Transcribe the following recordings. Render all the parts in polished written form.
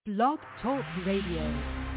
Blog Talk Radio.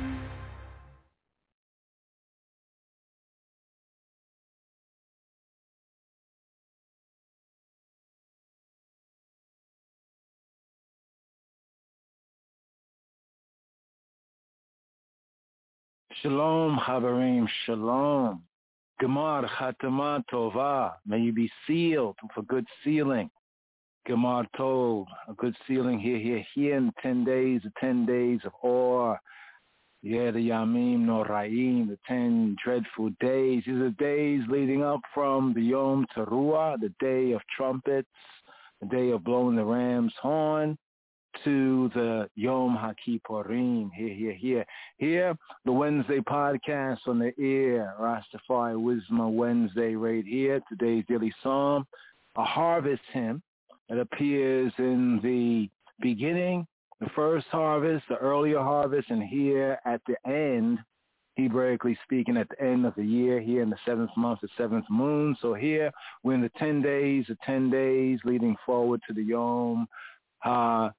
Shalom, Chaverim, Shalom. Gemar Chatama Tova. May you be sealed for good sealing. Gemar Tov, a good sealing here in 10 days, the 10 days of Or. Yeah, the Yamim Noraim, the 10 dreadful days. These are days leading up from the Yom Teruah, the day of trumpets, the day of blowing the ram's horn, to the Yom HaKippurim. Here, the Wednesday podcast on the air, Rastafari Wisma Wednesday right here. Today's daily psalm, a harvest hymn that appears in the beginning, the first harvest, the earlier harvest, and here at the end, Hebraically speaking, at the end of the year, here in the seventh month, the seventh moon. So here, we're in the 10 days leading forward to the Yom HaKippurim.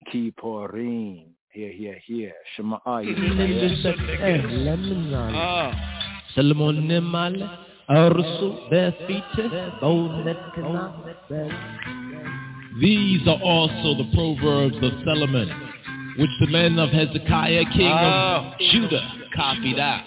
Here. Shema These are also the Proverbs of Solomon, which the men of Hezekiah, king of Judah, copied out.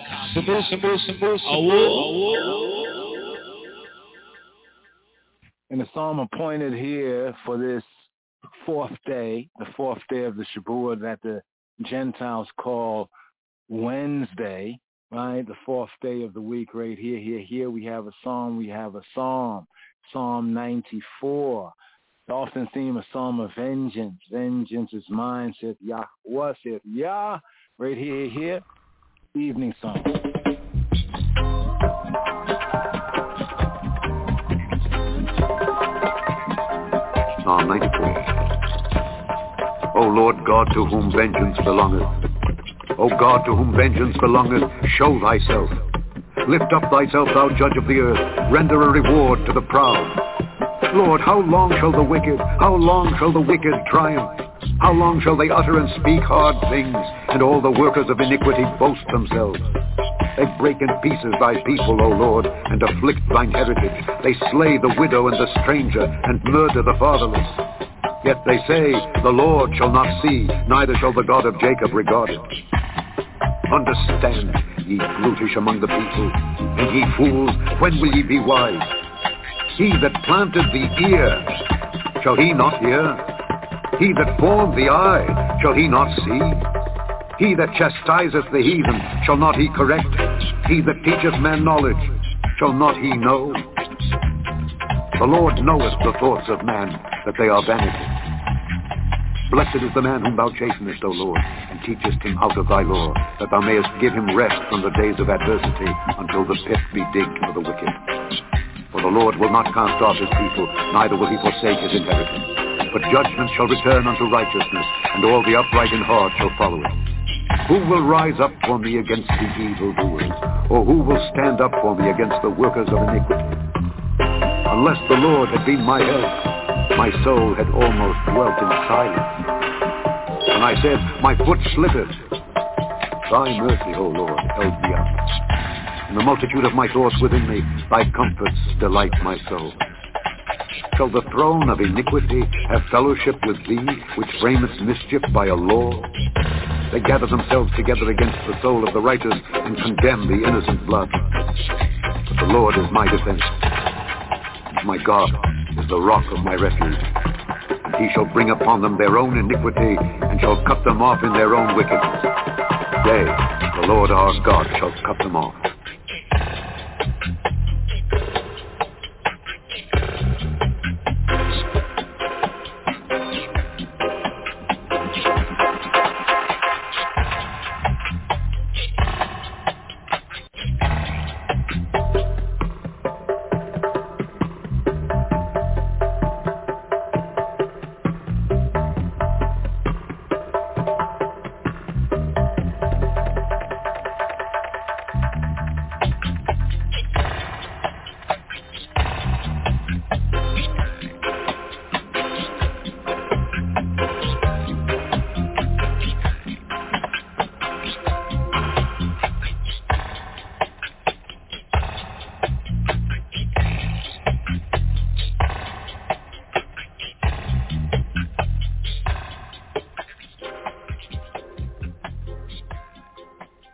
And the psalm appointed here for this fourth day, the fourth day of the Shavuot that the Gentiles call Wednesday, right? The fourth day of the week right here. We have a psalm, Psalm 94. The often theme a psalm of vengeance. Vengeance is mine, saith Yahweh, saith Yah, right here. Evening psalm. Psalm 94. O Lord God, to whom vengeance belongeth, O God, to whom vengeance belongeth, show thyself. Lift up thyself, thou judge of the earth. Render a reward to the proud. Lord, how long shall the wicked triumph? How long shall they utter and speak hard things, and all the workers of iniquity boast themselves? They break in pieces thy people, O Lord, and afflict thine heritage. They slay the widow and the stranger, and murder the fatherless. Yet they say, the Lord shall not see, neither shall the God of Jacob regard it. Understand, ye brutish among the people, and ye fools, when will ye be wise? He that planted the ear, shall he not hear? He that formed the eye, shall he not see? He that chastiseth the heathen, shall not he correct? He that teacheth man knowledge, shall not he know? The Lord knoweth the thoughts of man, that they are vanity. Blessed is the man whom thou chastenest, O Lord, and teachest him out of thy law, that thou mayest give him rest from the days of adversity, until the pit be digged for the wicked. For the Lord will not cast off his people, neither will he forsake his inheritance. But judgment shall return unto righteousness, and all the upright in heart shall follow it. Who will rise up for me against the evildoers? Or who will stand up for me against the workers of iniquity? Unless the Lord had been my help, my soul had almost dwelt in silence. When I said, my foot slippeth, thy mercy, O Lord, held me up. In the multitude of my thoughts within me, thy comforts delight my soul. Shall the throne of iniquity have fellowship with thee, which framest mischief by a law? They gather themselves together against the soul of the righteous, and condemn the innocent blood. But the Lord is my defense, and my God is the rock of my refuge. And he shall bring upon them their own iniquity, and shall cut them off in their own wickedness. Yea, the Lord our God shall cut them off.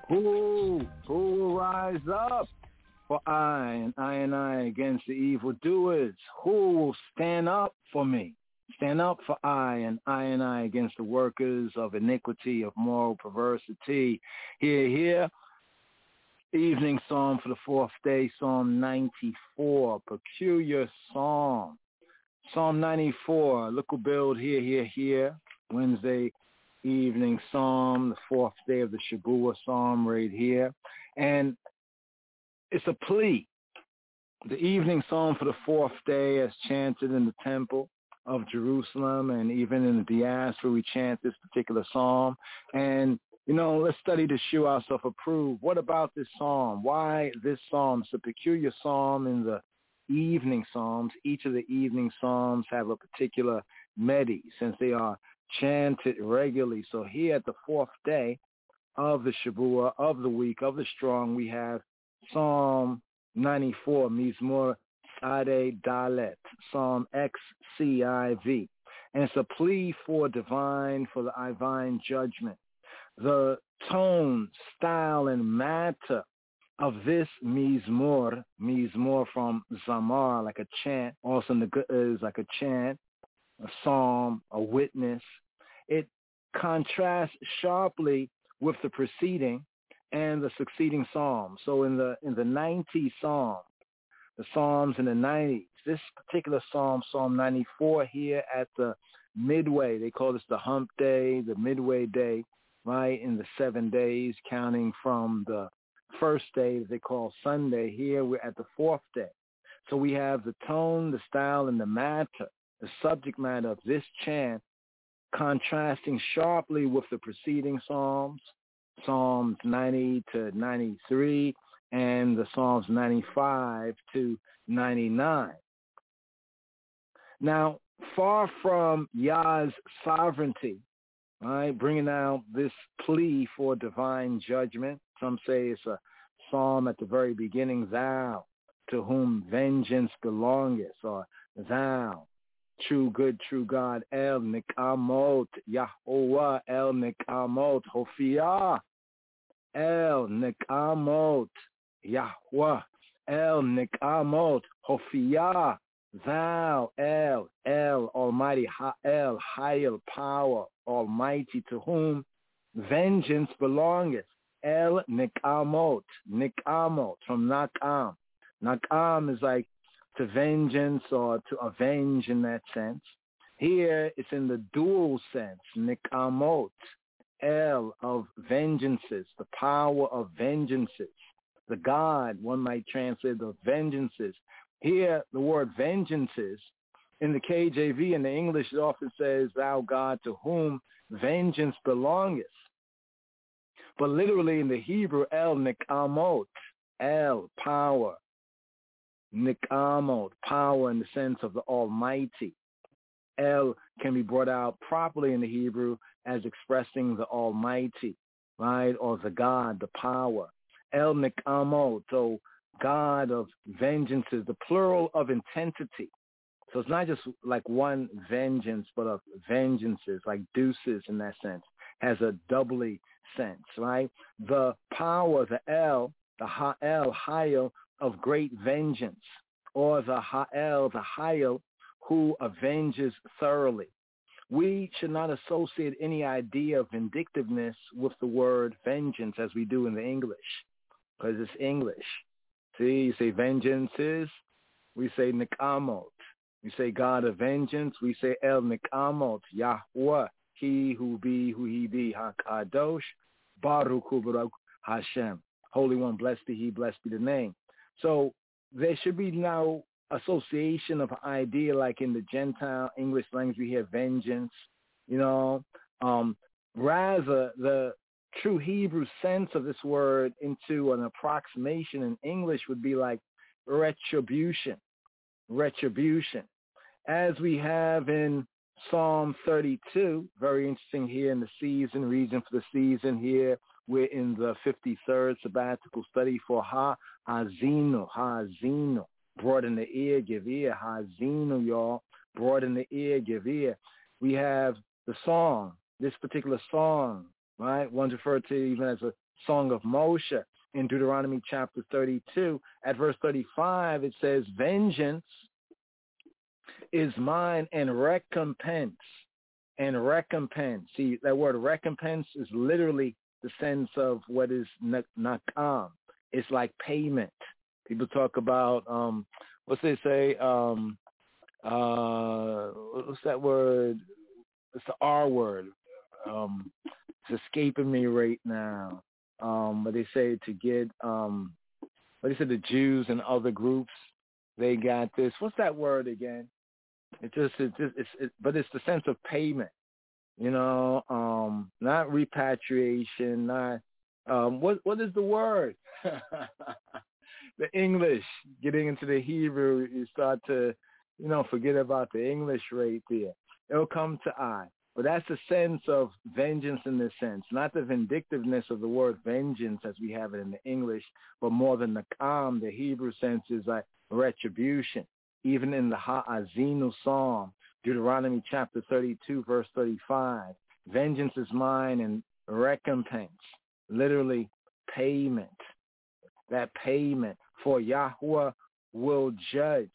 Who will rise up for I against the evildoers? Who will stand up for me? Stand up for I against the workers of iniquity, of moral perversity. Hear. Evening Psalm for the fourth day, Psalm 94, peculiar Psalm. Psalm 94, look who build here. Wednesday evening Psalm, the fourth day of the Shabua Psalm right here. And it's a plea. The evening Psalm for the fourth day as chanted in the temple of Jerusalem, and even in the diaspora we chant this particular Psalm. And let's study to show ourselves approved. What about this psalm? Why this psalm? It's a peculiar psalm in the evening psalms. Each of the evening psalms have a particular medi, since they are chanted regularly. So here at the fourth day of the Shabua, of the week, of the strong, we have Psalm 94, Mizmor Ade Dalet, Psalm XCIV. And it's a plea for the divine judgment. The tone, style, and matter of this mizmor from zamar, like a chant, also is like a chant, a psalm, a witness. It contrasts sharply with the preceding and the succeeding psalms. So in the 90 psalms, the psalms in the 90s, this particular psalm, Psalm 94 here at the midway, they call this the hump day, the midway day, right, in the 7 days, counting from the first day they call Sunday. Here we're at the fourth day. So we have the tone, the style, and the matter, the subject matter of this chant, contrasting sharply with the preceding Psalms, Psalms 90 to 93, and the Psalms 95 to 99. Now, far from Yah's sovereignty, right, bringing out this plea for divine judgment. Some say it's a psalm at the very beginning, thou, to whom vengeance belongeth, or thou, true good, true God, El Nikamot, Yahuwah, El Nikamot, Hophiyah, El Nikamot, Yahweh, El Nikamot, Hophiyah, thou, El, Almighty, El, Hayel, power, Almighty, to whom vengeance belongeth. El Nikamot, from Nakam. Nakam is like to vengeance or to avenge in that sense. Here it's in the dual sense, Nikamot, El of vengeances, the power of vengeances. The God, one might translate the vengeances. Here the word vengeances, in the KJV, in the English, it often says, thou God to whom vengeance belongeth. But literally in the Hebrew, El Nikamot, El, power. Nikamot, power in the sense of the Almighty. El can be brought out properly in the Hebrew as expressing the Almighty, right, or the God, the power. El Nikamot, so God of vengeances, the plural of intensity. So it's not just like one vengeance, but of vengeances, like deuces in that sense, has a doubly sense, right? The power, the El, the Ha'el, Hayel, of great vengeance, or the Ha'el, the Hayel, who avenges thoroughly. We should not associate any idea of vindictiveness with the word vengeance as we do in the English, because it's English. See, you say vengeances, we say Nikamot. You say God of vengeance, we say El Nikamot, Yahweh, he who be, who he be, HaKadosh, Baruch Hu Baruch Hashem. Holy One, blessed be he, blessed be the name. So there should be no association of idea like in the Gentile English language we hear vengeance, rather the true Hebrew sense of this word into an approximation in English would be like retribution, as we have in Psalm 32, very interesting here in the season, reason for the season here. We're in the 53rd sabbatical study for Ha'azinu, brought in the ear, give ear, Ha'azinu, y'all, brought in the ear, give ear. We have the song, this particular song, right? One's referred to even as a Song of Moshe in Deuteronomy chapter 32. At verse 35, it says, vengeance is mine and recompense. And recompense. See, that word recompense is literally the sense of what is nakam. It's like payment. People talk about, what's they say? What's that word? It's the R word. It's escaping me right now. But they say to get, what they said, the Jews and other groups, they got this. What's that word again? But it's the sense of payment. You know, not repatriation, not what is the word? The English. Getting into the Hebrew, you start to, forget about the English right there. It'll come to I. But that's the sense of vengeance in this sense, not the vindictiveness of the word vengeance as we have it in the English, but more than the nakam. The Hebrew sense is like retribution. Even in the Ha'azinu Psalm, Deuteronomy chapter 32, verse 35, vengeance is mine and recompense, literally payment. That payment, for Yahweh will judge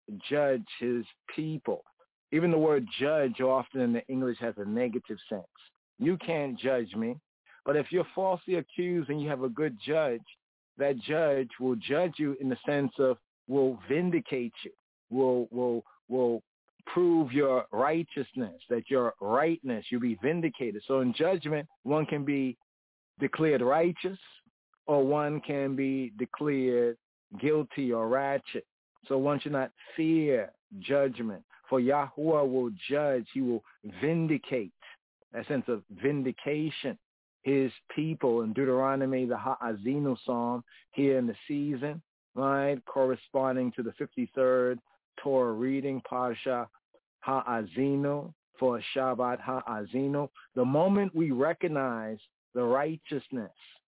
his people. Even the word judge often in the English has a negative sense. You can't judge me, but if you're falsely accused and you have a good judge, that judge will judge you in the sense of will vindicate you, will prove your righteousness, that your rightness, you'll be vindicated. So in judgment, one can be declared righteous or one can be declared guilty or ratchet. So one should not fear judgment. For Yahuwah will judge, he will vindicate, that sense of vindication, his people. In Deuteronomy, the Ha'azinu Psalm, here in the season, right, corresponding to the 53rd Torah reading, Parsha Ha'azinu, for Shabbat Ha'azinu. The moment we recognize the righteousness,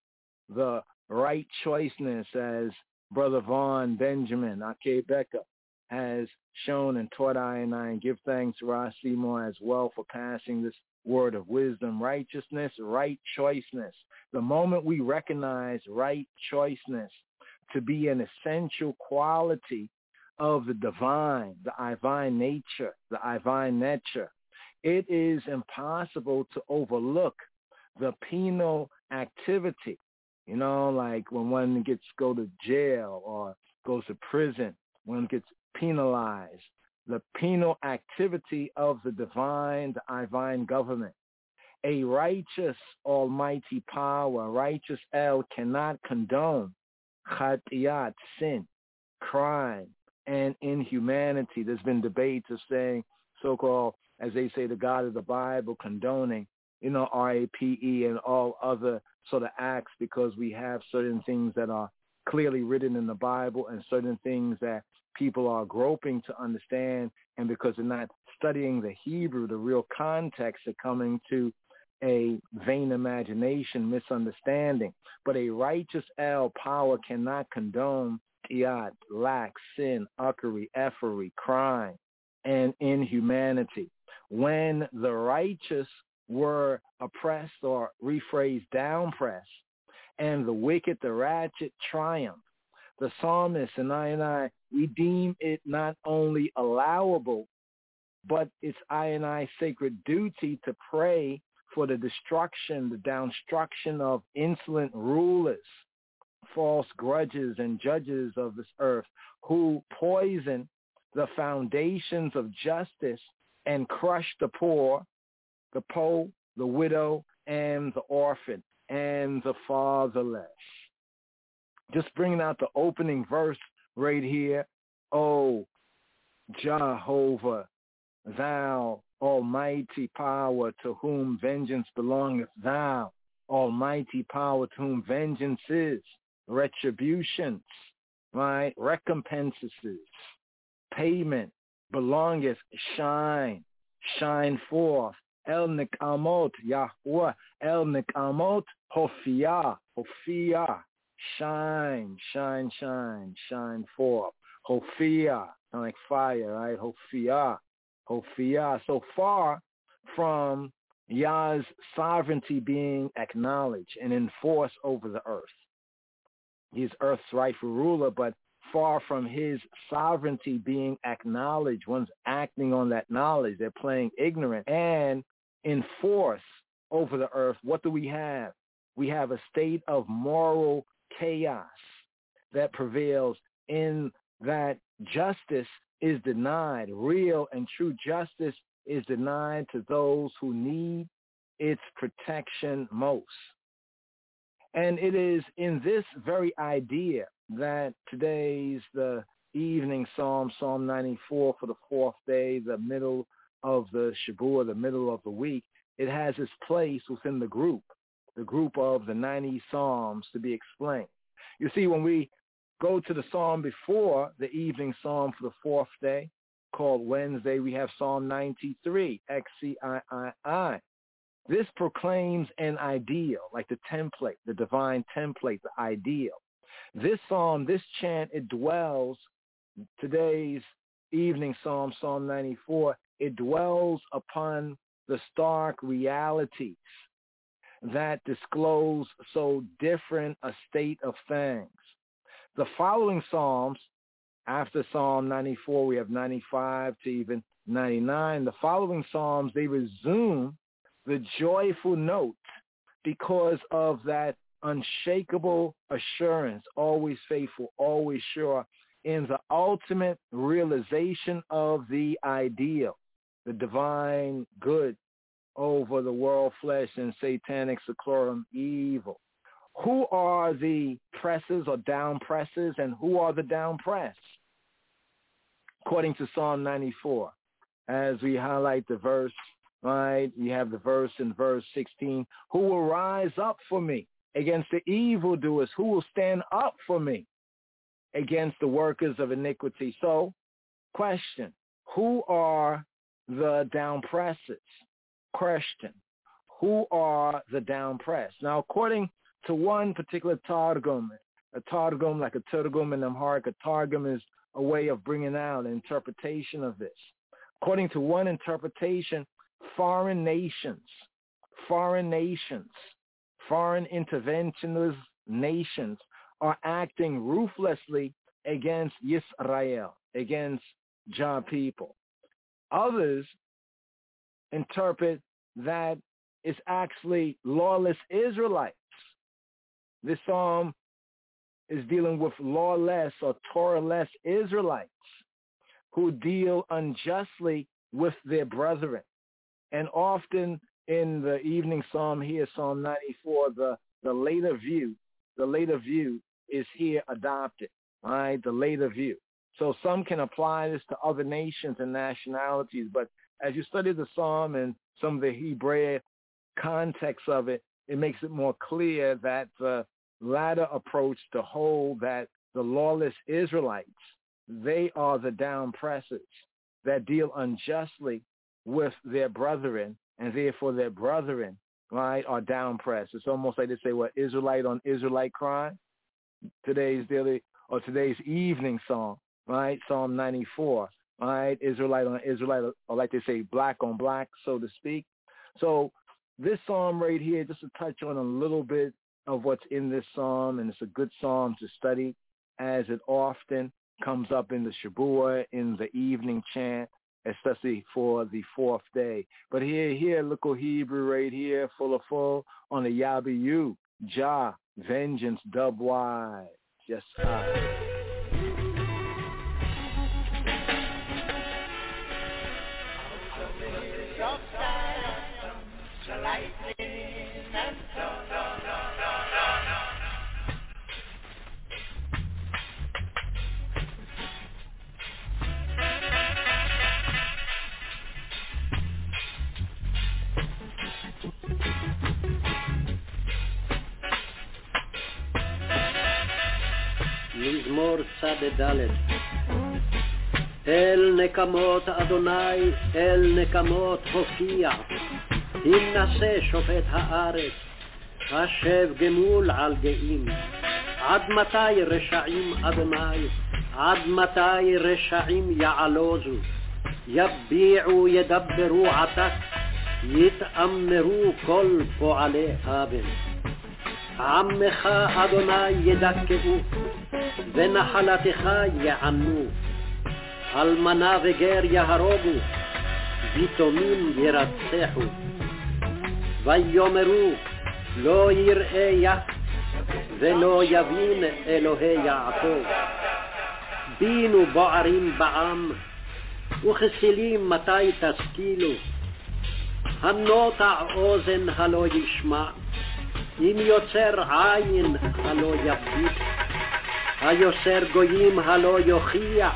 the right choiceness, as Brother Vaughn Benjamin, Ake Becca, has shown and taught I, and give thanks to Ra Seymour as well for passing this word of wisdom. Righteousness, right choiceness. The moment we recognize right choiceness to be an essential quality of the divine, the divine nature, the divine nature, it is impossible to overlook the penal activity. Like when one go to jail or goes to prison, one gets penalized. The penal activity of the divine government. A righteous almighty power, righteous El, cannot condone khatiyat, sin, crime, and inhumanity. There's been debates of saying so-called, as they say, the God of the Bible condoning, RAPE and all other sort of acts, because we have certain things that are clearly written in the Bible and certain things that people are groping to understand, and because they're not studying the Hebrew, the real context, they're coming to a vain imagination, misunderstanding. But a righteous El, power, cannot condone qiyat, lack, sin, uckery, effery, crime, and inhumanity. When the righteous were oppressed, or rephrased, downpressed, and the wicked, the ratchet, triumph, the psalmist and I, we deem it not only allowable, but it's I sacred duty to pray for the destruction, the downstruction of insolent rulers, false grudges, and judges of this earth who poison the foundations of justice and crush the poor, the widow, and the orphan, and the fatherless. Just bringing out the opening verse right here. Oh, Jehovah, thou almighty power, to whom vengeance belongeth, thou almighty power, to whom vengeance is, retributions, right, recompenses, payment belongeth, shine forth. El Nikamot, Yahweh, El Nikamot, Hophia, shine forth. Hophia, like fire, right? Hophia. So far from Yah's sovereignty being acknowledged and enforced over the earth. He's earth's rightful ruler, but far from his sovereignty being acknowledged, one's acting on that knowledge. They're playing ignorant and enforce over the earth. What do we have? We have a state of moral chaos that prevails, in that justice is denied. Real and true justice is denied to those who need its protection most. And it is in this very idea that today's the evening psalm, Psalm 94 for the fourth day, the middle of the Shabbat, the middle of the week, it has its place within the group of the 90 psalms to be explained. You see, when we go to the psalm before the evening psalm for the fourth day, called Wednesday, we have Psalm 93, XCII. This proclaims an ideal, like the template, the divine template, the ideal. This psalm, this chant, it dwells, today's evening psalm, Psalm 94, it dwells upon the stark realities that disclose so different a state of things. The following psalms, after Psalm 94, we have 95 to even 99. The following psalms, they resume the joyful note because of that unshakable assurance, always faithful, always sure, in the ultimate realization of the ideal, the divine good over the world flesh and satanic seclorum evil. Who are the presses or down presses, and who are the down pressed? According to Psalm 94, as we highlight the verse, right, we have the verse in verse 16, who will rise up for me against the evildoers? Who will stand up for me against the workers of iniquity? So, question, who are the down presses? Question, who are the down pressed? Now, according to one particular Targum, a Targum like a Targum in Amharic, a Targum is a way of bringing out an interpretation of this. According to one interpretation, foreign nations, foreign interventionist nations are acting ruthlessly against Yisrael, against Jah people. Others interpret that it's actually lawless Israelites. This psalm is dealing with lawless or Torah-less Israelites who deal unjustly with their brethren. And often in the evening psalm here, Psalm 94, the later view is here adopted, right? The later view. So some can apply this to other nations and nationalities, but as you study the psalm and some of the Hebraic context of it, it makes it more clear that the latter approach to hold that the lawless Israelites, they are the down pressers that deal unjustly with their brethren, and therefore their brethren, right, are down pressed. It's almost like they say, what, Israelite on Israelite crime? Today's evening psalm, right, Psalm 94, right, Israelite on Israelite, or like they say, black on black, so to speak. So this psalm right here, just to touch on a little bit of what's in this psalm, and it's a good psalm to study, as it often comes up in the Shabbat, in the evening chant, especially for the fourth day. But here, look at Hebrew right here, full on the Yabiyu, Jah, vengeance, dub wide. Yes, מזמור צד. אל נקמות אדוני, אל נקמות הופיע, הנשא שופט הארץ, השב גמול על גאים. עד מתי רשעים אדוני, עד מתי רשעים יעלוזו, יביעו ידברו עתק, יתאמרו כל פועלי אבן. עמך אדוני ידכאו, ונחלתך יענו. אלמנה וגר יהרוגו, ויתומים ירצחו. ויאמרו לא יראה יה, ולא יבין אלוהי יעקב. בינו בוערים בעם, וכסילים מתי תשכילו. הנוטע אוזן הלא ישמע, אם יוצר עין הלא יביט. היוסר גויים הלא יוכיח,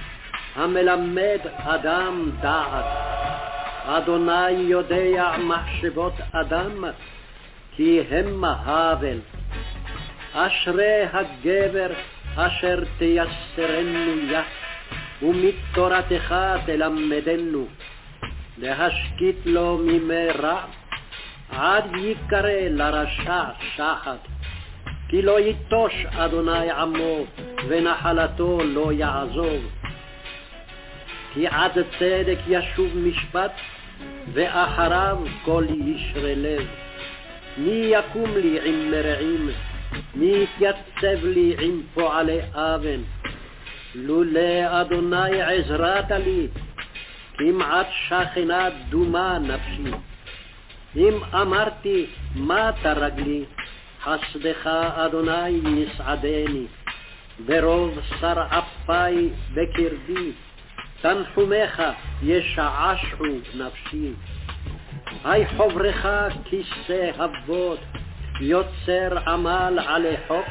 המלמד אדם דעת. אדוני יודע מחשבות אדם, כי המה הבל. אשרי הגבר אשר תייסרנו יה, ומתורתך תלמדנו. להשקיט לו מימי רע, עד יקרא לרשע שחת. כי לא יטוש אדוני עמו, ונחלתו לא יעזוב. כי עד צדק ישוב משפט, ואחריו כל ישרי לב. מי יקום לי עם מרעים, מי יתייצב לי עם פועלי אבן. לולא אדוני עזרת לי, כמעט שכנה דומה נפשי. אם אמרתי מה תרגלי, חסדך אדוני יסעדני. ברוב שר אפי בקרבי, תנחומך ישעשעו נפשי. היי חברך כיסא אבות, יוצר עמל עלי חוק.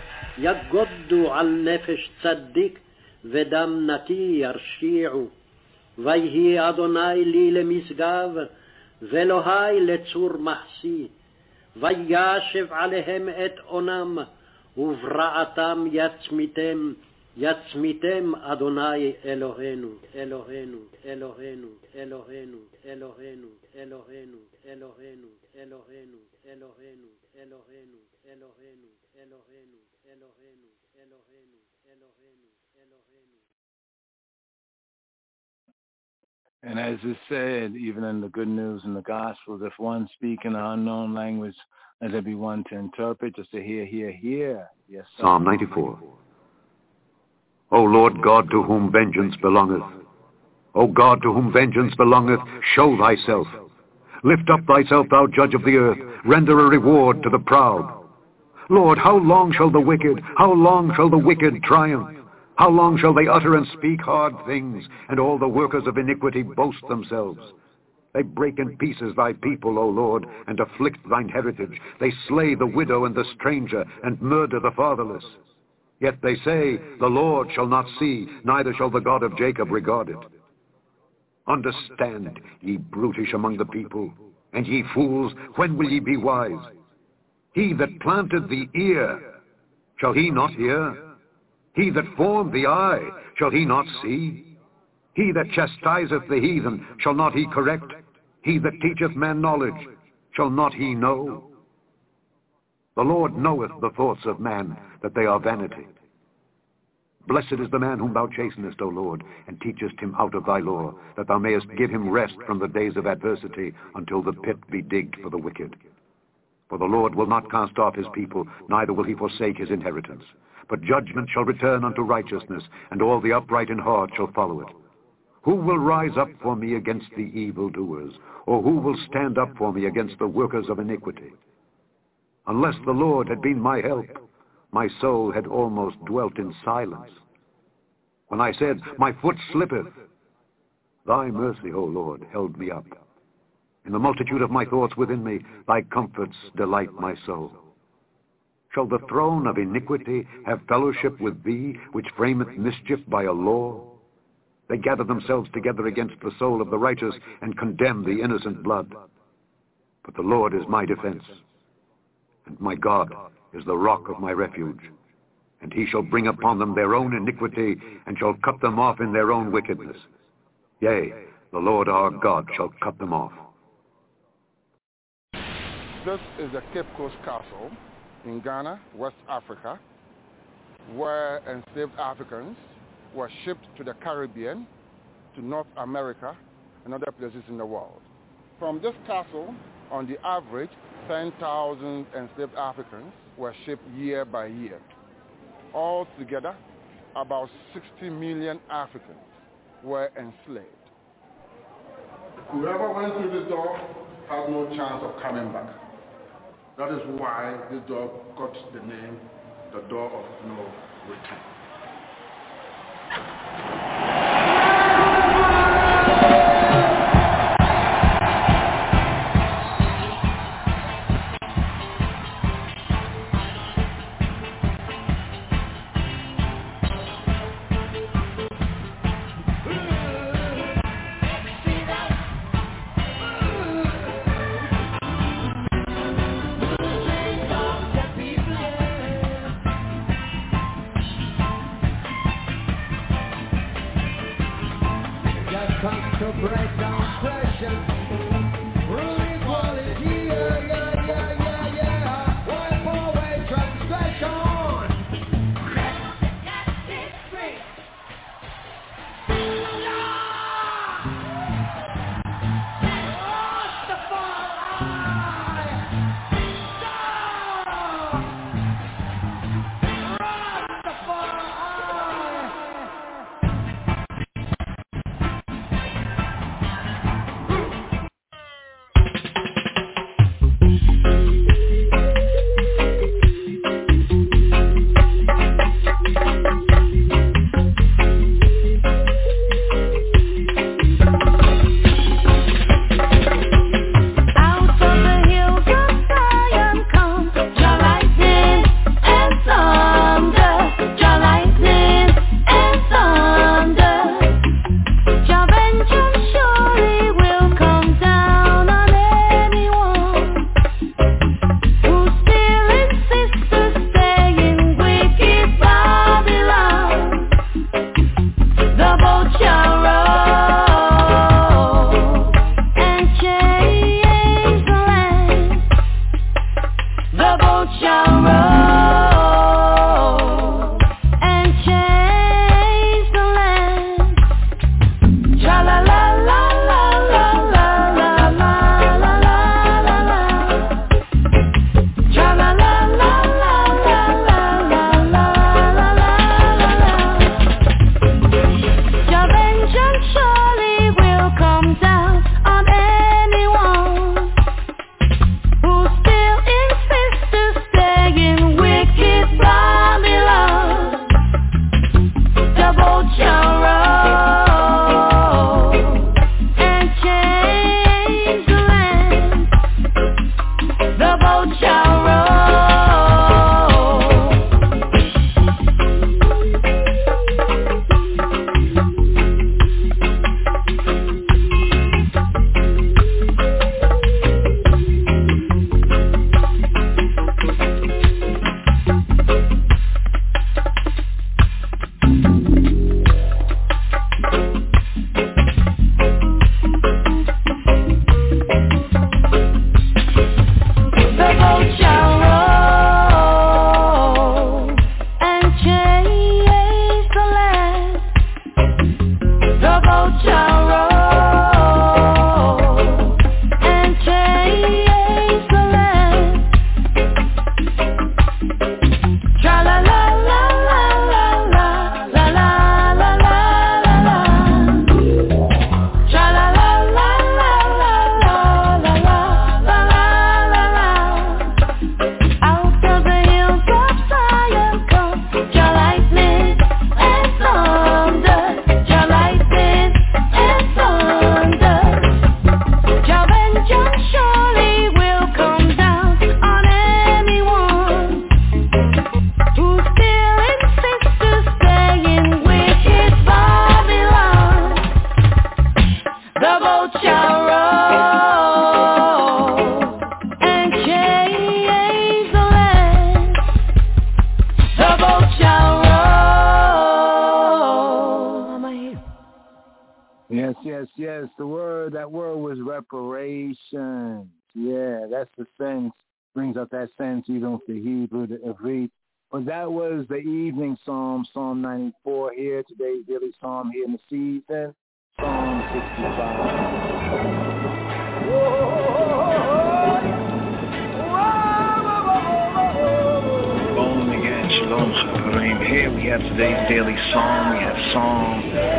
יגודו על נפש צדיק, ודם נקי ירשיעו. ויהי אדוני לי למשגב, ואלוהי לצור מחסי. וישב עליהם את עונם, וברעתם יצמיתם. יצמיתם אדוני אלוהינו, אלוהינו, אלוהינו, אלוהינו, אלוהינו, אלוהינו, אלוהינו, אלוהינו, אלוהינו, אלוהינו, אלוהינו, אלוהינו, אלוהינו, אלוהינו, אלוהינו, אלוהינו. And as is said, even in the good news and the Gospels, if one speak in an unknown language, let there be one to interpret, just to hear, hear, hear. Yes, Psalm 94. O Lord God, to whom vengeance belongeth, O God, to whom vengeance belongeth, show thyself. Lift up thyself, thou judge of the earth, render a reward to the proud. Lord, how long shall the wicked triumph? How long shall they utter and speak hard things, and all the workers of iniquity boast themselves? They break in pieces thy people, O Lord, and afflict thine heritage. They slay the widow and the stranger, and murder the fatherless. Yet they say, the Lord shall not see, neither shall the God of Jacob regard it. Understand, ye brutish among the people, and ye fools, when will ye be wise? He that planted the ear, shall he not hear? He that formed the eye, shall he not see? He that chastiseth the heathen, shall not he correct? He that teacheth man knowledge, shall not he know? The Lord knoweth the thoughts of man, that they are vanity. Blessed is the man whom thou chastenest, O Lord, and teachest him out of thy law, that thou mayest give him rest from the days of adversity, until the pit be digged for the wicked. For the Lord will not cast off his people, neither will he forsake his inheritance. But judgment shall return unto righteousness, and all the upright in heart shall follow it. Who will rise up for me against the evildoers? Or who will stand up for me against the workers of iniquity? Unless the Lord had been my help, my soul had almost dwelt in silence. When I said, my foot slippeth, thy mercy, O Lord, held me up. In the multitude of my thoughts within me, thy comforts delight my soul. Shall the throne of iniquity have fellowship with thee, which frameth mischief by a law? They gather themselves together against the soul of the righteous, and condemn the innocent blood. But the Lord is my defense, and my God is the rock of my refuge. And he shall bring upon them their own iniquity, and shall cut them off in their own wickedness. Yea, the Lord our God shall cut them off. This is the Cape Coast Castle in Ghana, West Africa, where enslaved Africans were shipped to the Caribbean, to North America, and other places in the world. From this castle, on the average, 10,000 enslaved Africans were shipped year by year. Altogether, about 60 million Africans were enslaved. Whoever went through this door had no chance of coming back. That is why this door got the name, the Door of No Return. Yes. That word was reparations. Yeah, that's the sense. Brings up that sense even with the Hebrew, the Ivrit. But that was the evening psalm, Psalm 94 here. Today's daily psalm here in the season, Psalm 65. Here we have today's daily psalm. We have Psalm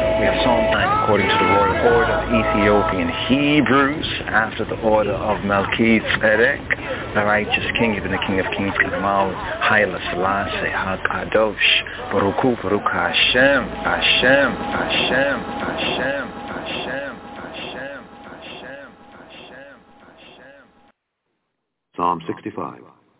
9 according to the royal order of Ethiopian Hebrews, after the order of Melchizedek, the righteous king, even the King of Kings, Kedemau, Haile Selassie, HaKadosh, Baruch Hu, Baruch Hashem, Hashem, Hashem, Hashem, Hashem, Hashem, Hashem, Hashem, Hashem. Psalm 65.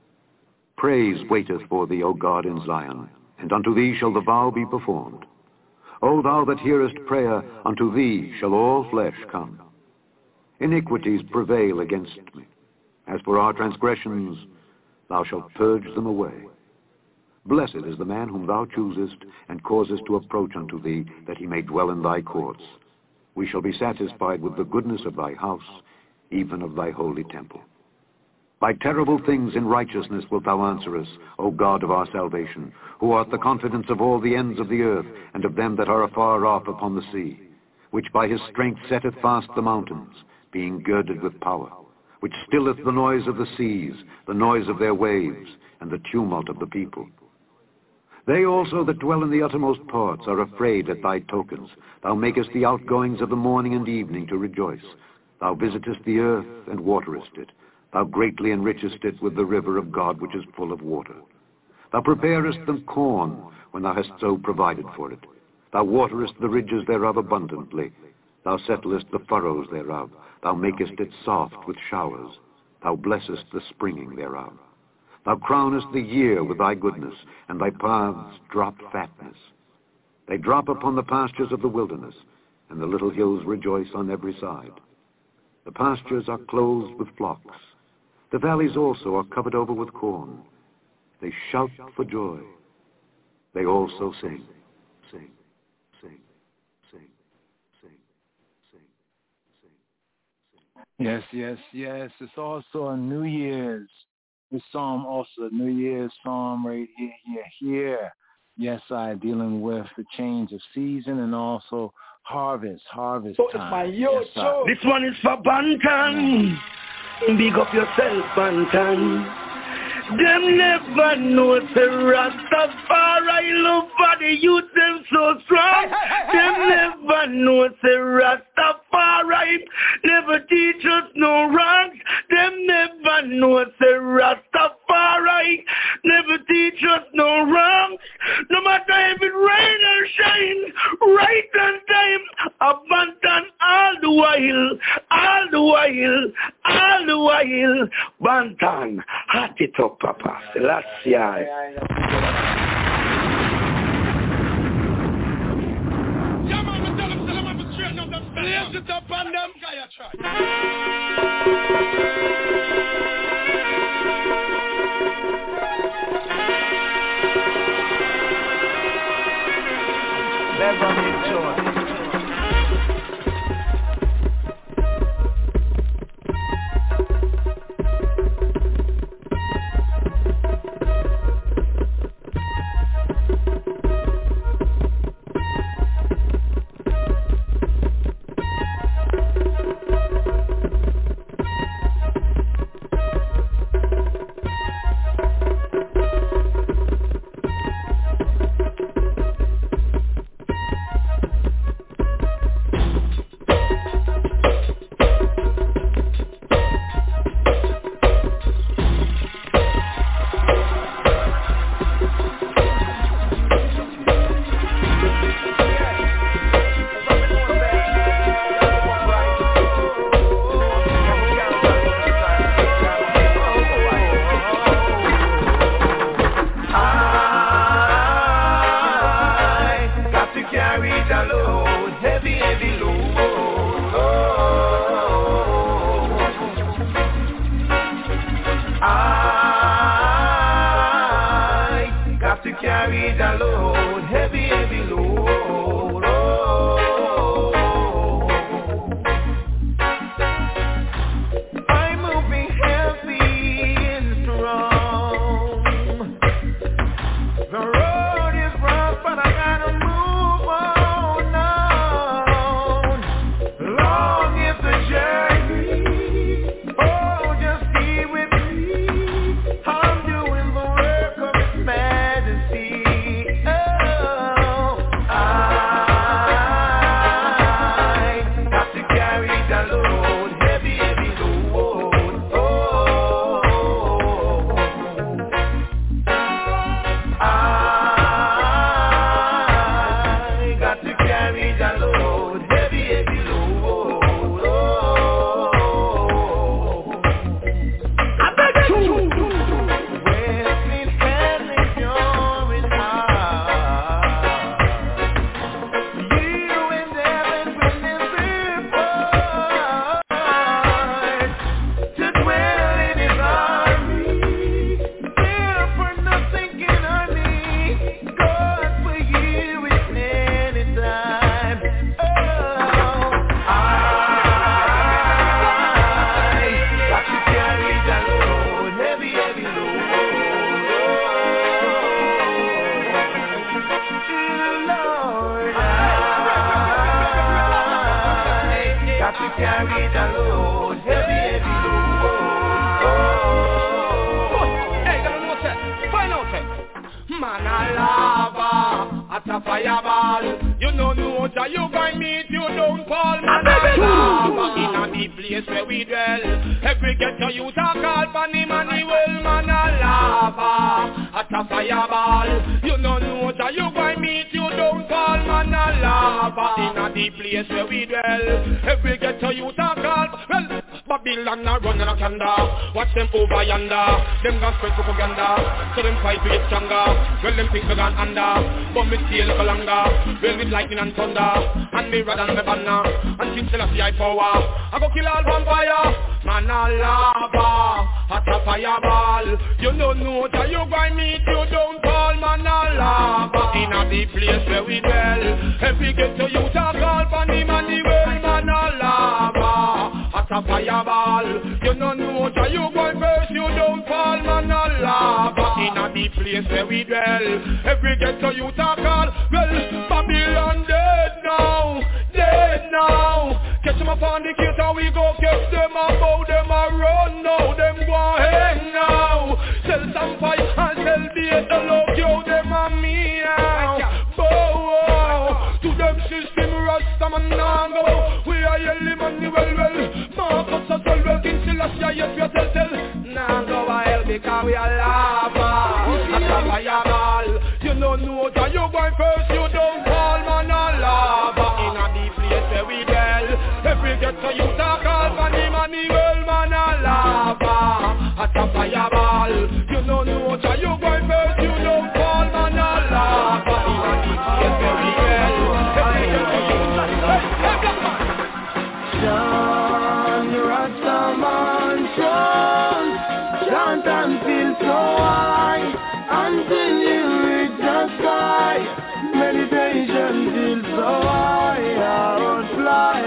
Praise waiteth for thee, O God, in Zion, and unto thee shall the vow be performed. O thou that hearest prayer, unto thee shall all flesh come. Iniquities prevail against me. As for our transgressions, thou shalt purge them away. Blessed is the man whom thou choosest, and causest to approach unto thee, that he may dwell in thy courts. We shall be satisfied with the goodness of thy house, even of thy holy temple. By terrible things in righteousness wilt thou answer us, O God of our salvation, who art the confidence of all the ends of the earth, and of them that are afar off upon the sea, which by his strength setteth fast the mountains, being girded with power, which stilleth the noise of the seas, the noise of their waves, and the tumult of the people. They also that dwell in the uttermost parts are afraid at thy tokens. Thou makest the outgoings of the morning and evening to rejoice. Thou visitest the earth and waterest it. Thou greatly enrichest it with the river of God, which is full of water. Thou preparest them corn when thou hast so provided for it. Thou waterest the ridges thereof abundantly. Thou settlest the furrows thereof. Thou makest it soft with showers. Thou blessest the springing thereof. Thou crownest the year with thy goodness, and thy paths drop fatness. They drop upon the pastures of the wilderness, and the little hills rejoice on every side. The pastures are clothed with flocks. The valleys also are covered over with corn. They shout for joy. They also sing, sing, sing, sing, sing, sing, sing, sing. Yes, yes, yes. It's also a New Year's. This psalm also a New Year's psalm right here. Yes, dealing with the change of season and also harvest time. So it's my show. This one is for Bantan. Big up yourself, Bantan. Them never know the Rastafari love for the youth, them so strong. Them never know the Rastafari never teach us no wrongs. Them never know the Rastafari never teach us no wrongs. No matter if it rain or shine, right on time, abandon all the while, all the while, all the while. Bantan, hot it up. Papa, Selassie. Yeah, man, tell them have to straighten up them. Blaze it up on them. Never make choice. carry it alone. Heavy load. Hey, don't know what find out it. Man a lava, at a fireball. You know that you going meet you don't fall. Man a lava, in a deep place where we dwell. Every ghetto you talk all funny money well. Man a lava, at a fireball. You know that you going meet you don't fall. Man a lava, in a deep place where we dwell. Every ghetto you talk all well. Babylon a run and a candor. Watch them over yonder. Them gon' spread propaganda, so them fight to get stronger. Well, them think me gone under, but me stay for longer. Well, with lightning and thunder, and me rod and me banner, and King Selassie I power. I go kill all vampire, man a lava, hot a fireball. You don't know that you going meet you don't fall, man a lava. In a deep place where we dwell, every ghetto you talk all funny money well, man a lava, hot a fireball. You don't know that you going first, you don't fall, man a lava. In a deep place where we dwell, every ghetto you talk all well, Babylon dead now, dead now. Catch them up on the cater, we go catch them up, bow them a run now, them go hang now. Sell some fight and sell beer, the love you, them a meow. Bow, to them system Rasta man now go. We are yelling money well, Marcus as well, King Selassie, yes we are tell. Now go a hell because we are lava, at a fireball. You don't know that you going first, you don't fall, man a lava. In a deep place where we dwell, every ghetto you talk all funny money well, man a lava, at a fireball. You don't know that you going first, you don't fall, man a lava. In a deep place where we dwell, every ghetto you talk all John, Rastaman, John, chant and feel so high until you reach the sky. Meditation feels so high, I won't fly,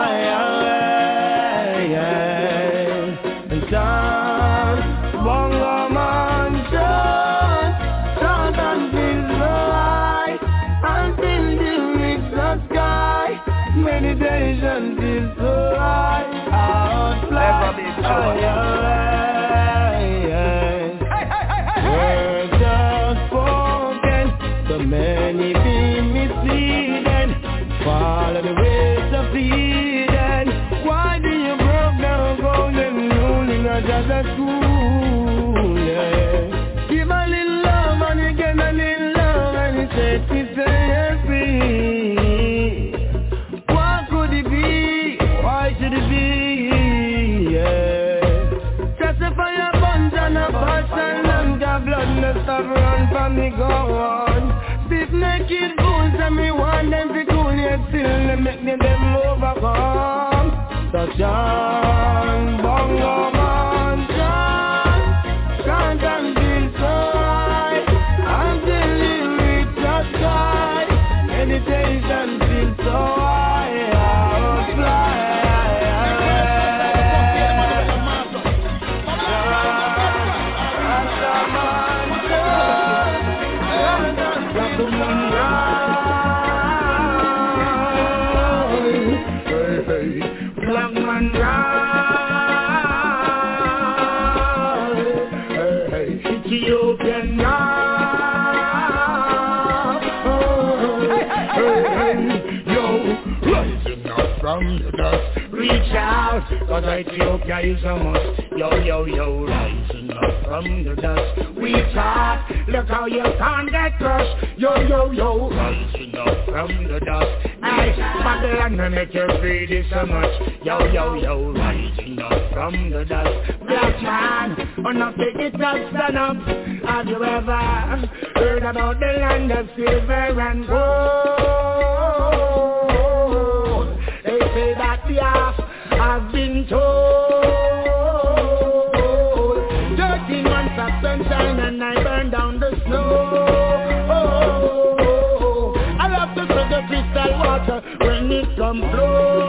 and chant, bongo man, chant and feel so high until you reach the sky. Meditation feels so high, I won't fly, words are spoken, so many be misleading. Follow the ways of Eden. Why do you broke down golden rule in a just school? Yeah. Give a little love and you get a little love and you set me free. What could it be? Why should it be? Yeah. Justify a bunch and a passion and the blood must have run from me go on. Stiff naked fools and me want them to cool yet still they make them overcome. So John, bongo man, chant and feel so high until you reach the sky. Meditation feels so high, I will fly. Black man ride, Ethiopian ride. Yo, rising up from the dust, reach out, cause Ethiopia is a must. Yo, rising up from the dust, we talk, look how you can't get crushed. Yo, rising up from the dust. Hey, Babylon will make you greedy so much. Yo, rising up from the dust. Black man, enough to get up, stand up. Have you ever heard about the land of silver and gold? They say that the half have been told. 13 months of sunshine and I burn down the snow. I love to drink the crystal water when it comes flow.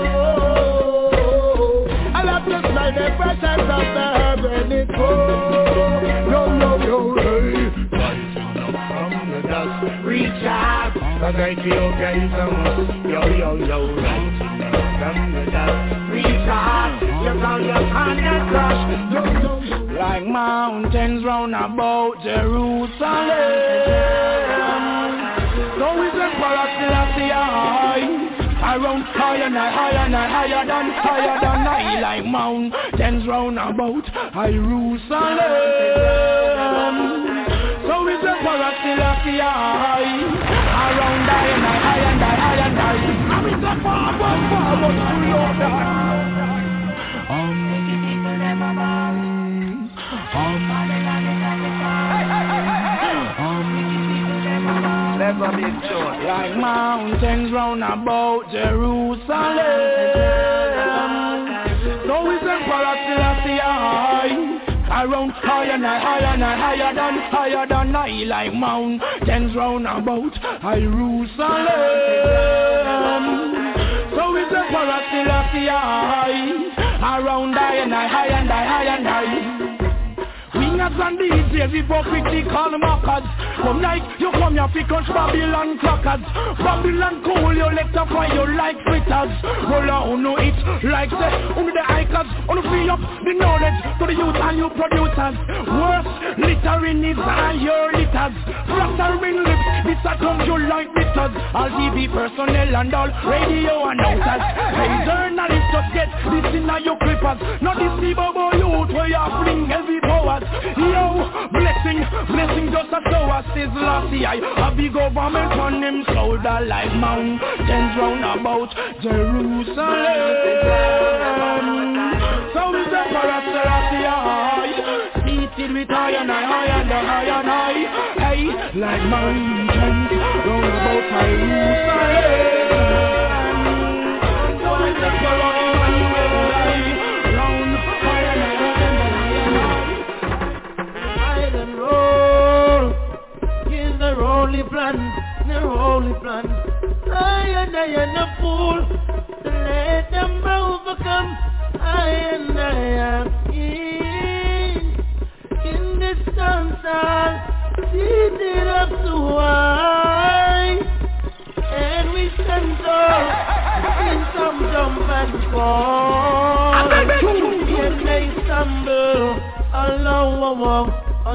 I love to smell the freshness of the herb when it goes. Yo, hey, rising up from the dust, reach out. cause Ethiopia is the most. Yo, right. Reach out, you can't crush. Like mountains round about Jerusalem. So is the Selassie high. Around higher than I. Like mountains round about Jerusalem. So is the Selassie high. Around higher than I. I'm in the forward, Lord. Like mountains round about Jerusalem. So is the Selassie high. Around higher than I. Like mountains round about Jerusalem. So is the Selassie high. Around higher than I. Wingers and DJs, hypocrite call mockers. Come like you come here fi crush Babylon crackers. Babylon cool, you let up fire you like fritters. Roll out, no it like say, only the icons. Only free up the knowledge to the youth and you producers. Worse, littering is and your litters. Flattering lips, this a comes you like bitters. All TV personnel and all radio announcers. Hey journalists just get this in your clippers. Not this Bible youth where you bring heavy powers. Yo, blessing just a shower. Says Lassie, a big government on him shoulder. Like mountains round about Jerusalem. So is the Selassie high. Seated with high and high. Hey, like mountains round about Jerusalem. So is the Selassie high. Round high and the holy plan. I am a fool to let them overcome. I am in this sunshine, seated up so high, and we stand tall in some jump and fall, and they stumble along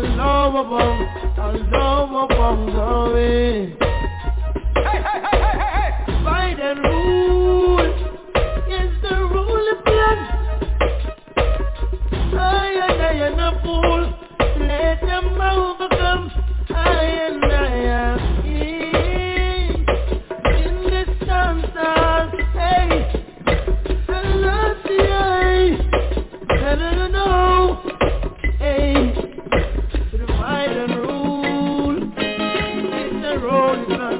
the way. Fight and rule is the rule of blood. I am a fool. Let them overcome. I am in this sunshine. Hey, Selassie, I don't know. Hey. Fight and rule, it's the rolling plan.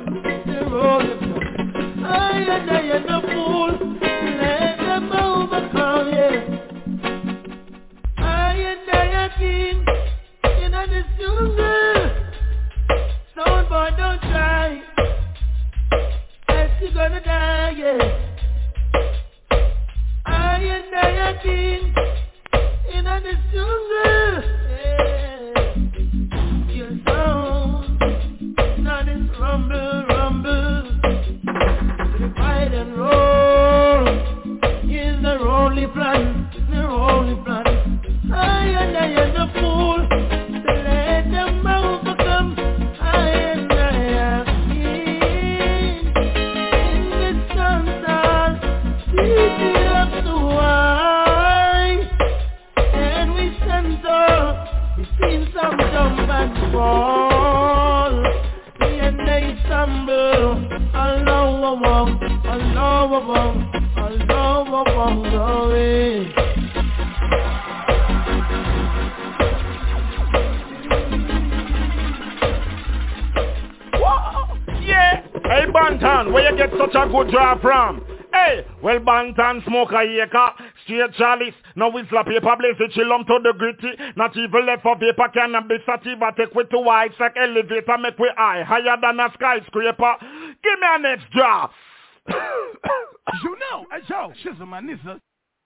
I am a fool, let them overcome, yeah. I am a king, in this jungle. Sound boy, don't try, else you gonna die, yeah. I am a king, in this jungle, yeah. Rumble, fight and roll, is the rolling plan. I am a fool, to let them overcome. I am in this sunshine, seated up so high, and we stand tall. We've seen some jump and fall. They stumble along the way. Yeah, hey Bantan, where you get such a good job from? Hey, well Bantan smoke a acre, straight chalice. Now we slap paper blaze it, chill to the gritty. Not even left for paper cannabis sativa. Take with two whites like elevator, make we high, higher than a skyscraper. Give me a next job. You know, Joe, she's a manisa.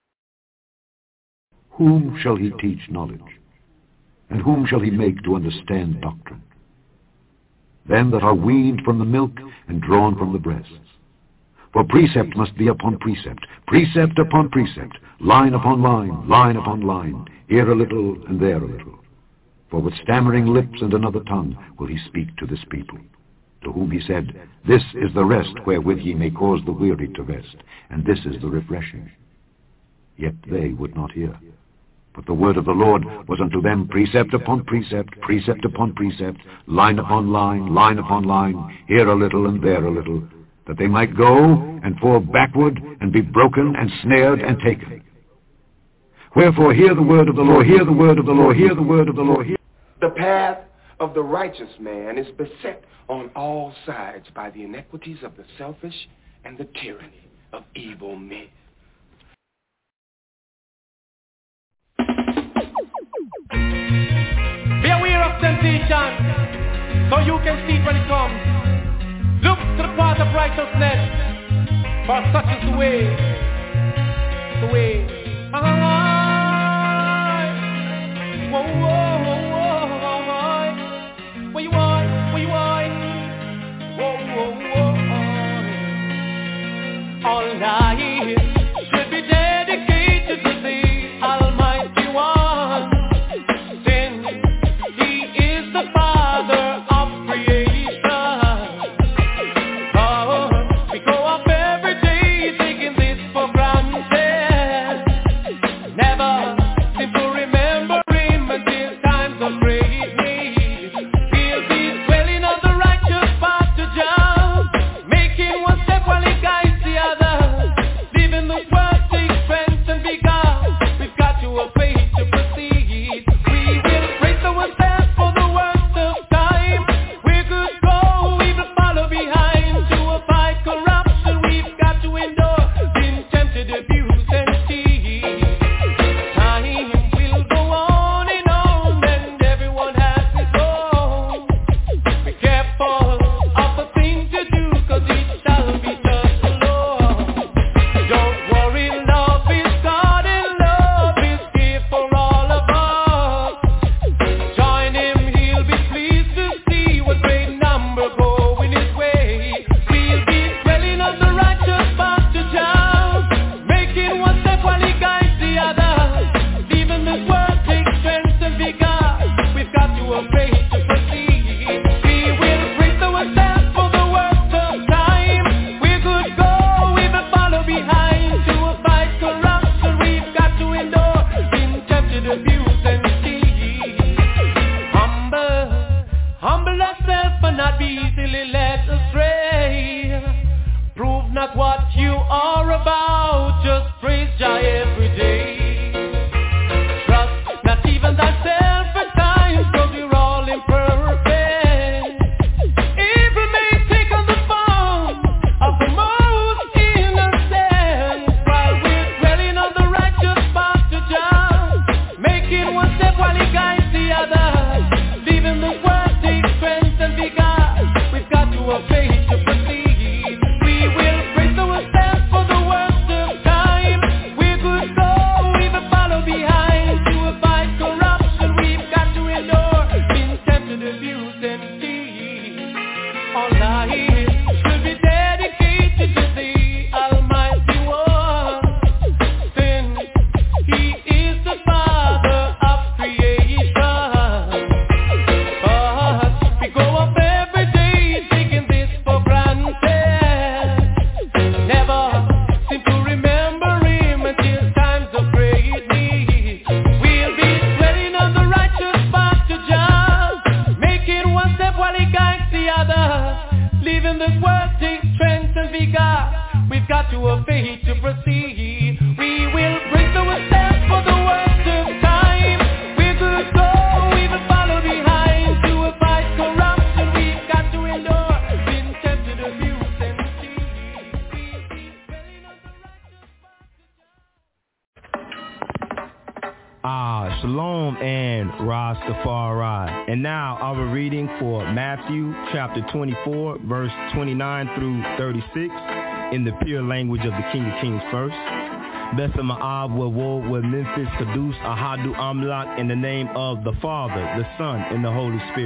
Whom shall he teach knowledge? And whom shall he make to understand doctrine? them that are weaned from the milk and drawn from the breasts. For precept must be upon precept, precept upon precept, line upon line, line upon line, here a little and there a little. For with stammering lips and another tongue will he speak to this people, to whom he said, This is the rest wherewith ye may cause the weary to rest, and this is the refreshing. Yet they would not hear. But the word of the Lord was unto them precept upon precept, precept upon precept, line upon line, line upon line, here a little and there a little, that they might go and fall backward and be broken and snared and taken. Wherefore hear the word of the Lord, hear the word of the Lord, hear the word of the Lord. The path of the righteous man is beset on all sides by the iniquities of the selfish and the tyranny of evil men. Be aware of temptation, so you can see it when it comes. Look to the path of righteousness, for such is the way. The way. Whoa, whoa, whoa, whoa. Where you are? Where you are? Whoa, whoa, whoa. All life should be dedicated to the Almighty One. Then He is the Father of creation. Oh, we go up every day taking this for granted. Never seem to remember Him until times of great need. He'll be dwelling on the righteous path to Jah, making one step while He guides the other. Leaving this world take strength and vigor. We've got to a place to proceed. We will brace ourselves for the worst of time. We're good go, we will follow behind. To avoid corruption, we've got to endure being tempted, abuse and cheat. Time will go on and everyone has his own. Be careful of the things you do, cause it shall be judged alone. Don't worry, love is God and love is gift for all of us. Join Him, He'll be pleased to see what great number going His way. We'll be dwelling on the righteous path to Jah, making one step while He guides the other. Leaving this world take strength and vigor. We've got to obey to proceed. We will brace ourselves for the worst of time. We're good go, we will follow behind. To avoid corruption, we've got to endure being tempted, abuse and cheat. Humble ourselves and not be easily led astray. Prove not what you are about, just praise Jah every day. Trust not even thyself at times, cause we're all imperfect. Evil may take on the form of the most innocent, while we're dwelling on the righteous path to Jah, making one step while He guides the other. Leaving this world take strength and vigor. We've got to obey to proceed. We will brace ourselves for the worst of time. We're good go, we will follow behind. To avoid corruption, we've got to endure being tempted, abuse and cheat. All life should be dedicated to the Almighty One. Then He is the Father of creation. But we go up every day taking this for granted. Never seem to remember Him until times of great need. We'll be dwelling on the righteous path to Jah, making one step while He guides the other. Leaving this world take strength and vigor. We've got to obey to proceed. We will brace ourselves for the worst of time. We're good go, we will follow behind. To avoid corruption, we've got to endure being tempted, abuse and cheat. We'll be dwelling on the righteous Shalom and Rastafari. And now our reading for Matthew chapter 24 verse 29 through 36 in the pure language of the King of Kings first. Besa Ma'ab Wawod wa Memphis Kadus Ahadu Amlak, in the name of the Father, the Son, and the Holy Spirit.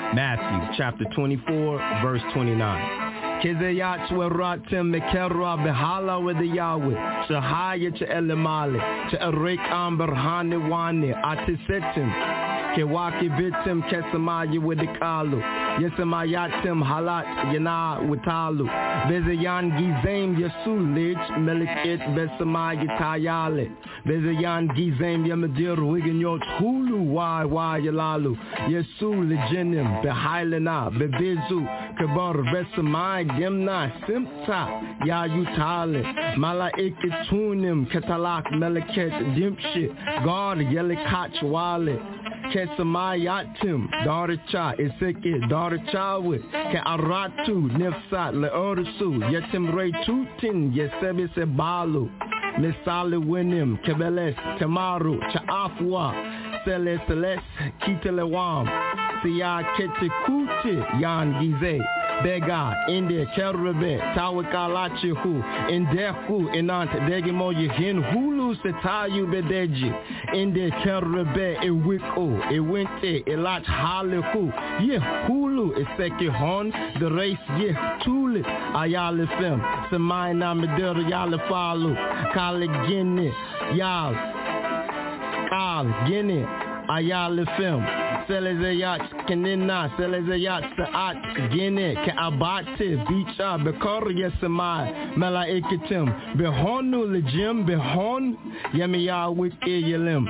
Matthew chapter 24, verse 29. Kezayat weratim mekerra behala with the Yahweh, Shahaya to Elimale, to Erik Amber Hanewane, Atisetim, Kewaki Vitim Kesamaya with the Kalu, Yesamayatim Halat Yana Witalu, Bezayan Gizem Yasul Lich, Melikit Besamaya Tayale, Bezayan Gizem Yamadir Wiganot Hulu, why Yalalu, Yasul Leginim, Behailena, Bebezu, Kabar Besamai. Gemna Simta Ya Yutale Mala Ikitunim Katalak Meliket Dimpshit God Yelikach Wale Kesamayatim Daricha Iseke Darichawe Ke Aratu Nifsat Leorusu Yetim Ray Tutin Yesebi Sebalu Misali Winim Kebeles Tamaru Chaafwa Sele Seles Kitelewam Siya Ketikuti Yan Gize Bega, Inde, Kerebe, Tawakalachi Hu, Indeku, Inant, Degimo Yihin, Hulu, Setayu Bedeji, Inde, Kerebe, Ewiko, Ewente, Elach Haleku, Ye Hulu, Eseki Hon, the race, Ye Tule, Ayale Fem, Semaina Medera Yale Falu, Kale Gine, Yal, Kal, Gine, Ayale Fem. Selezayat Kenina, Selezayat Saat, Gene, Keabate, Bicha, Bekor Yesamai, Malaiketim, Behonu Lejim, Behon, Yemiya with Yelim.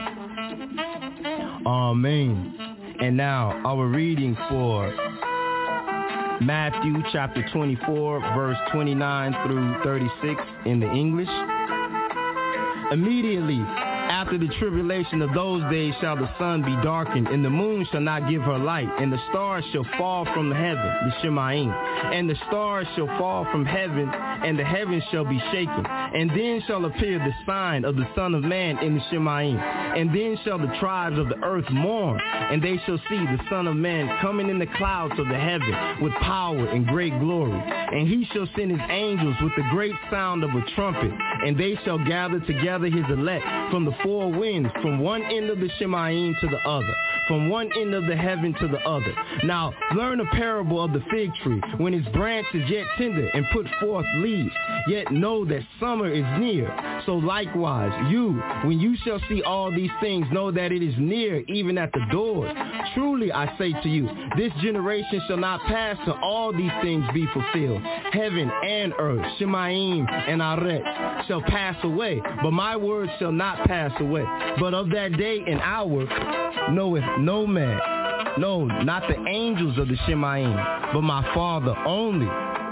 Amen. And now our reading for Matthew chapter 24, verse 29 through 36 in the English. Immediately after the tribulation of those days shall the sun be darkened, and the moon shall not give her light, and the stars shall fall from the heaven, the Shemaim, and the stars shall fall from heaven, and the heavens shall be shaken. And then shall appear the sign of the Son of Man in the Shemaim. And then shall the tribes of the earth mourn, and they shall see the Son of Man coming in the clouds of the heaven with power and great glory. And he shall send his angels with the great sound of a trumpet, and they shall gather together his elect from the four winds, from one end of the Shemaim to the other, from one end of the heaven to the other. Now learn a parable of the fig tree, when its branch is yet tender and put forth leaves, yet know that summer is near. So likewise, you, when you shall see all these things, know that it is near, even at the doors. Truly I say to you, this generation shall not pass till all these things be fulfilled. Heaven and earth, Shemaim and Aret, shall pass away, but my words shall not pass away. But of that day and hour knoweth no man, no, not the angels of the Shemaim, but my Father only.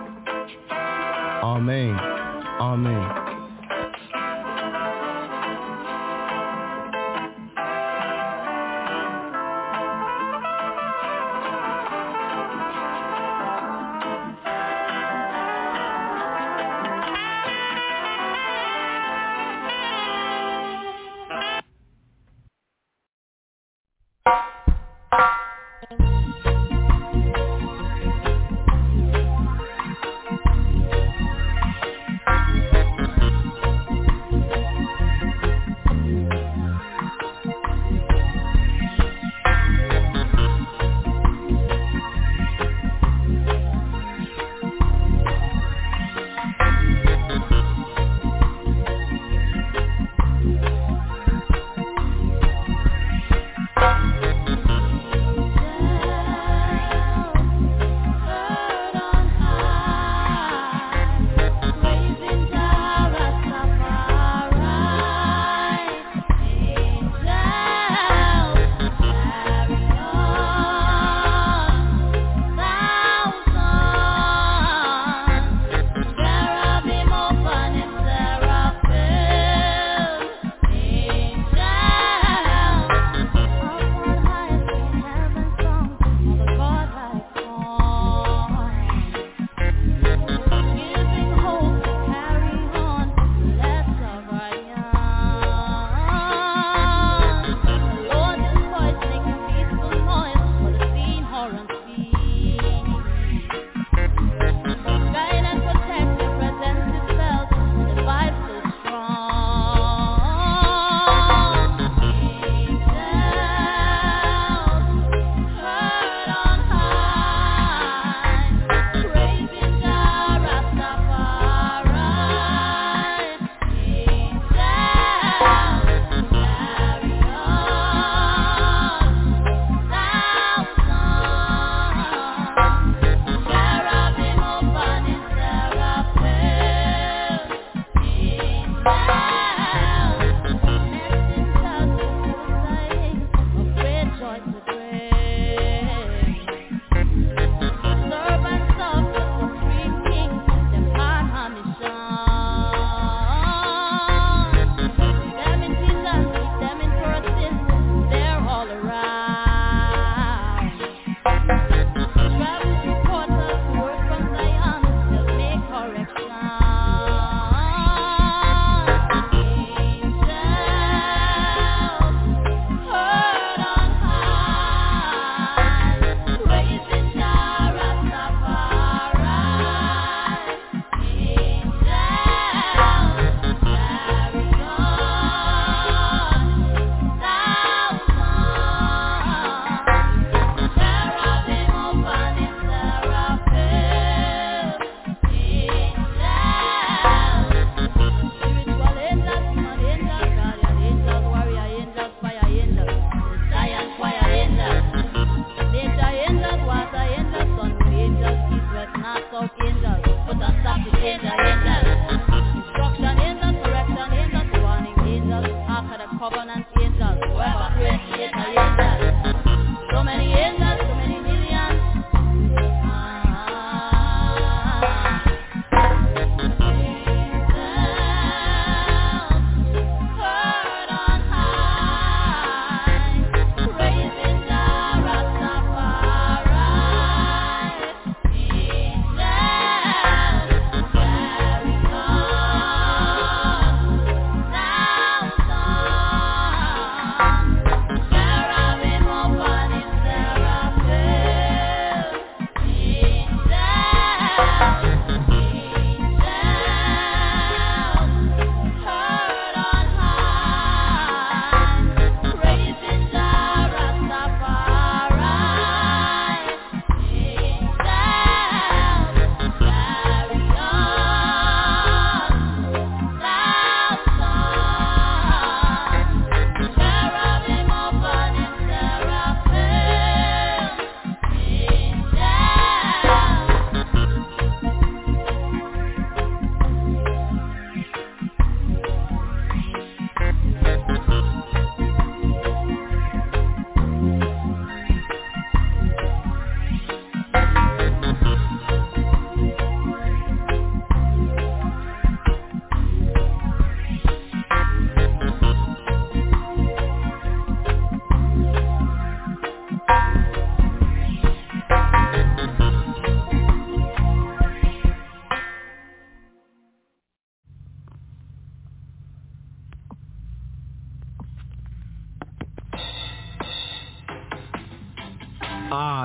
Amen. Amen.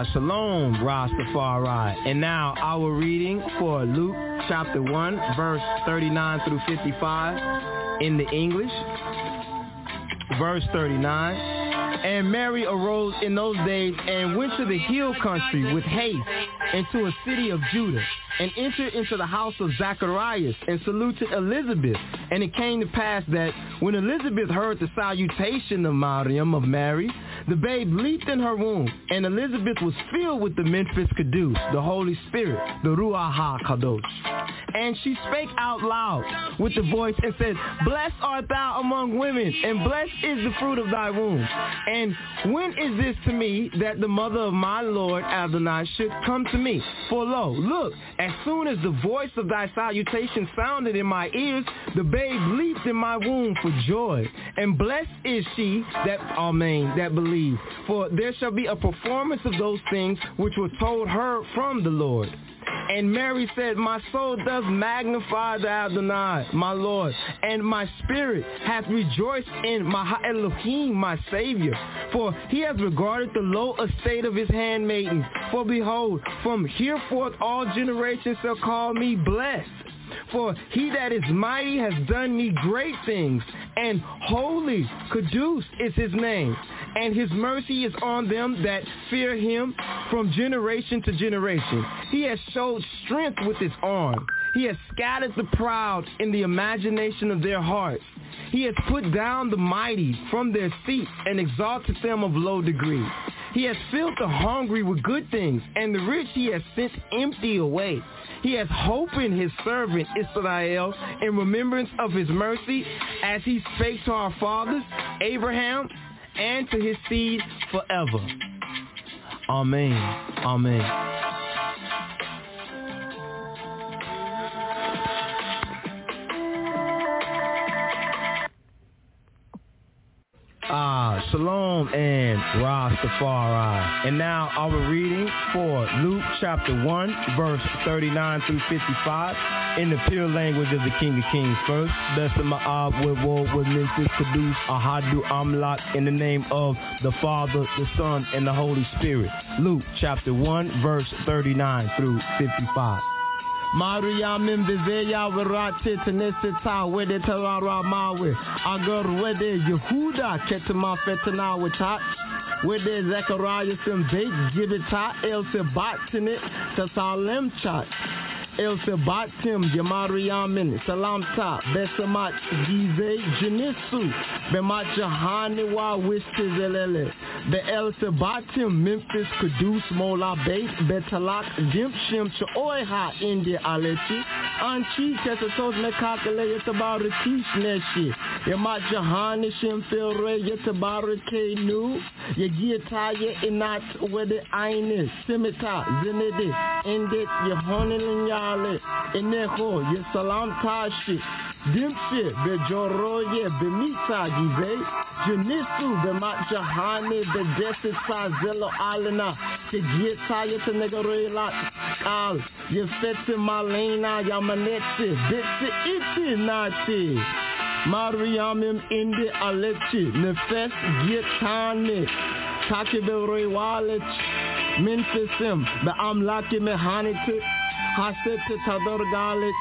Shalom, Rastafari. And now our reading for Luke chapter 1, verse 39 through 55 in the English. Verse 39. And Mary arose in those days and went to the hill country with haste into a city of Judah, and entered into the house of Zacharias and saluted Elizabeth. And it came to pass that when Elizabeth heard the salutation of Mariam, of Mary, the babe leaped in her womb, and Elizabeth was filled with the Memphis Kadosh, the Holy Spirit, the Ruach HaKadosh. And she spake out loud with the voice and said, Blessed art thou among women, and blessed is the fruit of thy womb. And when is this to me that the mother of my Lord Adonai should come to me? For lo, look, as soon as the voice of thy salutation sounded in my ears, the babe leaped in my womb for joy. And blessed is she that believed, for there shall be a performance of those things which were told her from the Lord. And Mary said, My soul doth magnify the Adonai, my Lord, and my spirit hath rejoiced in my Elohim, my Savior. For he hath regarded the low estate of his handmaiden. For behold, from hereforth all generations shall call me blessed. For he that is mighty has done me great things, and holy, Kadosh is his name. And his mercy is on them that fear him from generation to generation. He has showed strength with his arm. He has scattered the proud in the imagination of their hearts. He has put down the mighty from their seats and exalted them of low degree. He has filled the hungry with good things, and the rich he has sent empty away. He has holpen his servant Israel in remembrance of his mercy, as he spake to our fathers, Abraham, and to his seed forever. Amen. Amen. Shalom and Rastafari. And now our reading for Luke chapter 1, verse 39 through 55 in the pure language of the King of Kings first. Besama'ab with Memphis Kadosh Ahadu Amlak, in the name of the Father, the Son, and the Holy Spirit. Luke chapter 1, verse 39 through 55. Mariamim Vizeya Verate Tenesita Wede Tarara Mawe Agar Wede Yehuda Ketama Fetana Witat Wede Zechariah Sim Bait Gibita El Sebatinit Tasalem Chat El Sebatim Yamariamin Salamta Besamat Gize Jenisu Bemat Jahaniwa Wistizelele Be El Sebatim Memphis Kadosh Mola Bait Betalak Dimpshim Choiha India Alechi Anchi Kesatos Mekakale Yetabaratish Neshi Yamat Jahanishim Filre Yetabarake Nu Yagiataye Inat Wede Ainis Simita Zinede Indit Yehonilinya Eneho Yesalam Tashi Dimshi Bejoroye Bemita Gize Junisu Bemat Jahane Bedesita Zelo Alena Tigieta Yetenegarela Al Yefete Malena Yamanete Betse Iti Nati Mariamim Indi Alechi Nefes Gietane Takibere Walech Memphisim Beamlaki Mehanite Hasete Tador Galit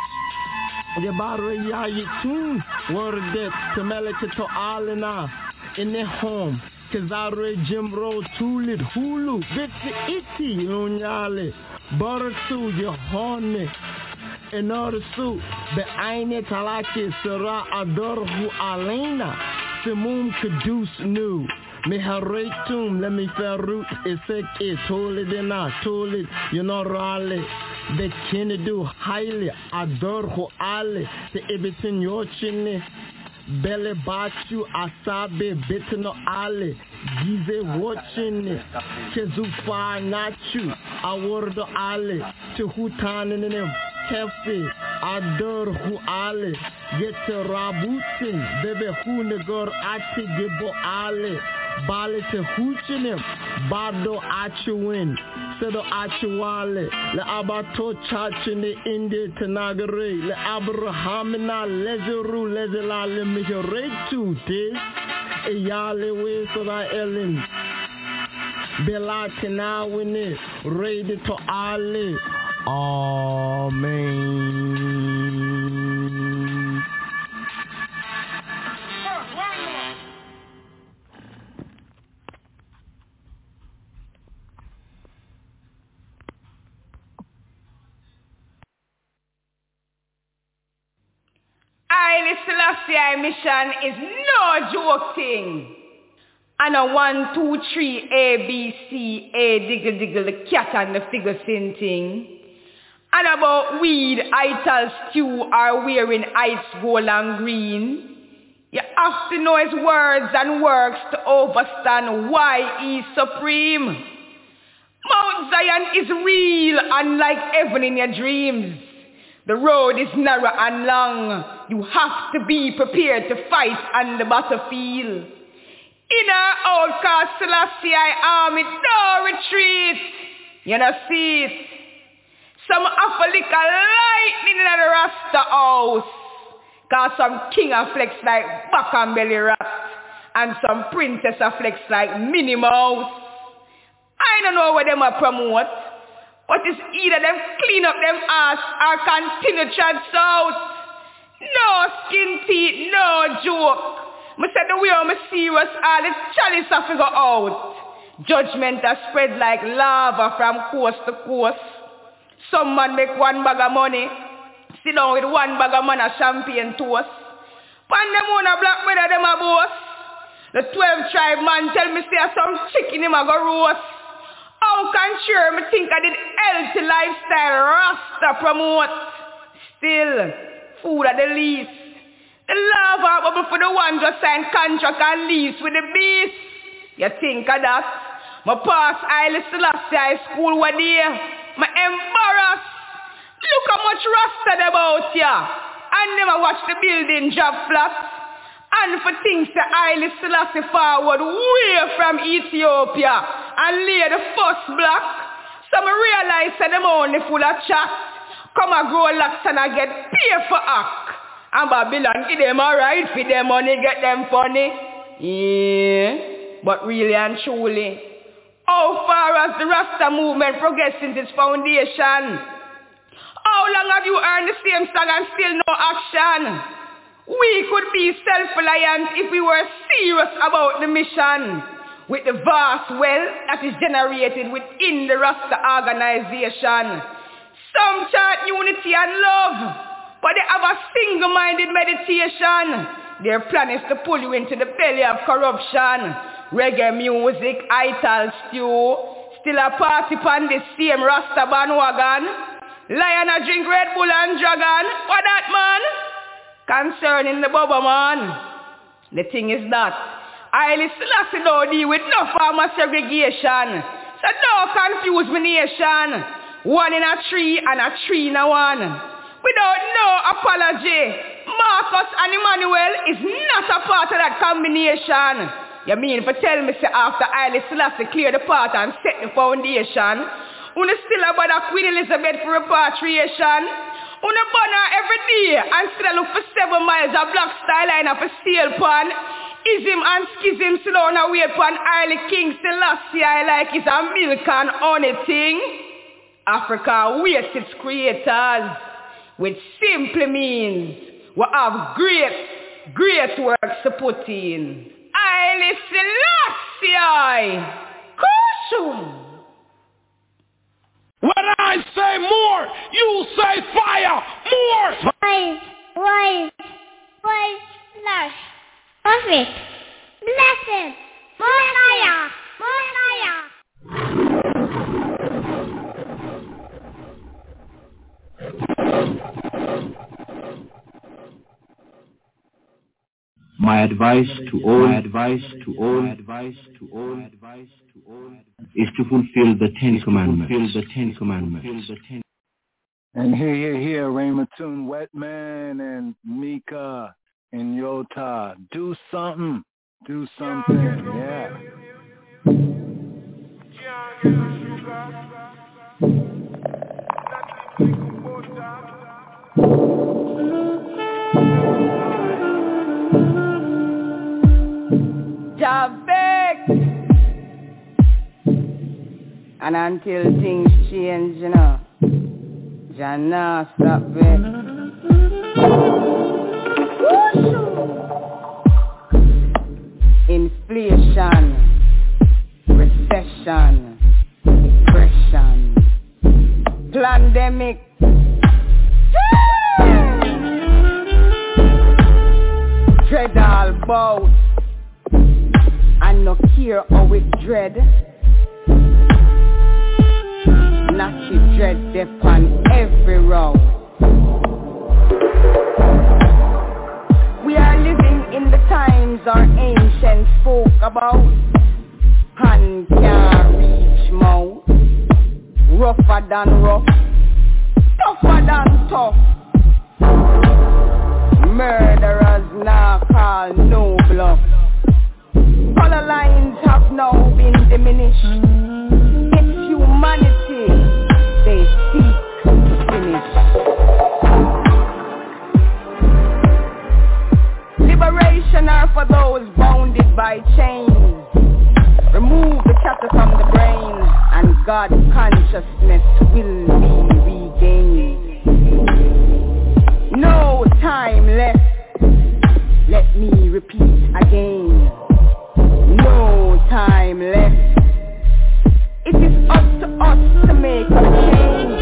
Yabare Yayitun Wordet Temeleke to Alena in their home Kazare Jimro Tulid Hulu Bitsi Iti Lunyale Barasu Yohone in order to the Aine Talaki Sera Adorhu Alena Simum Kadosh Nu Miharetum let me ferrut Isek Tolidina Tolid Yonorale the Kennedy highly Adorhu Ale the Ibitin Yochine Bele Bachu Asabe Bitino Ale Gize Watching Kezufa Nachu Awardo Ale Tehutan Kefi Adorhu Ale Get Rabutin Bebe Hunegor Ati Gebo Ale Bale Tehuchinim Bado Achuin Sedo Achuale Le Abato Chachine Inde Tenagare Le Abrahamina Lezeru Lezela Le Mihoretu Te Eyale We Soda Ellen Belakina winnie, ready to Ali. Amen. Haile Selassie mission is no joke thing. And a 1, 2, 3, A, B, C, A, diggle, diggle, the cat and the figure sin thing. And about weed, ital stew are wearing ice, gold and green. You have to know his words and works to understand why he's supreme. Mount Zion is real, unlike heaven in your dreams. The road is narrow and long. You have to be prepared to fight on the battlefield. In our outcast Selassie army, no retreat. You know see it. Some have a little lightning in the Rasta house. Cause some king a flex like back and belly rat. And some princess a flex like Minnie Mouse. I don't know what them a promote. But it's either them clean up them ass or continue trans out. No skin teeth, no joke. Me said the way I'm serious, all the chalice I figure out. Judgment has spread like lava from coast to coast. Some man make 1 bag of money, sit down with 1 bag of man a champagne toast. Pan them on a black brother them a boss. The 12 tribe man tell me say some chicken him a go roast. How can sure me think I did healthy lifestyle Rasta promote? Still, food at the least. The lava bubble for the one just sign contract and lease with the beast. You think of that? My pass Haile Selassie High School one day. My embarrassed. Look how much Rasta about ya. And them I watch the building drop flat. And for things that Haile Selassie forward way from Ethiopia and lay the first block. Some realize that them only full of chat. Come and grow locks and I get paid for act. And Babylon give them alright for them money, get them funny. Yeah, but really and truly, how far has the Rasta movement progressed since its foundation? How long have you earned the same song and still no action? We could be self-reliant if we were serious about the mission. With the vast wealth that is generated within the Rasta organization. Some chant unity and love, but they have a single-minded meditation. Their plan is to pull you into the belly of corruption. Reggae music, ital stew, still a party pan the same Rasta bandwagon. Lion a drink Red Bull and Dragon. What that man? Concerning the Bubba man. The thing is that Haile Selassie don't deal with no form of segregation. So don't confuse me nation. 1 in a 3 and a 3 in a 1. Without no apology, Marcus and Emmanuel is not a part of that combination. You mean for tell me say after Haile Selassie clear the path and set the foundation, una still about a Queen Elizabeth for repatriation? Una burn her every day and still look for 7 miles of black style line of a steel pan. Ism and schism still on a wait pan Haile King Selassie like it's a milk and honey thing. Africa waits its creators, which simply means we have great works to put in. Haile Selassie! Kushum! When I say more, you say fire! More! Wise, slash, perfect, blessed, more fire! My advice to all is to fulfill the 10 commandments. And here, Raymatoon, Wetman, and Mika, and Yota. Do something, yeah. And until things change, you know, Jannah stop it. Inflation, recession, depression, pandemic. Dread all bout, and no care how it dread. Nasty dread death on every road. We are living in the times our ancients spoke about. Hand can't reach mouth, rougher than rough, tougher than tough. Murderers now call no bluff. Color lines have now been diminished. It's humanity they seek to finish. Liberation are for those bounded by chains. Remove the chatter from the brain, and God consciousness will be regained. No time left, let me repeat again. No time left. It is up to us to make a change.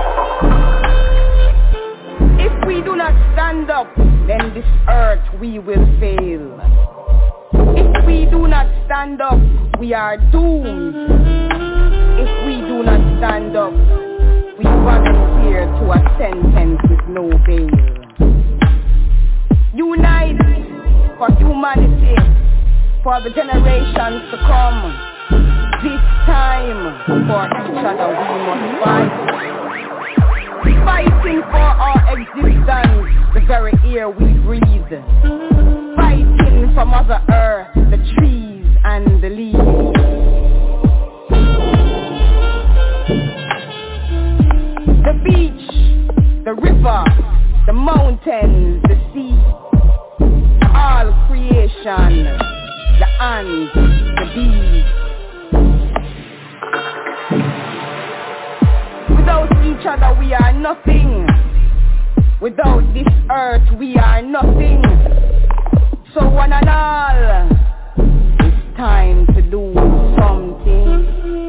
If we do not stand up, then this earth we will fail. If we do not stand up, we are doomed. If we do not stand up, we volunteer to a sentence with no bail. Unite for humanity, for the generations to come. This time, for each other we must fight. Fighting for our existence, the very air we breathe. Fighting for Mother Earth, the trees and the leaves. The beach, the river, the mountains, the sea. All creation, the ants, the bees. Without each other we are nothing. Without this earth we are nothing. So one and all, it's time to do something.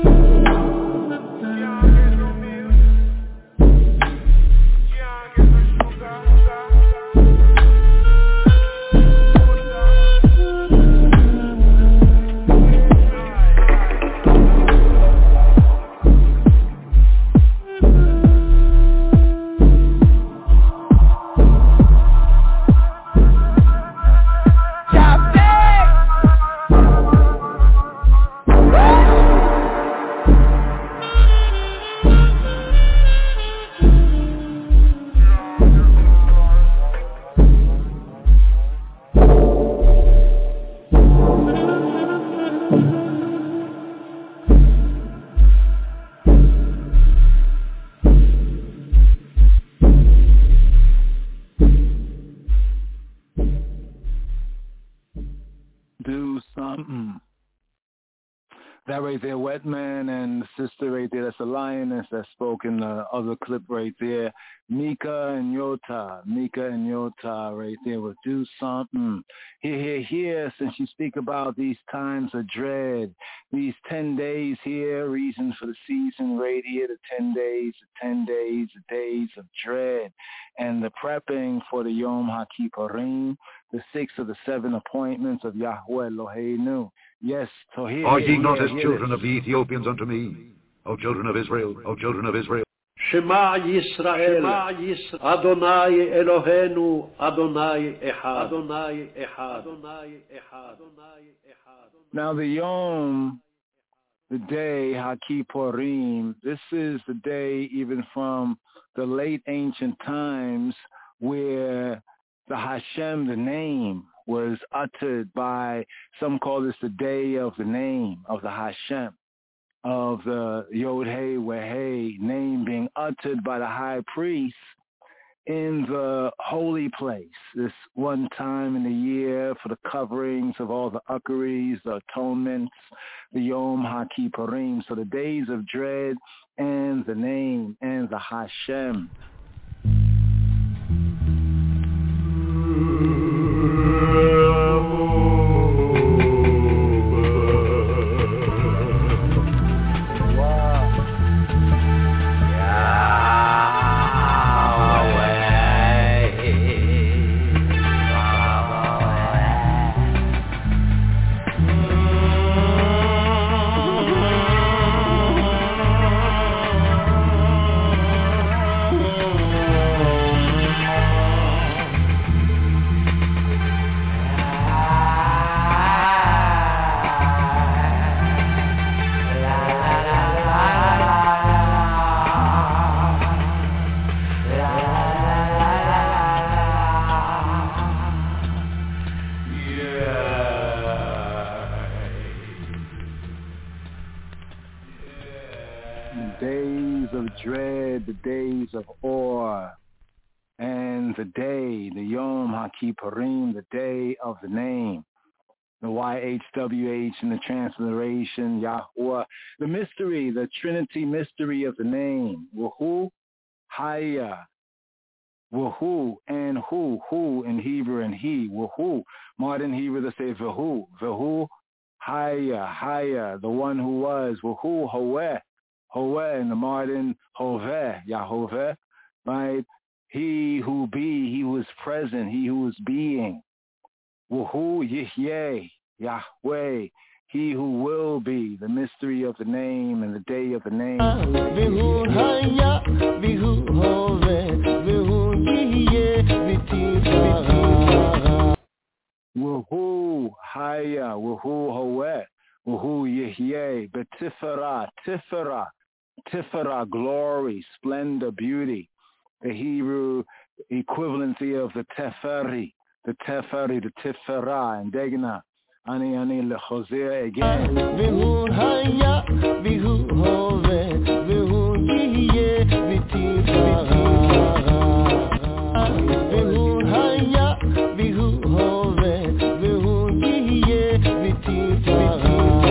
That right there, Wetman, and the sister right there, that's a lioness that spoke in the other clip right there. Mika and Yota right there will do something. Here, since you speak about these times of dread, these 10 days here, reason for the season right here, the 10 days, the days of dread, and the prepping for the Yom HaKippurim, the 6 of the 7 appointments of Yahweh Eloheinu. Yes, so here. Are ye not as children of the Ethiopians unto me, O children of Israel, O children of Israel? Shema Yisrael, Adonai Eloheinu, Adonai Echad, Adonai Echad, Adonai Echad, Adonai Echad. Now the Yom, the day HaKippurim, this is the day even from the late ancient times where the Hashem, the name, was uttered by, some call this the day of the name of the Hashem, of the Yod Hey Weh Hey name being uttered by the high priest in the holy place, this one time in the year for the coverings of all the ukkeries, the atonements, the Yom HaKippurim, so the days of dread and the name and the Hashem. Of Or, and the day, the Yom HaKippurim, the day of the name, the YHWH in the transliteration, Yahweh, the mystery, the Trinity mystery of the name, Wahu, Haya, Wahu, and who in Hebrew and he, Wahu, modern Hebrew they say Vahu, Haya, the one who was, Wahu, Haweh, in the modern Hoveh, Yahoveh, right? He who be, he who is present, he who is being. Wuhu Yihyeh, Yahweh, he who will be, the mystery of the name and the day of the name. Wuhu Haya, Wuhu Howeh, Wuhu Yihyeh, Tifera, glory, splendor, beauty. The Hebrew equivalency of the Teferi, the Tifera, and Degna, Ani Lechozir again. Vihu Haya, Vihu Hove, Vihu Yihyeh, Vitifera. Vihu Haya, Vihu Hove, Vihu Yihyeh, Vitifera.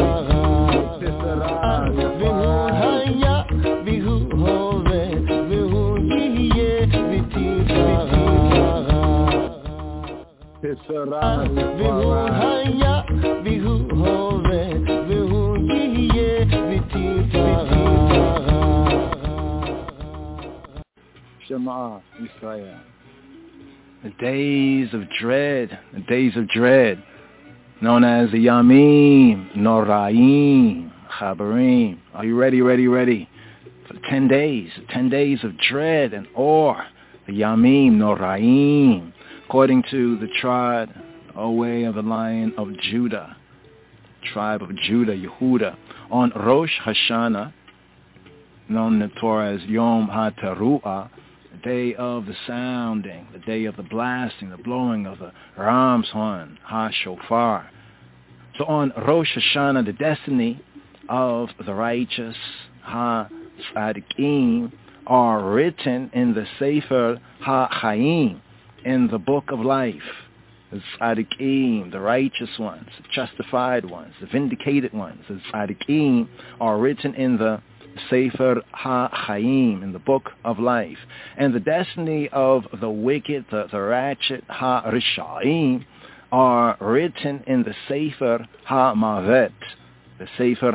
Shema Yisrael. The days of dread, known as the Yamim Noraim Chabarim. Are you ready? For 10 days of dread and awe, the Yamim Noraim, according to the tribe, way of the Lion of Judah, tribe of Judah, Yehuda, on Rosh Hashanah, known in the Torah as Yom HaTeruah, the day of the sounding, the day of the blasting, the blowing of the ram's horn, HaShofar. So on Rosh Hashanah, the destiny of the righteous, HaTzadikim, are written in the Sefer HaChaim, in the book of life. The Tzadikim, the righteous ones, the justified ones, the vindicated ones, the Tzadikim are written in the Sefer HaChaim, in the book of life. And the destiny of the wicked, the ratchet, HaRishaim, are written in the Sefer HaMavet, the Sefer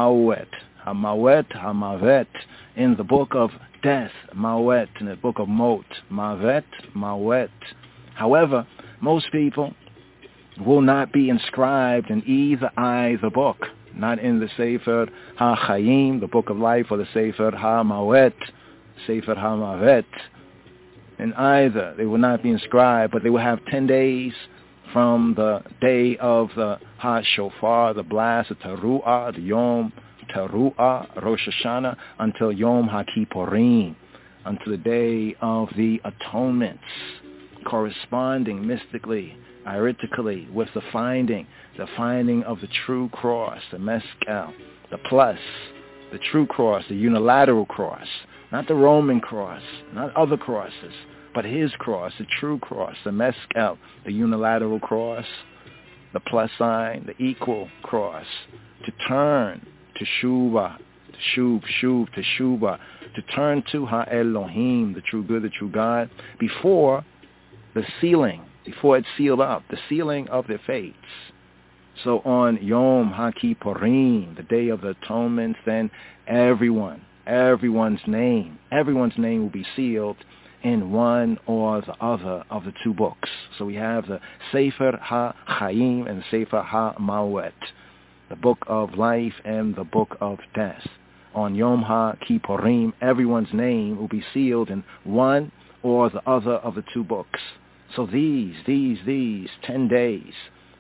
HaMawet, in the book of death, Mawet, in the book of Mot, Mawet. However, most people will not be inscribed in either book, not in the Sefer HaChaim, the book of life, or the Sefer HaMawet, Sefer HaMavet. In either, they will not be inscribed, but they will have 10 days from the day of the HaShofar, the blast, the Teruah, the Yom Teruah, Rosh Hashanah, until Yom HaKippurim, until the day of the atonements, corresponding mystically, aritically, with the finding of the true cross, the Meskel, the plus, the true cross, the unilateral cross, not the Roman cross, not other crosses, but his cross, the true cross, the mescal, the unilateral cross, the plus sign, the equal cross, to turn to Shuba, to Shuba, to turn to Ha-Elohim, the true good, the true God, before the sealing, before it's sealed up, the sealing of their fates. So on Yom HaKippurim, the Day of the Atonement, then everyone's name will be sealed in one or the other of the two books. So we have the Sefer HaChaim and the Sefer HaMawet, the book of life and the book of death. On Yom HaKippurim, everyone's name will be sealed in one or the other of the two books. So these 10 days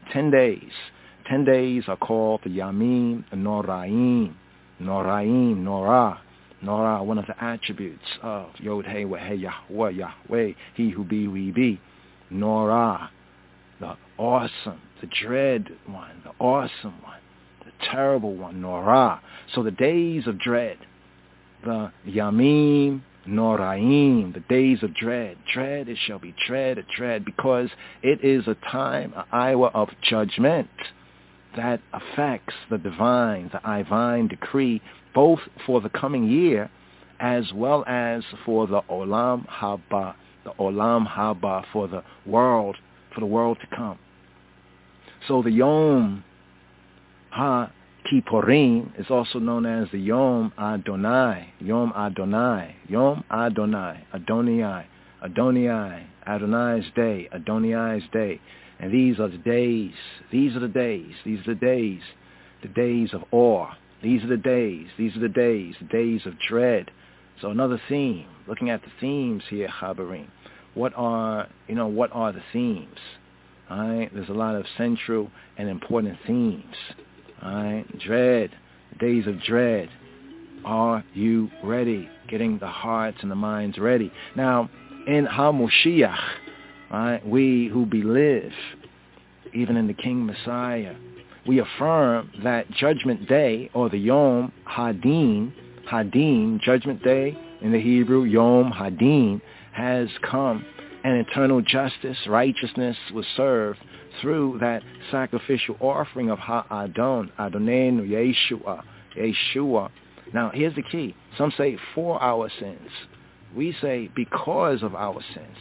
are called the Yamim Noraim, Norah, one of the attributes of Yod-Heh, Weh-Heh, Yahweh, he who be, we be. Norah, the awesome, the dread one, the awesome one, the terrible one, Norah. So the days of dread, the Yamim Noraim, the days of dread. Dread, it shall be dread, because it is a time, an hour of judgment that affects the divine decree, both for the coming year as well as for the Olam Haba, for the world to come. So the Yom HaKippurim is also known as the Yom Adonai, Adonai's day. And these are the days of awe. These are the days of dread. So another theme, looking at the themes here, Chabarim. What are the themes? All right, there's a lot of central and important themes. All right, dread, days of dread. Are you ready? Getting the hearts and the minds ready. Now, in HaMoshiach, right, we who believe, even in the King Messiah, we affirm that Judgment Day, or the Yom Hadin, Judgment Day in the Hebrew, Yom Hadin, has come, and eternal justice, righteousness was served through that sacrificial offering of Adonenu, Yeshua. Now, here's the key. Some say for our sins. We say because of our sins,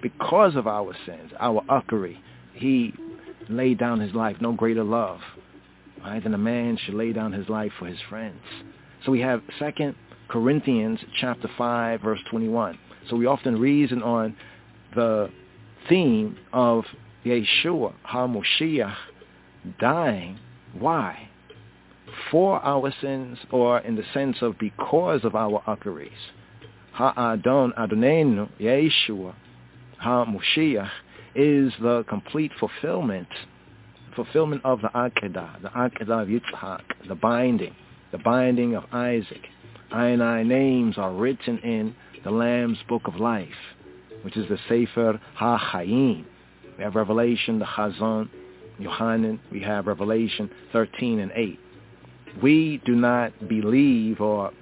our uckery. He laid down his life, no greater love, right, than a man should lay down his life for his friends. So we have 2 Corinthians chapter 5, verse 21. So we often reason on the theme of Yeshua HaMoshiach dying. Why? For our sins, or in the sense of because of our uckeries. Adonenu, Yeshua HaMoshiach, is the complete fulfillment of the Akedah of Yitzhak, the binding of Isaac. I names are written in the Lamb's Book of Life, which is the Sefer HaChaim. We have Revelation, the Chazon, Yohanan. We have Revelation 13 and 8. We do not believe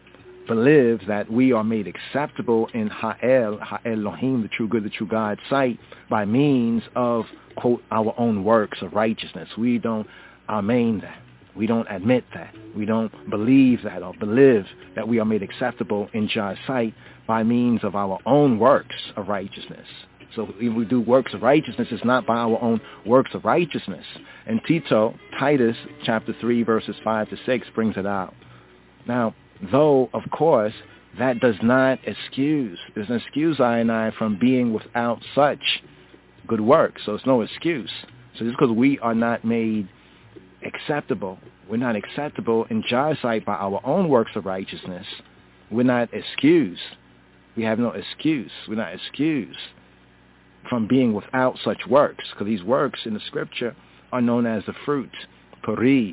that we are made acceptable in Ha-Elohim, the true good, the true God's sight, by means of, quote, our own works of righteousness. We don't amen that. We don't admit that. We don't believe that or believe that we are made acceptable in God's sight by means of our own works of righteousness. So if we do works of righteousness, it's not by our own works of righteousness. And Titus chapter 3, verses 5 to 6 brings it out. Now, though, of course, that does not excuse I and I from being without such good works. So it's no excuse. So just because we are not made acceptable, we're not acceptable in God's sight by our own works of righteousness, we're not excused. We have no excuse. We're not excused from being without such works, because these works in the scripture are known as the fruit, the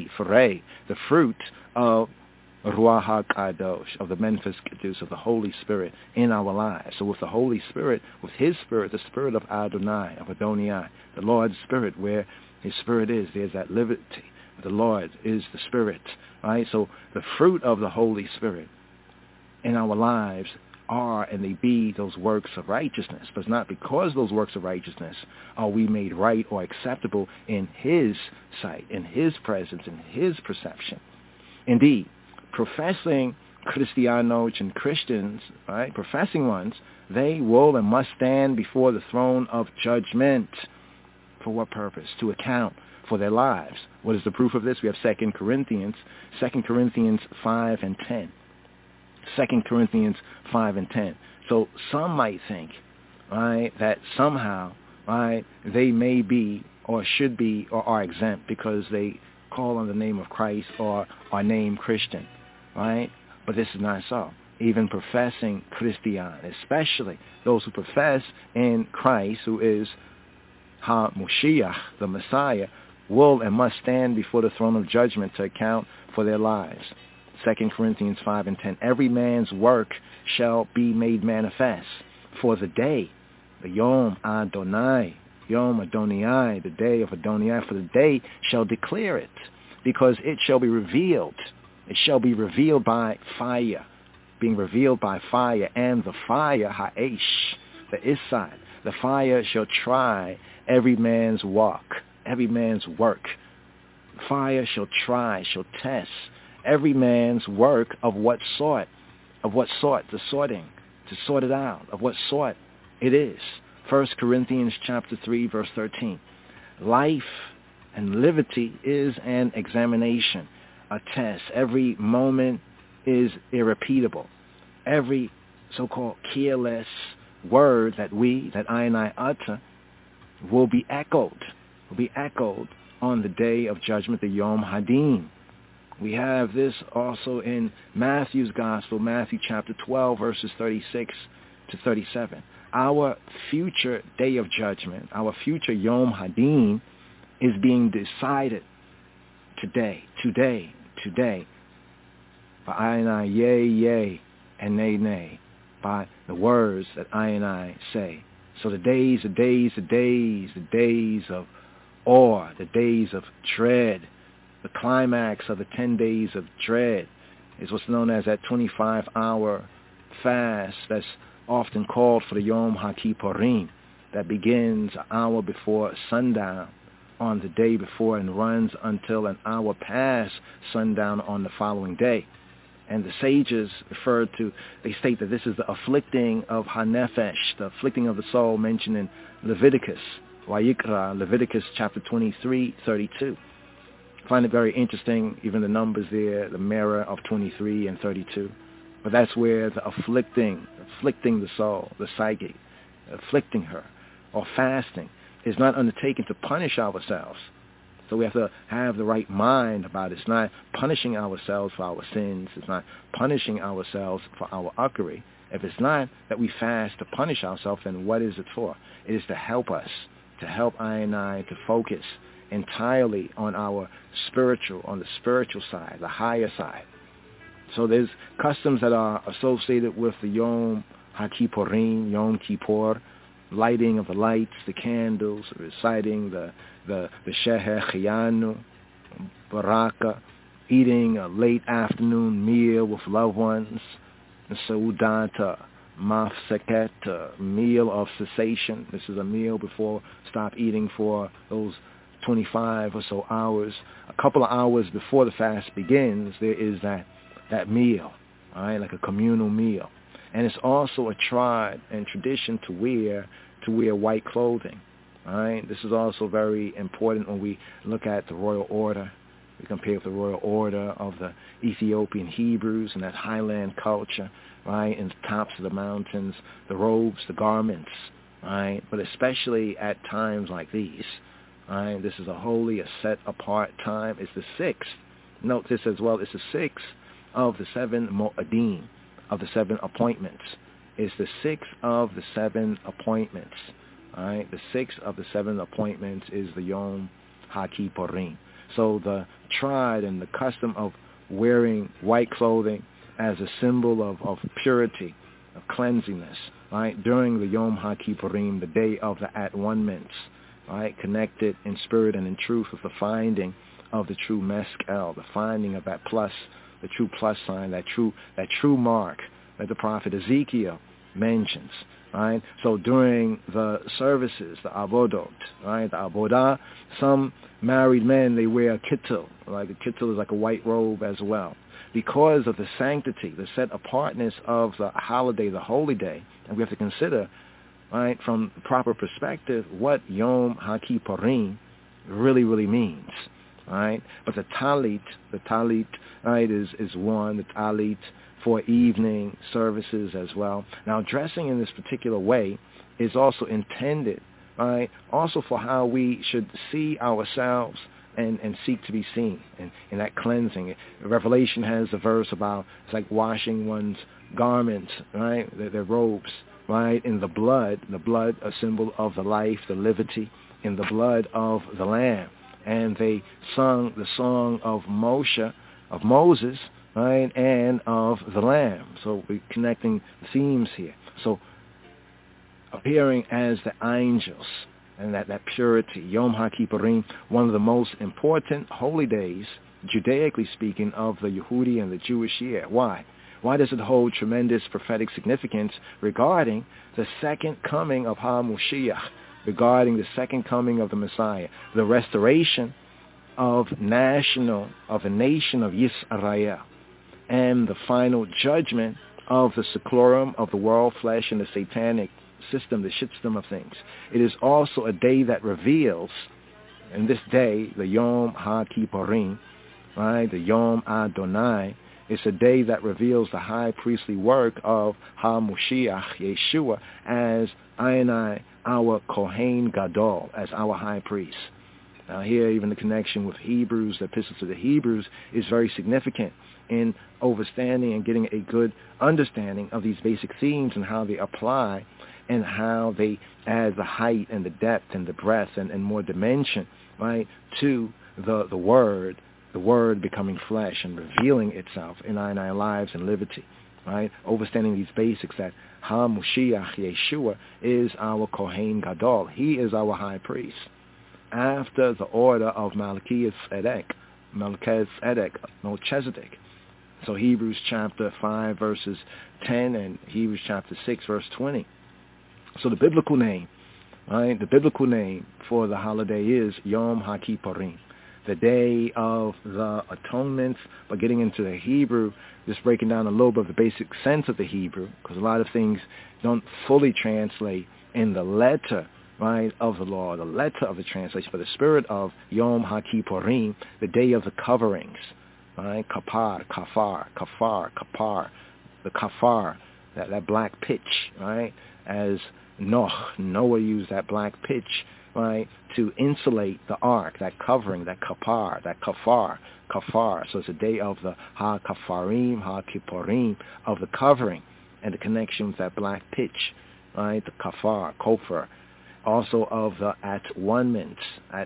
fruit of Ruach HaKadosh, of the Menfes Kedus, of the Holy Spirit in our lives. So with the Holy Spirit, with his Spirit, the Spirit of Adonai, of Adonai, the Lord's Spirit, where his Spirit is, there's that liberty. The Lord is the Spirit, right? So the fruit of the Holy Spirit in our lives are and they be those works of righteousness. But it's not because those works of righteousness are we made right or acceptable in his sight, in his presence, in his perception. Indeed, professing Christianos and Christians, right, professing ones, they will and must stand before the throne of judgment. For what purpose? To account for their lives. What is the proof of this? We have 2 Corinthians 5 and 10. 2 Corinthians 5 and 10. So some might think, right, that somehow, right, they may be or should be or are exempt because they call on the name of Christ or are named Christian, right? But this is not so. Even professing Christian, especially those who profess in Christ, who is HaMoshiach, the Messiah, will and must stand before the throne of judgment to account for their lives. 2 Corinthians 5 and 10. Every man's work shall be made manifest. For the day, the Yom Adonai, Yom Adonai, the day of Adonai, for the day shall declare it, because it shall be revealed. It shall be revealed by fire, being revealed by fire, and the fire, Ha'esh, the Isad, the fire shall try every man's walk, every man's work. Fire shall try, shall test every man's work of what sort, the sorting, to sort it out, of what sort it is. 1 Corinthians chapter 3, verse 13. Life and liberty is an examination, a test. Every moment is irrepeatable. Every so-called careless word that I and I utter will be echoed on the day of judgment, the Yom Hadin. We have this also in Matthew's Gospel, Matthew chapter 12, verses 36 to 37. Our future day of judgment, our future Yom Hadin, is being decided today. By I and I, yea, and nay, by the words that I and I say. So the days of awe, the days of dread, the climax of the 10 days of dread is what's known as that 25-hour fast that's often called for the Yom HaKippurim, that begins an hour before sundown on the day before and runs until an hour past sundown on the following day. And the sages they state that this is the afflicting of Hanefesh, the afflicting of the soul mentioned in Leviticus, Vayikra, Leviticus chapter 23, 32. I find it very interesting, even the numbers there, the mirror of 23 and 32. But that's where the afflicting the soul, the psyche, afflicting her, or fasting, is not undertaken to punish ourselves. So we have to have the right mind about it. It's not punishing ourselves for our sins. It's not punishing ourselves for our uckery. If it's not that we fast to punish ourselves, then what is it for? It is to help us, to help I and I to focus entirely on the spiritual side, the higher side. So there's customs that are associated with the Yom HaKippurim, Yom Kippur, lighting of the lights, the candles, reciting the Sheher Chiyanu, Baraka, eating a late afternoon meal with loved ones, the Saudata Mafseket, a meal of cessation. This is a meal before stop eating for those 25 or so hours. A couple of hours before the fast begins, there is that meal, all right, like a communal meal. And it's also a tribe and tradition to wear white clothing. All right, this is also very important when we look at the royal order. We compare with the royal order of the Ethiopian Hebrews and that highland culture, right, in the tops of the mountains, the robes, the garments, right. But especially at times like these, right, this is a holy, a set-apart time. It's the sixth. Note this as well. It's the sixth of the 7 Mo'adim, of the 7 appointments. It's the 6th of the 7 appointments. All right, the 6th of the 7 appointments is the Yom HaKippurim. So the tribe and the custom of wearing white clothing as a symbol of purity, of cleansiness, right, during the Yom HaKippurim, the day of the at-one-ments, right, connected in spirit and in truth with the finding of the true meskel, the finding of that plus, the true plus sign, that true mark, that the prophet Ezekiel mentions. Right? So during the services, the avodot, right, the avodah, some married men, they wear a kittel. Like a kittel is like a white robe as well. Because of the sanctity, the set apartness of the holiday, the holy day, and we have to consider, right, from the proper perspective, what Yom HaKippurim really means. Right? But the talit, right, is one, the talit for evening services as well. Now, dressing in this particular way is also intended, right, also for how we should see ourselves and seek to be seen, and in that cleansing. Revelation has a verse about, it's like washing one's garments, right, their robes, right, in the blood, a symbol of the life, the liberty, in the blood of the Lamb. And they sung the song of Moses, right, and of the Lamb. So we're connecting themes here. So appearing as the angels and that purity, Yom HaKippurim, one of the most important holy days, Judaically speaking, of the Yehudi and the Jewish year. Why? Why does it hold tremendous prophetic significance regarding the second coming of HaMoshiach, regarding the second coming of the Messiah, the restoration of the nation of Yisrael, and the final judgment of the seclorum of the world, flesh, and the satanic system, the shitstem of things. It is also a day that reveals, and this day, the Yom HaKippurim, right, the Yom Adonai, it's a day that reveals the high priestly work of HaMoshiach, Yeshua, as Adonai, our Kohen Gadol, as our high priest. Now here, even the connection with Hebrews, the Epistle to the Hebrews, is very significant in understanding and getting a good understanding of these basic themes and how they apply and how they add the height and the depth and the breadth and more dimension, right, to the Word becoming flesh and revealing itself in our lives and liberty, right? Understanding these basics that HaMoshiach, Yeshua, is our Kohen Gadol. He is our high priest. After the order of Melchizedek, Melchizedek. So Hebrews chapter 5 verses 10 and Hebrews chapter 6 verse 20. So the biblical name, right? The biblical name for the holiday is Yom HaKippurim, the day of the atonement. But getting into the Hebrew, just breaking down a little bit of the basic sense of the Hebrew, because a lot of things don't fully translate in the letter, right, of the law, the letter of the translation, but the spirit of Yom HaKippurim, the day of the coverings, right? Kafar, the kafar, that black pitch, right? As Noah used that black pitch, right, to insulate the ark, that covering, that kafar. So it's a day of the ha-kafarim, ha-kippurim, of the covering, and the connection with that black pitch, right, the kafar, kofar. Also of the atonement,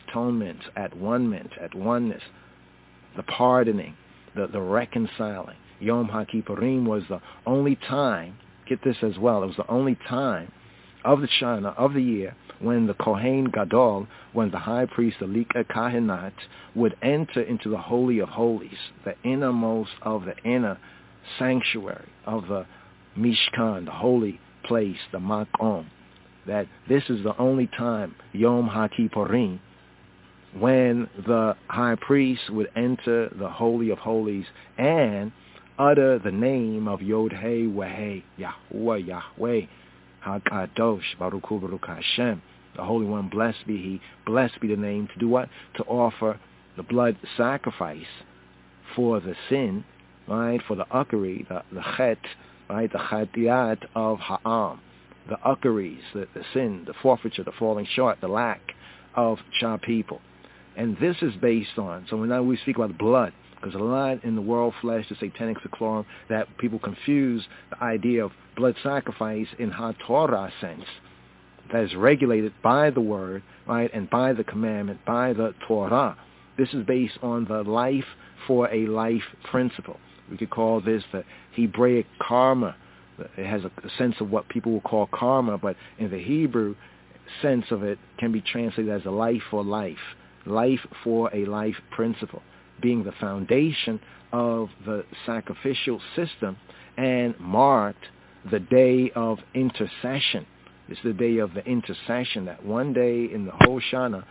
oneness, the pardoning, the reconciling. Yom HaKippurim was the only time, get this as well, it was the only time of the Shana, of the year, when the Kohen Gadol, when the high priest, the Lika Kahanat, would enter into the Holy of Holies, the innermost of the inner sanctuary of the Mishkan, the holy place, the Makom. That this is the only time, Yom HaKippurim, when the high priest would enter the Holy of Holies and utter the name of Yod-Heh Weh, Yahweh, HaKadosh, Baruch Hu Baruch Hashem, the Holy One, blessed be He, blessed be the name, to do what? To offer the blood sacrifice for the sin, right, for the ukari, the chet, right, the chatiyat of Ha'am, the ukaris, the sin, the forfeiture, the falling short, the lack of Shah people. And this is based on, so now we speak about blood, because a lot in the world flesh, the satanic seclorum, that people confuse the idea of blood sacrifice in HaTorah sense, that is regulated by the word, right, and by the commandment, by the Torah. This is based on the life for a life principle. We could call this the Hebraic karma. It has a sense of what people will call karma, but in the Hebrew sense of it can be translated as a life for life for a life principle, being the foundation of the sacrificial system and marked the day of intercession. It's the day of the intercession, that one day in the Hoshana,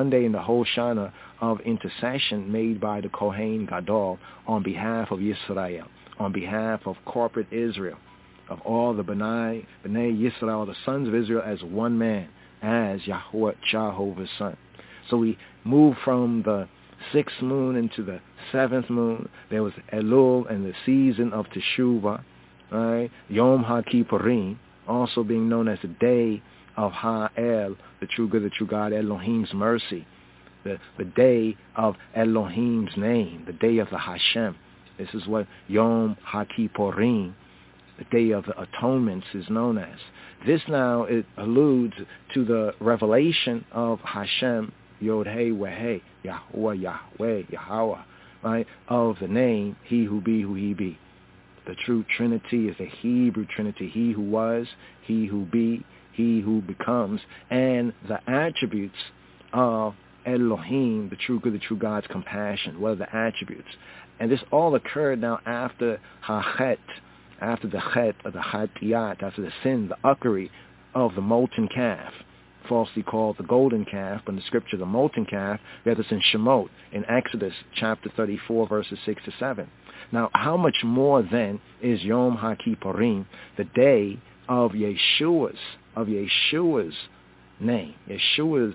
of intercession made by the Kohen Gadol on behalf of Yisrael, on behalf of corporate Israel, of all the B'nai Yisrael, the sons of Israel, as one man, as Yahweh, Jehovah's son. So we move from the 6th moon into the 7th moon. There was Elul and the season of Teshuvah, right? Yom HaKippurim, also being known as the day of Ha'el, the true good, the true God, Elohim's mercy, the day of Elohim's name, the day of the Hashem. This is what Yom HaKippurim, the day of the atonements, is known as. This now, it alludes to the revelation of Hashem, Yod-Heh, Weh-Heh, Yahweh, Yahweh, Yahweh, right, of the name, He who be, who He be. The true Trinity is the Hebrew Trinity, He who was, He who be, He who becomes, and the attributes of Elohim, the true good, the true God's compassion. What are the attributes? And this all occurred now after Hachet, after the Chet, or the Hatiyat, after the sin, the uckery of the molten calf, falsely called the golden calf, but in the scripture the molten calf. We have this in Shemot, in Exodus chapter 34, verses 6 to 7. Now, how much more then is Yom HaKippurim, the day of Yeshua's name, Yeshua's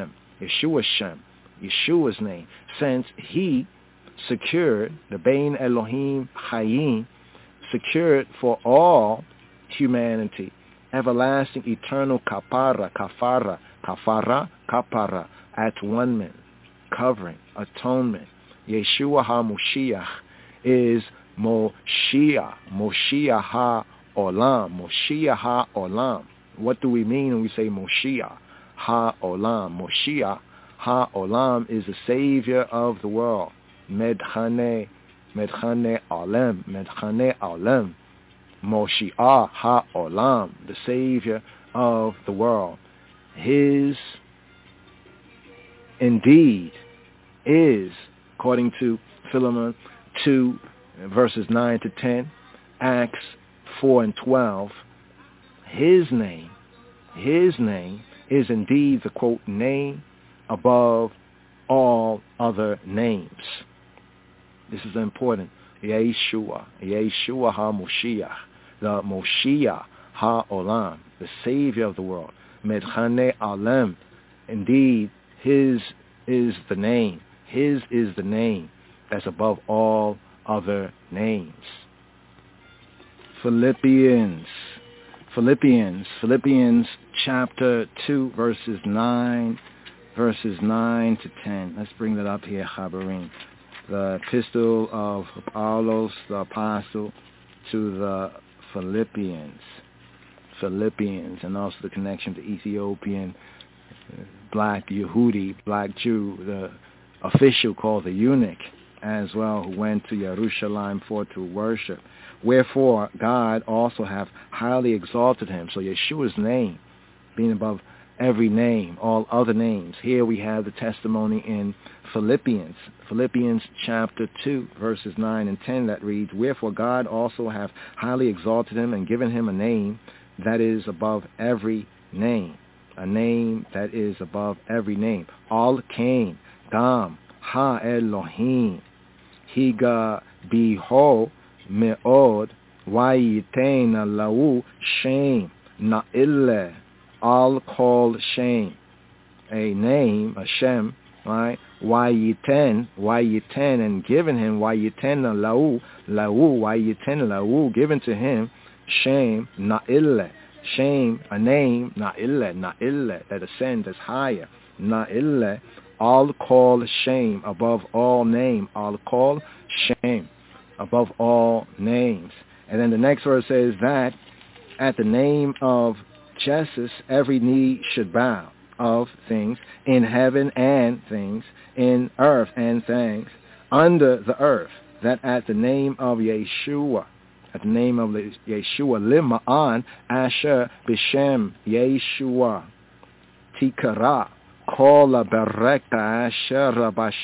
name, since He secured, the Bein Elohim Hayim, secured for all humanity everlasting, eternal kapara, atonement, covering, atonement. Yeshua HaMoshiach is Moshiach HaOlam. What do we mean when we say Moshiach HaOlam? Moshiach HaOlam is the Savior of the world. Medchane Alem. Moshiach HaOlam, the Savior of the world. His indeed is, according to Philemon 2, verses 9 to 10, Acts 4 and 12, His name is indeed the, quote, name above all other names. This is important. Yeshua HaMoshiach, the Moshiach HaOlam, the Savior of the world. Medchane Alem, indeed, His is the name. His is the name that's above all other names. Philippians chapter 2, verses 9 to 10. Let's bring that up here, Chabarim. The epistle of Apollos, the apostle, to the Philippians, and also the connection to Ethiopian, black Yehudi, black Jew, the official called the eunuch, as well, who went to Jerusalem for to worship. Wherefore God also hath highly exalted him. So Yeshua's name being above every name, all other names. Here we have the testimony in Philippians chapter 2, verses 9 and 10 that reads, Wherefore God also hath highly exalted him and given him a name that is above every name. A name that is above every name. Al Kain, Gam, Ha Elohim, Higa Biho Meod, Wayitena Lau Shem, Na'ille, Al Kol Shem, a name, a Shem, right? Wayiten, and given him, Wayitena Lau, Wayitena Lau, given to him, Shem, Na'ille, Shem, a name, Na'ille, that ascends as higher, Na'ille, Al Kol Shem, above all name, Al Kol Shem, above all names. And then the next verse says that at the name of Jesus, every knee should bow, of things in heaven and things in earth and things under the earth, that at the name of Yeshua, Lima'an Asher B'Shem Yeshua, Tikara, Kola Bereka Asher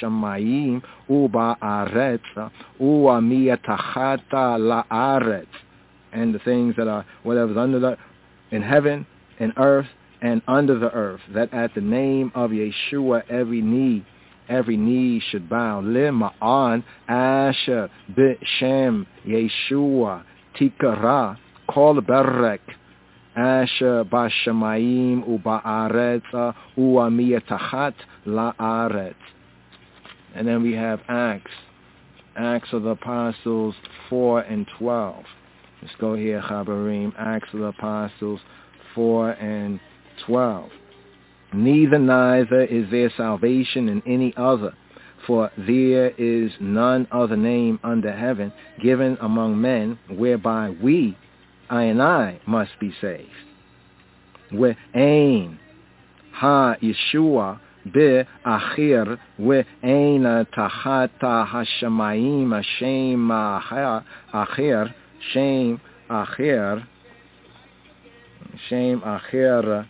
B'Shamayim Uba Aretz Uamiyatachata La'aretz, and the things that are whatever's in heaven, in earth, and under the earth, that at the name of Yeshua every knee should bow. Lima'an Asher B'Shem Yeshua Tikara Kol Berek Asher B'Shamayim Uba'aretz U'amiyatachat La'aretz. And then we have Acts of the Apostles 4 and 12. Let's go here, Chabarim. Acts of the Apostles 4 and 12. Neither is there salvation in any other, for there is none other name under heaven given among men whereby we, I and I, must be saved. We'ain ha Yeshua be'achir we'ain tachata hashamayim Hashem achir Shem achir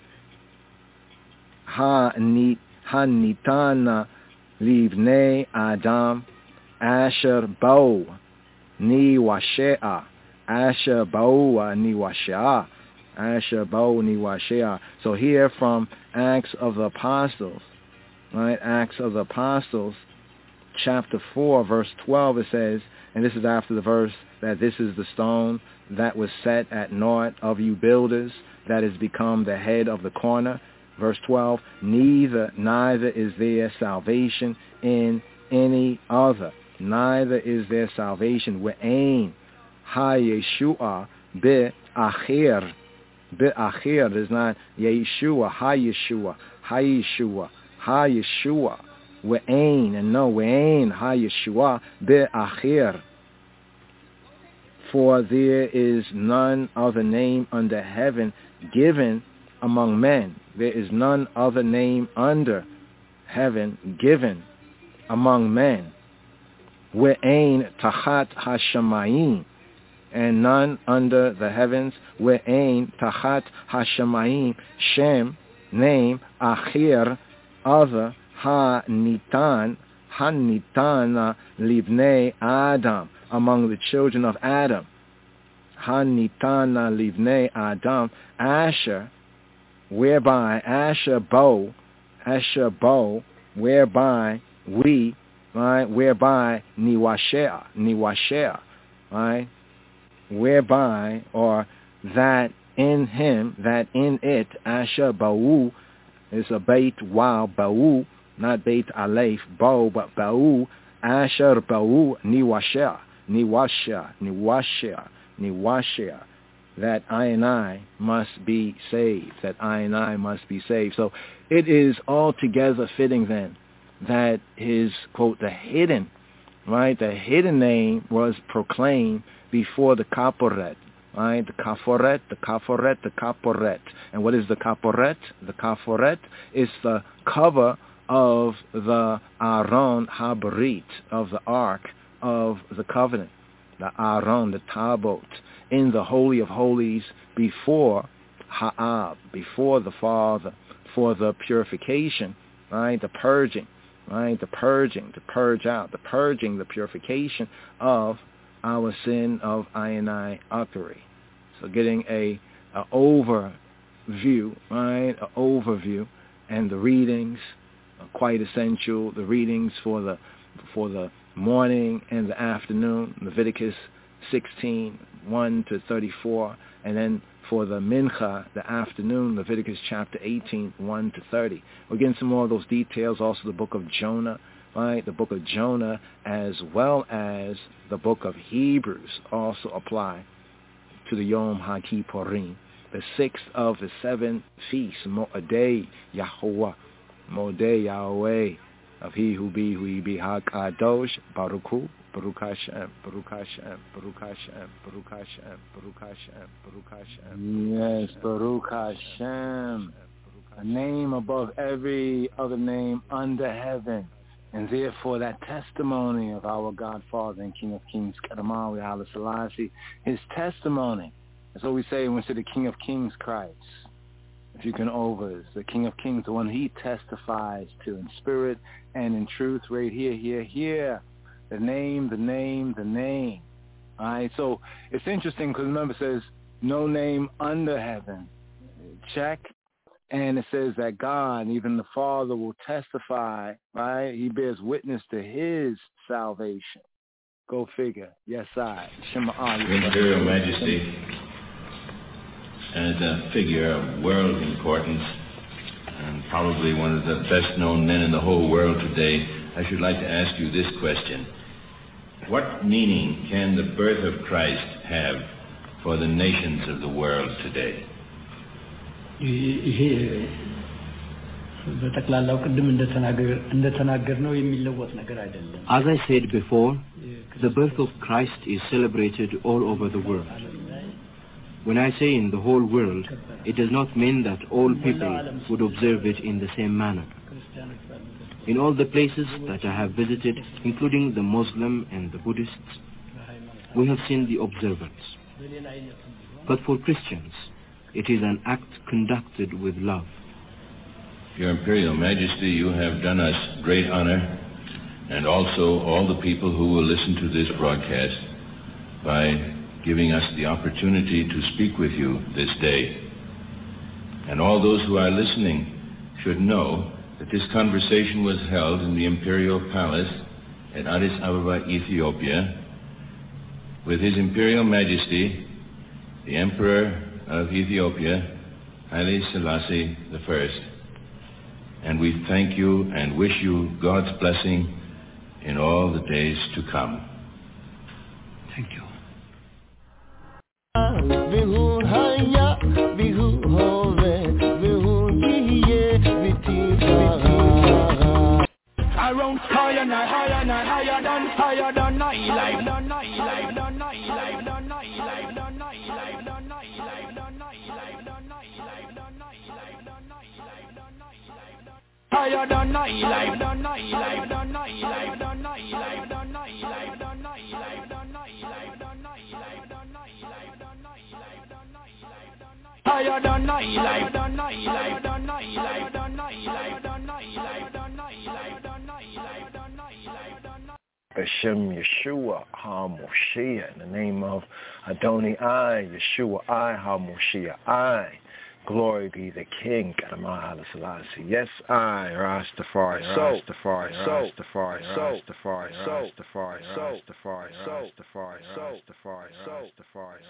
ha-nitana livnei Adam asher bo niwashea asher bo niwashea asher bo niwashea. So here from Acts of the Apostles, right? Acts of the Apostles, chapter 4, verse 12, it says, and this is after the verse that this is the stone that was set at naught of you builders, that has become the head of the corner. Verse 12, neither is there salvation in any other. Neither is there salvation. We'ain ha Yeshua be'achir. Be'achir is not Yeshua, ha Yeshua, ha Yeshua, ha Yeshua. We'ain, and no, we'ain ha Yeshua be'achir. For there is none other name under heaven given among men. There is none other name under heaven given among men. We'ain tachat hashamayim, and none under the heavens. We'ain tachat hashamayim, Shem, name, achir, other, ha-nitana livnei Adam, among the children of Adam. Ha-nitana livnei Adam, Asher, whereby Asher bo, whereby we, right, whereby niwashea, right, whereby, or that in him, that in it, Asher ba'u, is a beit wow, ba'u, not beit aleph, bo, but ba'u, Asher ba'u, niwashea, that I and I must be saved, that I and I must be saved. So it is altogether fitting then that his, quote, the hidden name was proclaimed before the Kaporet, right? The Kaporet. And what is the Kaporet? The Kaporet is the cover of the Aron Habarit, of the Ark of the Covenant, the Aron, the Tabot, in the Holy of Holies before Ha'ab, before the Father, for the purification, right? The purging, right? The purging, to purge out, the purging, the purification of our sin of I uckery. So getting a overview, right? An overview, and the readings are quite essential. The readings for the morning and the afternoon, Leviticus 16, 1 to 34, and then for the Mincha, the afternoon, Leviticus chapter 18, 1 to 30. We're getting some more of those details, also the book of Jonah, right? The book of Jonah as well as the book of Hebrews also apply to the Yom HaKippurim, the sixth of the seven feasts, Mo'adei Yahuwah, Mo'adei Yahweh, of he who be HaKadosh, Baruch Hu, Baruch Hashem, Baruch Hashem, Baruch Hashem, Baruch Hashem, Baruch Hashem, Baruch Hashem. Yes, Baruch Hashem, a name above every other name under heaven. And therefore that testimony of our Godfather and King of Kings, Kedamawi Haile Selassie, his testimony, that's what we say when we say the King of Kings, Christ. If you can over, the King of Kings, the one he testifies to in spirit and in truth, right here. The name All right, so it's interesting because remember it says no name under heaven. Check. And it says that God, even the Father, will testify, right? He bears witness to his salvation. Go figure. Yes, I. Your Imperial Majesty, as a figure of world importance, and probably one of the best-known men in the whole world today, I should like to ask you this question. What meaning can the birth of Christ have for the nations of the world today? As I said before, the birth of Christ is celebrated all over the world. When I say in the whole world, it does not mean that all people would observe it in the same manner. In all the places that I have visited, including the Muslim and the Buddhists, we have seen the observance. But for Christians, it is an act conducted with love. Your Imperial Majesty, you have done us great honor, and also all the people who will listen to this broadcast, by giving us the opportunity to speak with you this day. And all those who are listening should know that this conversation was held in the Imperial Palace at Addis Ababa, Ethiopia, with His Imperial Majesty, the Emperor of Ethiopia, Haile Selassie I. And we thank you and wish you God's blessing in all the days to come. Thank you. Around higher than Hashem Yeshua HaMoshiach, in the name of Adonai I, Yeshua I, HaMoshiach I. Glory be the King, Kadamah Haile Selassie. Yes, I, Rastafari, Rastafari, Rastafari, Rastafari, Rastafari, Rastafari, Rastafari, Rastafari, Rastafari, Rastafari,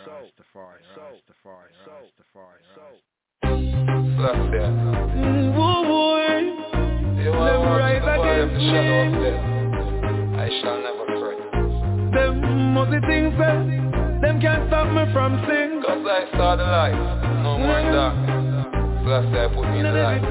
Rastafari. Woo boy, them rise against me. I shall never fret. Them muzzy things say, them can't stop me from sing. Cause I saw the light, no more darkness. So that's why I put me in the light.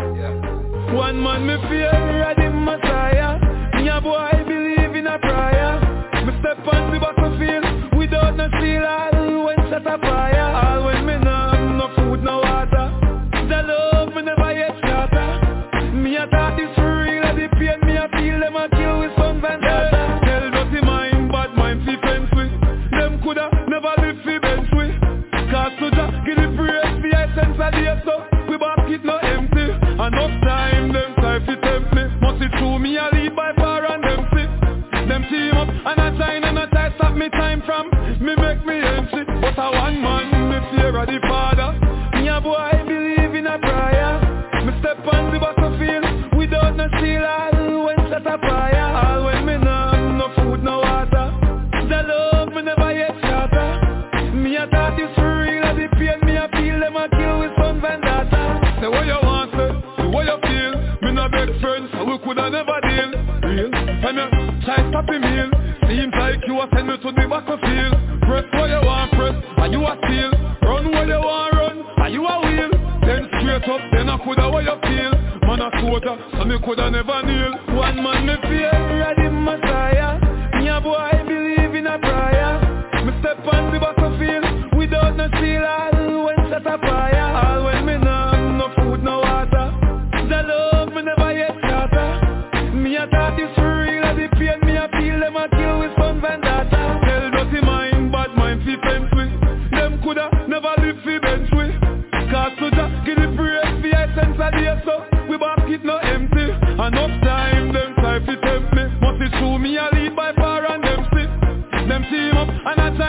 Yeah. One man me fear, ready Messiah. Me a boy believe in a prayer. Me step on the battlefield without no steel. All when set a fire. All when me no food, no water. The love me never yet scatter. Me a thought this for real, the pain me a feel. Them a kill with some vendetta. Tell dirty mind, bad mind fi fence with. Them coulda never live fi bench with. Cause to just give the praise fi essence of the so we basket no empty. Enough time them try fi tempt me. Must it true me a lead by far and them sick. Them team up and a shine and a try stop me time from me make me empty. But a one man me fear of the Father. Me a boy believe in a prayer. Me step on the battlefield without no steel. All when set a fire. All when me no food, no water. The love me never yet scatter. Me a thought this for real. The pain me a feel. Them a kill with some vendetta. Say what you want, say what you feel. Me no beg friends, so we coulda never deal. Real, when you try stop the meal. Seems like you a send me to the battlefield. Press what you want, press, and you a steal. Run what you want, run, and you a wheel. Then straight up, then I coulda what you feel. Man a soldier, so me coulda never kneel. One man me fear, ready Messiah. Me a boy believe in a prayer. Me step on the battlefield without no steel. All when set a fire. All when me no food, no water. The love me never yet scatter. Me a thought this for real. The pain me a feel. Them a kill with some vendetta. Tell dirty mind, bad mind fi fence with. Them coulda never live fi bench with. Cause to just give the praise fi essence of the so we basket no empty. Enough time them try fi tempt me. Must it true me a lead by far and them sick. Them team up and a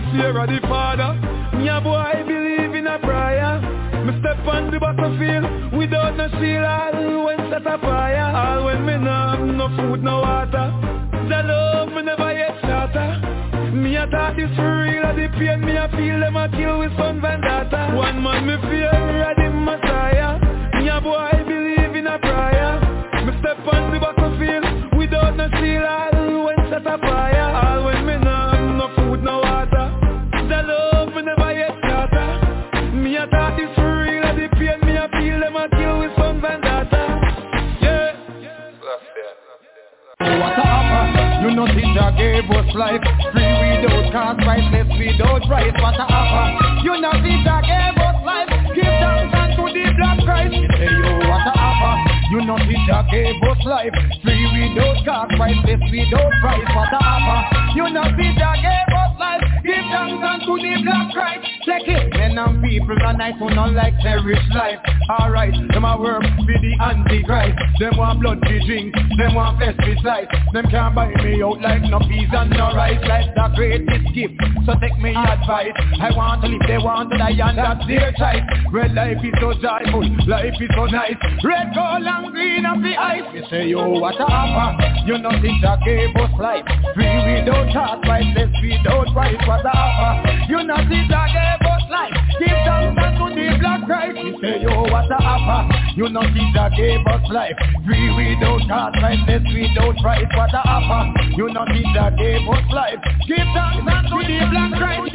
fear of the Father. Me a boy believe in a prayer. Me step on the battlefield without no shield. All when set a fire. All when me no have no food, no water. The love me never yet shatter. Me a thought is for real. The pain me a feel them a kill with son vendetta. One man me fear of the Messiah. Me a boy believe in a prayer. Me step on the battlefield without no shield. All when set a fire. All when me no have no food, no water. The love me never yet shatter. Me a thought is for real. The pain me a feel them a kill with son vendetta. Yeah. What a offer, you know Jah gave us life. Free without cost, priceless without price. What a offer, you know Jah gave us life. Give thanks unto the black Christ. Hey yo, what a offer, you know Jah gave us life. Free without cost, priceless without price. What a offer, you know Jah gave us life. Give thanks unto the black Christ. Check it, men and people are nice who not like their rich life. Alright, them a work for the antichrist. Them want blood to drink, them want pesticides. Them can't buy me out like no peas and no rice. Life's the greatest gift, so take me advice. I want to live, they want to die, and that's their choice. Red life is so joyful, life is so nice. Red, gold and green of the ice. You say, yo, what a offer, you know Jah gave us life. Free without cost, priceless without price. What a offer, you know Jah gave us life. Give thanks unto the black Christ. You say, yo, what a offer, you know Jah gave us life. Free without cost, priceless without price. What a offer, you know Jah gave us life. Give thanks unto the black Christ.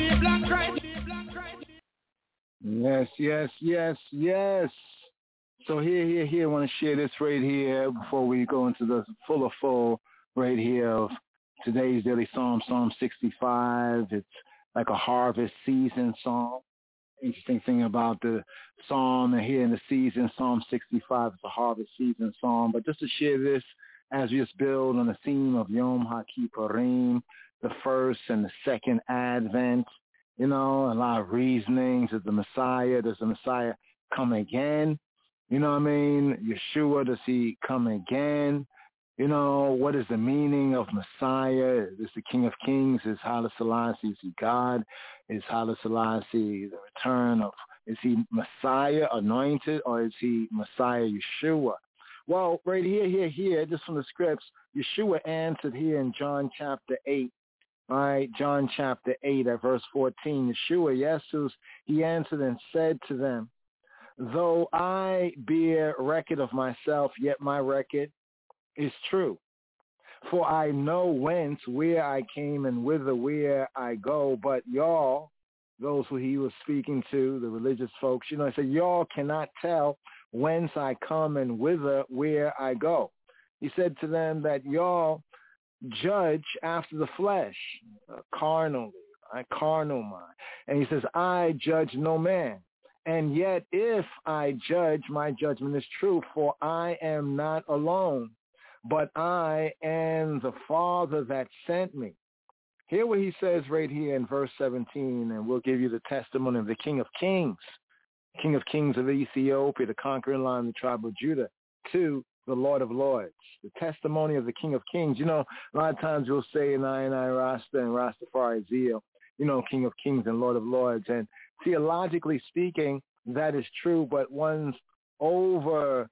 Yes, yes, yes, yes. So here, I want to share this right here before we go into the full right here of today's daily psalm, Psalm 65. It's like a harvest season psalm. Interesting thing about the psalm and here in the season, Psalm 65 is a harvest season psalm. But just to share this as we just build on the theme of Yom HaKippurim, the first and the second Advent, you know, a lot of reasonings of the Messiah. Does the Messiah come again? You know what I mean? Yeshua, does he come again? You know, what is the meaning of Messiah? Is the King of Kings? Is Haile Selassie? Is he God? Is Haile Selassie the return of, is he Messiah anointed, or is he Messiah Yeshua? Well, right here, just from the scripts, Yeshua answered here in John chapter 8. All right, John chapter 8 at verse 14. Yeshua, Jesus, he answered and said to them, though I bear record of myself, yet my record is true. For I know whence, where I came, and whither, where I go. But y'all, those who he was speaking to, the religious folks, you know, he said, y'all cannot tell whence I come and whither, where I go. He said to them that y'all judge after the flesh, carnally, carnal mind. And he says, I judge no man. And yet if I judge, my judgment is true, for I am not alone, but I am the Father that sent me. Hear what he says right here in verse 17, and we'll give you the testimony of the King of Kings of Ethiopia, the conquering lion of the tribe of Judah, to the Lord of Lords, the testimony of the King of Kings. You know, a lot of times you'll say in I Rasta and Rastafari Zeal, you know, King of Kings and Lord of Lords. And theologically speaking, that is true, but one's overshoot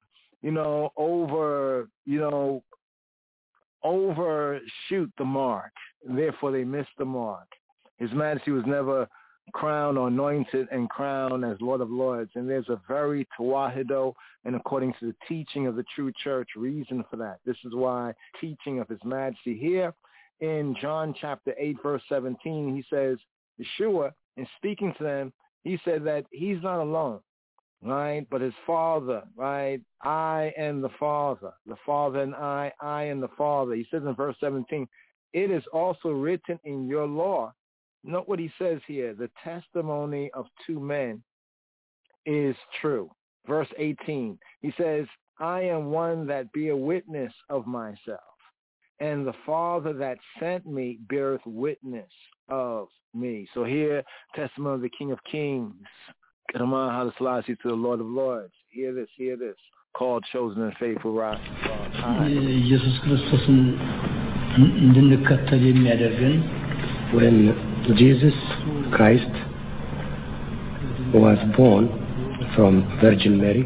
the mark. Therefore, they miss the mark. His Majesty was never crowned or anointed and crowned as Lord of Lords. And there's a very tawahido, and according to the teaching of the true church, reason for that. This is why teaching of His Majesty here in John chapter 8, verse 17, he says, Yeshua, in speaking to them, he said that he's not alone, right? But his Father, right? I am the Father and I am the Father. He says in verse 17, it is also written in your law. Note what he says here. The testimony of two men is true. Verse 18, he says, I am one that bear witness of myself, and the Father that sent me beareth witness of me. So here, testimony of the King of Kings, Karaman Haile Selassie to the Lord of Lords. Hear this. Called, chosen, and faithful Rastafari. Jesus Christus'un dinle katları ederken when Jesus Christ was born from Virgin Mary.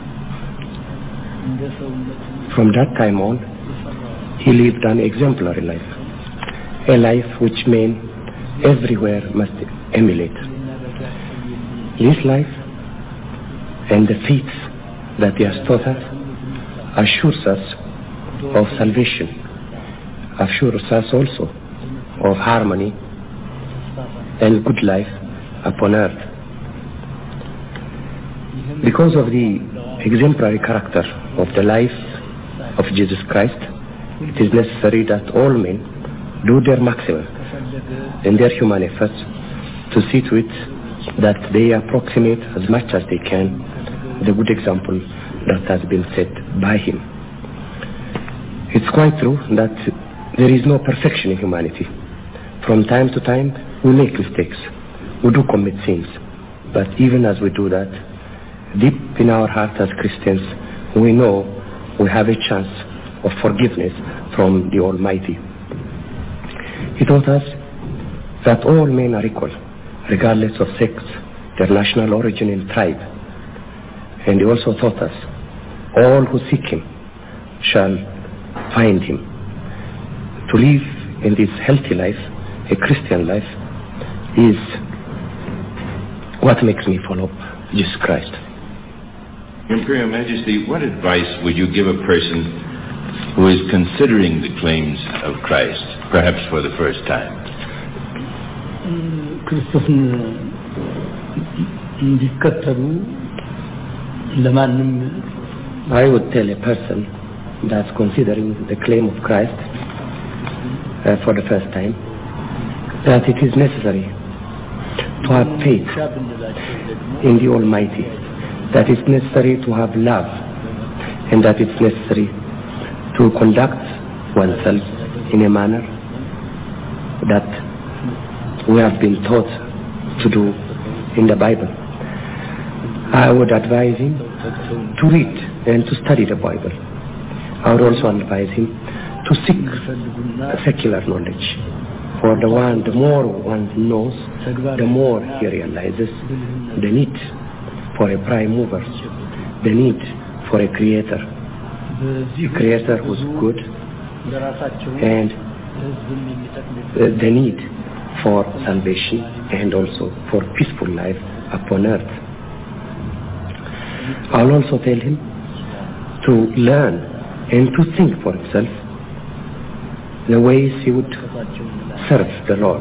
From that time on, he lived an exemplary life, a life which men everywhere must emulate. This life and the faith that he has taught us assures us of salvation, assures us also of harmony and good life upon earth. Because of the exemplary character of the life of Jesus Christ, it is necessary that all men do their maximum in their human efforts to see to it that they approximate as much as they can the good example that has been set by him. It's quite true that there is no perfection in humanity. From time to time, we make mistakes. We do commit sins. But even as we do that, deep in our heart as Christians, we know we have a chance of forgiveness from the Almighty. He taught us that all men are equal, regardless of sex, their national origin and tribe. And he also taught us, all who seek him shall find him. To live in this healthy life, a Christian life, is what makes me follow Jesus Christ. Your Imperial Majesty, what advice would you give a person who is considering the claims of Christ, perhaps for the first time? I would tell a person that's considering the claim of Christ for the first time that it is necessary to have faith in the Almighty, that it's necessary to have love, and that it's necessary to conduct oneself in a manner that we have been taught to do in the Bible. I would advise him to read and to study the Bible. I would also advise him to seek secular knowledge. For the more one knows, the more he realizes the need for a prime mover, the need for a creator who's good, and the need for salvation and also for peaceful life upon earth. I'll also tell him to learn and to think for himself the ways he would serve the Lord.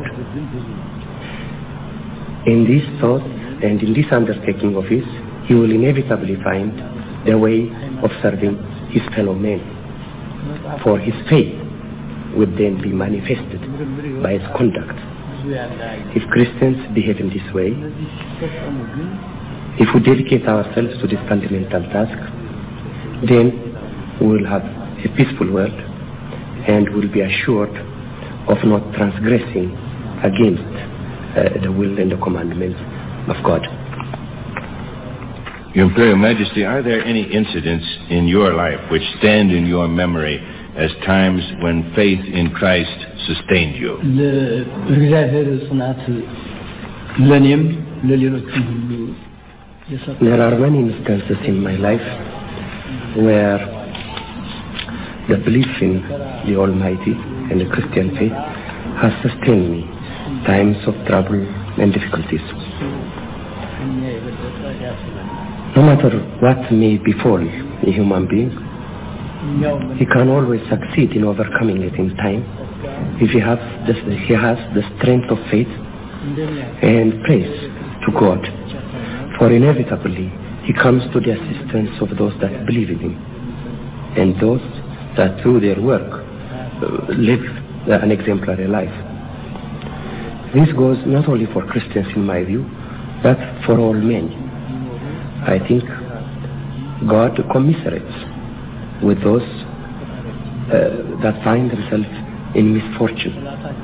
In this thought and in this undertaking of his, he will inevitably find the way of serving his fellow men. For his faith would then be manifested by his conduct. If Christians behave in this way, if we dedicate ourselves to this fundamental task, then we will have a peaceful world and will be assured of not transgressing against the will and the commandments of God. Your Imperial Majesty, are there any incidents in your life which stand in your memory as times when faith in Christ sustained you? There are many instances in my life where the belief in the Almighty and the Christian faith has sustained me times of trouble and difficulties. No matter what may befall a human being, he can always succeed in overcoming it in time if he has the strength of faith and praise to God. For inevitably, he comes to the assistance of those that believe in him and those that through their work live an exemplary life. This goes not only for Christians in my view, but for all men. I think God commiserates with those that find themselves in misfortune.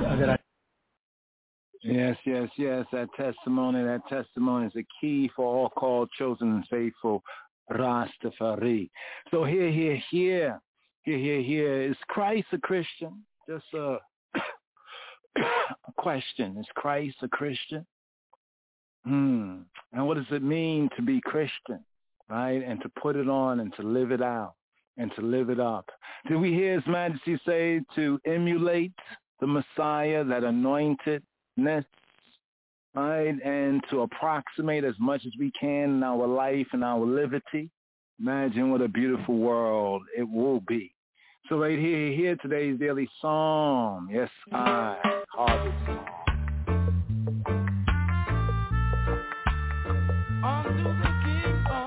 Yes. That testimony is a key for all called, chosen, and faithful Rastafari. So here. Is Christ a Christian? Just Question, is Christ a Christian? And what does it mean to be Christian, right? And to put it on and to live it out and to live it up. Did we hear His Majesty say to emulate the Messiah, that anointedness, right? And to approximate as much as we can in our life and our liberty? Imagine what a beautiful world it will be. So right here today's daily psalm. Yes, I, Harvest Song. Unto the King of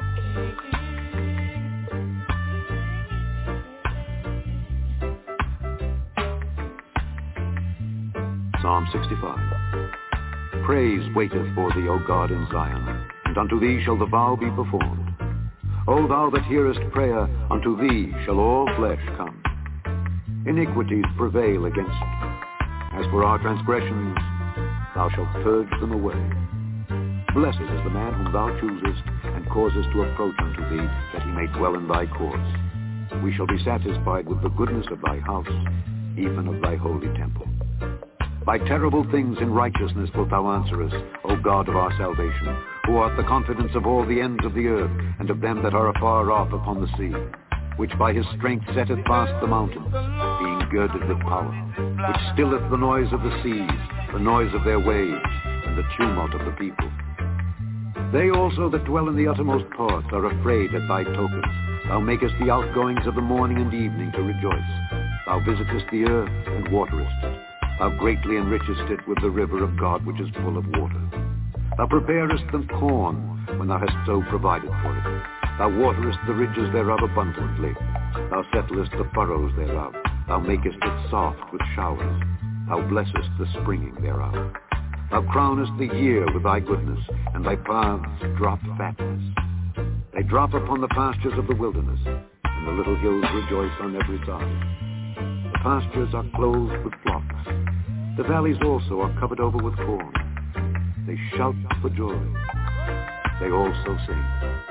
Kings. Psalm 65. Praise waiteth for thee, O God, in Zion, and unto thee shall the vow be performed. O thou that hearest prayer, unto thee shall all flesh come. Iniquities prevail against thee. As for our transgressions, thou shalt purge them away. Blessed is the man whom thou choosest, and causest to approach unto thee, that he may dwell in thy courts. We shall be satisfied with the goodness of thy house, even of thy holy temple. By terrible things in righteousness wilt thou answer us, O God of our salvation, who art the confidence of all the ends of the earth, and of them that are afar off upon the sea, which by his strength setteth fast the mountains, being girded with power, which stilleth the noise of the seas, the noise of their waves, and the tumult of the people. They also that dwell in the uttermost parts are afraid at thy tokens. Thou makest the outgoings of the morning and evening to rejoice. Thou visitest the earth and waterest it. Thou greatly enrichest it with the river of God, which is full of water. Thou preparest the corn when thou hast so provided for it. Thou waterest the ridges thereof abundantly. Thou settlest the furrows thereof. Thou makest it soft with showers. Thou blessest the springing thereof. Thou crownest the year with thy goodness, and thy paths drop fatness. They drop upon the pastures of the wilderness, and the little hills rejoice on every side. The pastures are clothed with flocks. The valleys also are covered over with corn. They shout for joy. They also sing.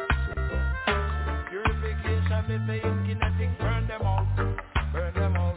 Purification, they say in kinetic, burn them out, burn them out.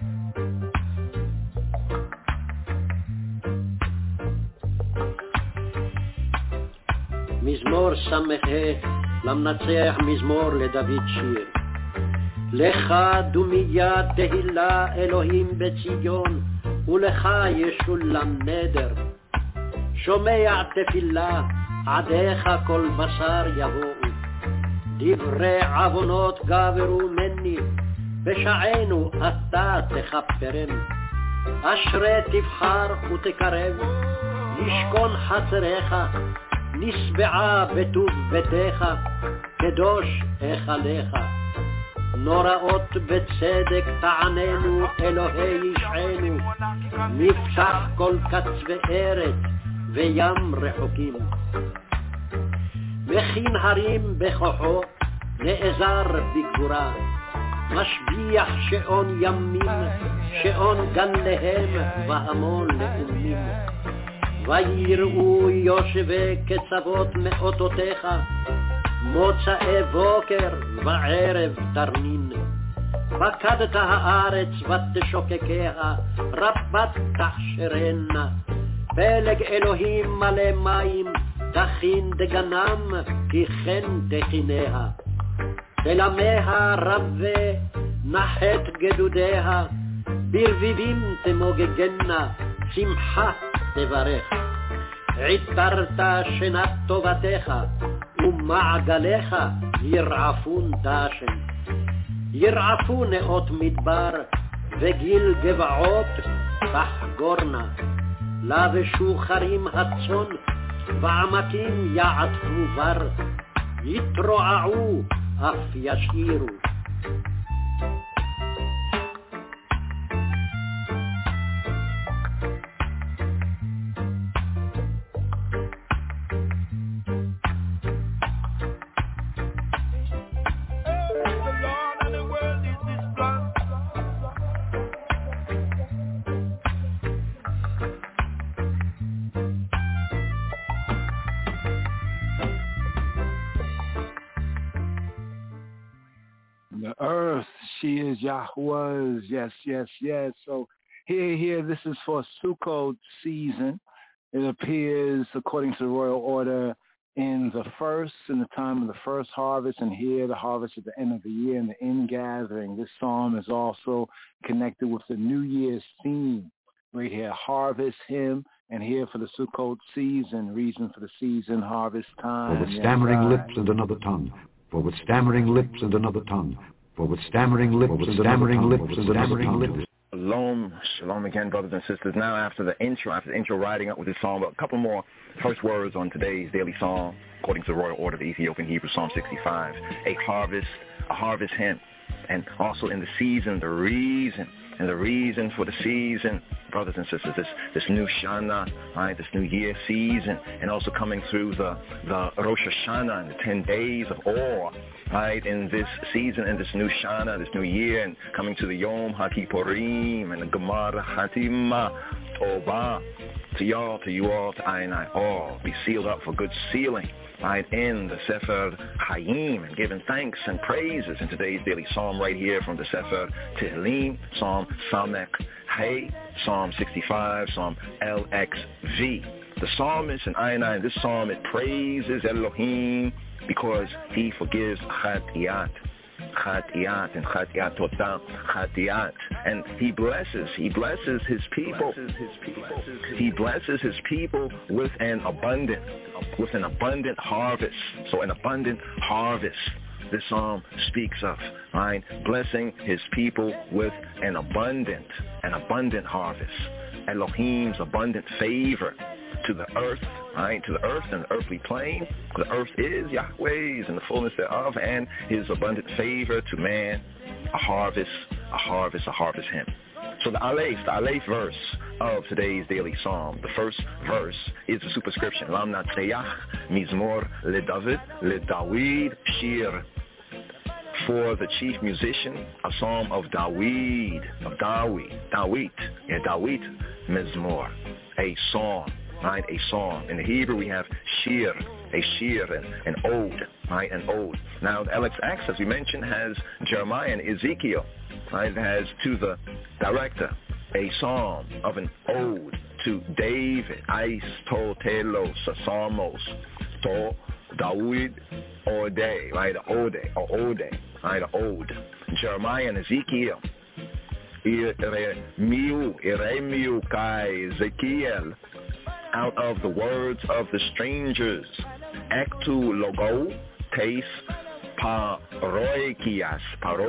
מזמור סמ"ה, למנצח מזמור לדוד שיר. לך דומיה תהילה אלוהים בציון, ולך ישולם נדר. שומע תפילה, עדיך כל בשר יבואו. דברי עוונות גברו מני, בשענו אתה תכפרם. אשרי תבחר ותקרב, ישכון חצריך, נשבעה בטוב ביתך, קדוש אכליך. נוראות בצדק תעננו, אלוהי ישענו, נפתח כל קצווי ארץ וים רחוקים. מכין הרים בכוחו, נעזר בגבורה, משביח שעון ימים, שעון גנליהם והמון לאומים. ויראו יושבי קצוות מאותותיך, מוצאי בוקר וערב תרנין. פקדת הארץ ותשוקקיה, רבת תחשרנה. פלג אלוהים מלא מים, תכין דגנם, כי כן תכיניה. תלמיה רבה, נחת גדודיה, ברביבים תמוגגנה, שמחה תברך. עיטרת שנת טובתך, ומעגליך ירעפון דשן. ירעפו נאות מדבר, וגיל גבעות תחגורנה. לבשו חרים הצאן, ועמקים יעטפו בר. יתרועעו, אף ישירו. She is Yahweh's. Yes, yes, yes. So Here, this is for Sukkot season. It appears, according to the royal order, in the time of the first harvest, and here the harvest at the end of the year and the ingathering. This psalm is also connected with the New Year's theme. Right here, harvest hymn, and here for the Sukkot season, reason for the season, harvest time. For with stammering lips and another tongue, for with stammering lips and another tongue, for with stammering lips and stammering lips and another tongue. Shalom again, brothers and sisters. Now after the intro riding up with this psalm, a couple more first words on today's daily psalm, according to the royal order of the Ethiopian Hebrew, Psalm 65. A harvest hymn, and also in the season, the reason for the season, brothers and sisters, this new Shana, right, this new year season, and also coming through the Rosh Hashanah and the 10 days of awe, right, in this season, in this new Shana, this new year, and coming to the Yom HaKippurim and the Gemara Hatima Tova, to y'all, to you all, to I and I all, be sealed up for good sealing, right, in the Sefer Hayim, and giving thanks and praises in today's daily psalm right here from the Sefer Tehillim, Psalm Samek Hey, Psalm 65, Psalm LXV. The psalmist and I, in this psalm, it praises Elohim because he forgives Chatiat and Chatiat Totam, Chatiat, and he blesses his people. He blesses his people with an abundant harvest. So an abundant harvest. This psalm speaks of, right, blessing his people with an abundant harvest. Elohim's abundant favor to the earth, right, to the earth and the earthly plane. The earth is Yahweh's and the fullness thereof, and his abundant favor to man, a harvest hymn. So the Aleph verse of today's daily psalm, the first verse is a superscription. Lam Natseyach, Mizmor, Dawid, Shir. For the chief musician, a psalm of Dawid, Mizmor, a song, right, a song. In the Hebrew we have shir, a shir, an ode, right, an ode. Now the LXX, as we mentioned, has Jeremiah and Ezekiel, right, it has to the director a psalm of an ode to David, Ais to telos, psalmos, to Dawid, ode, right, ode, right, ode. Jeremiah and Ezekiel, Iremiu kai Ezekiel, out of the words of the strangers, Ektu logo, tes paroikias,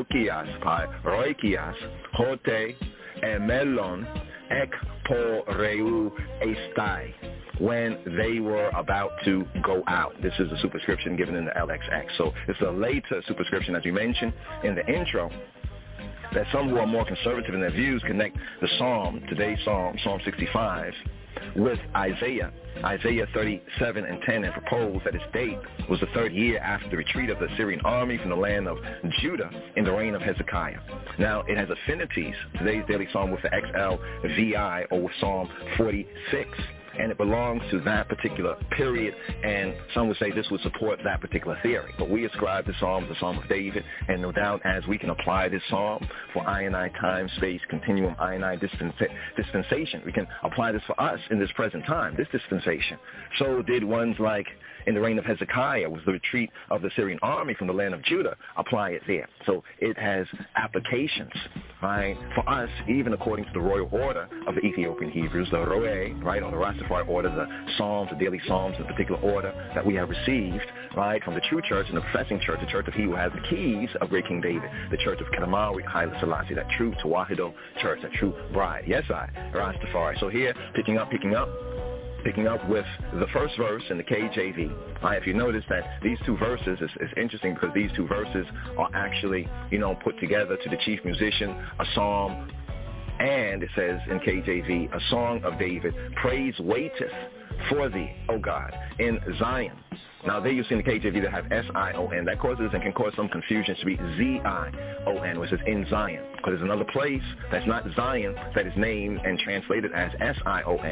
hote emelon, ek poreu estai, when they were about to go out. This is a superscription given in the LXX. So it's a later superscription, as we mentioned in the intro, that some who are more conservative in their views connect the psalm, today's psalm, Psalm 65, with Isaiah 37 and 10, and propose that its date was the third year after the retreat of the Assyrian army from the land of Judah in the reign of Hezekiah. Now, it has affinities, today's daily psalm, with the XLVI, or with Psalm 46, and it belongs to that particular period, and some would say this would support that particular theory. But we ascribe the psalm as the Psalm of David, and no doubt as we can apply this psalm for I time, space, continuum, I dispensation, we can apply this for us in this present time, this dispensation. So did ones like in the reign of Hezekiah, was the retreat of the Syrian army from the land of Judah, apply it there. So it has applications, right, for us, even according to the royal order of the Ethiopian Hebrews, the Roe, right, or the Rastafari order, the Psalms, the daily Psalms, the particular order that we have received, right, from the true church and the professing church, the church of he who has the keys of great King David, the church of Kedamawi, Haile Selassie, that true Tawahido church, that true bride. Yes, Rastafari. So here, picking up with the first verse in the KJV. If you notice that these two verses is interesting, because these two verses are actually, put together to the chief musician, a psalm, and it says in KJV, a song of David, praise waiteth for thee, O God, in Zion. Now there you see in the KJV that have S-I-O-N. That causes and can cause some confusion to be Z-I-O-N, which is in Zion. Because there's another place that's not Zion that is named and translated as S-I-O-N.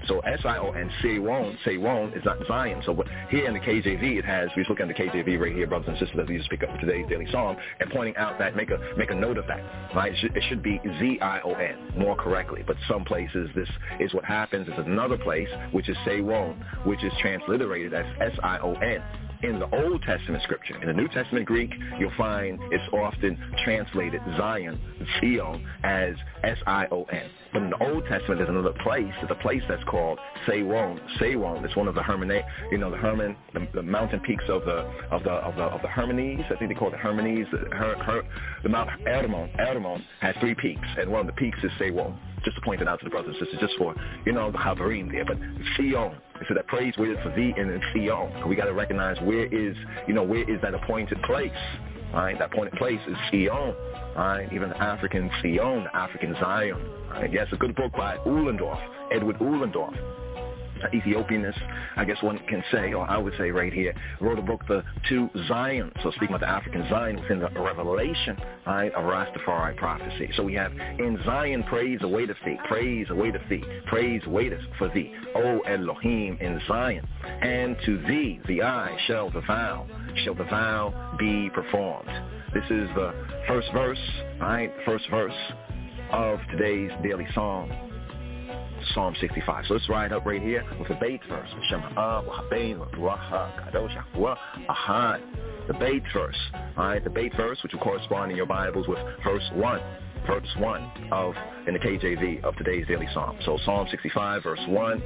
So S-I-O-N, Seiwon is not Zion. So here in the KJV, it has, we just look at the KJV right here, brothers and sisters, that we just pick up today's daily psalm, and pointing out that, make a note of that, right? It should be Z-I-O-N, more correctly. But some places, this is what happens. There's another place, which is Seiwon, which is transliterated as S-I-O-N. In the Old Testament scripture. In the New Testament Greek, you'll find it's often translated Zion, Zion, as S-I-O-N. But in the Old Testament, there's another place. There's a place that's called Seiwon. Seiwon is one of the the mountain peaks of the Hermones. I think they call it the Hermones. The Mount Hermon has 3 peaks, and one of the peaks is Seiwon. Just to point it out to the brothers and sisters, just for, the Habarim there. But Sion, so that praise word for thee in Sion. We got to recognize where is that appointed place, right? That appointed place is Sion, right? Even the African Sion, the African Zion. Right? Yes, a good book by Edward Uhlendorf. Ethiopianist, I guess one can say, or I would say right here, wrote a book, The Two Zions. So speaking about the African Zion within the revelation, right, of Rastafari prophecy. So we have, in Zion, praise awaiteth thee, praise awaiteth thee, praise awaiteth for thee, O Elohim in Zion. And to thee, the eye, shall the vow be performed. This is the first verse, right, first verse of today's daily psalm. Psalm 65. So let's ride up right here with the Beit verse. The Beit verse. Alright, the Beit verse, which will correspond in your Bibles with verse 1 of, in the KJV, of today's daily psalm. So Psalm 65, verse 1.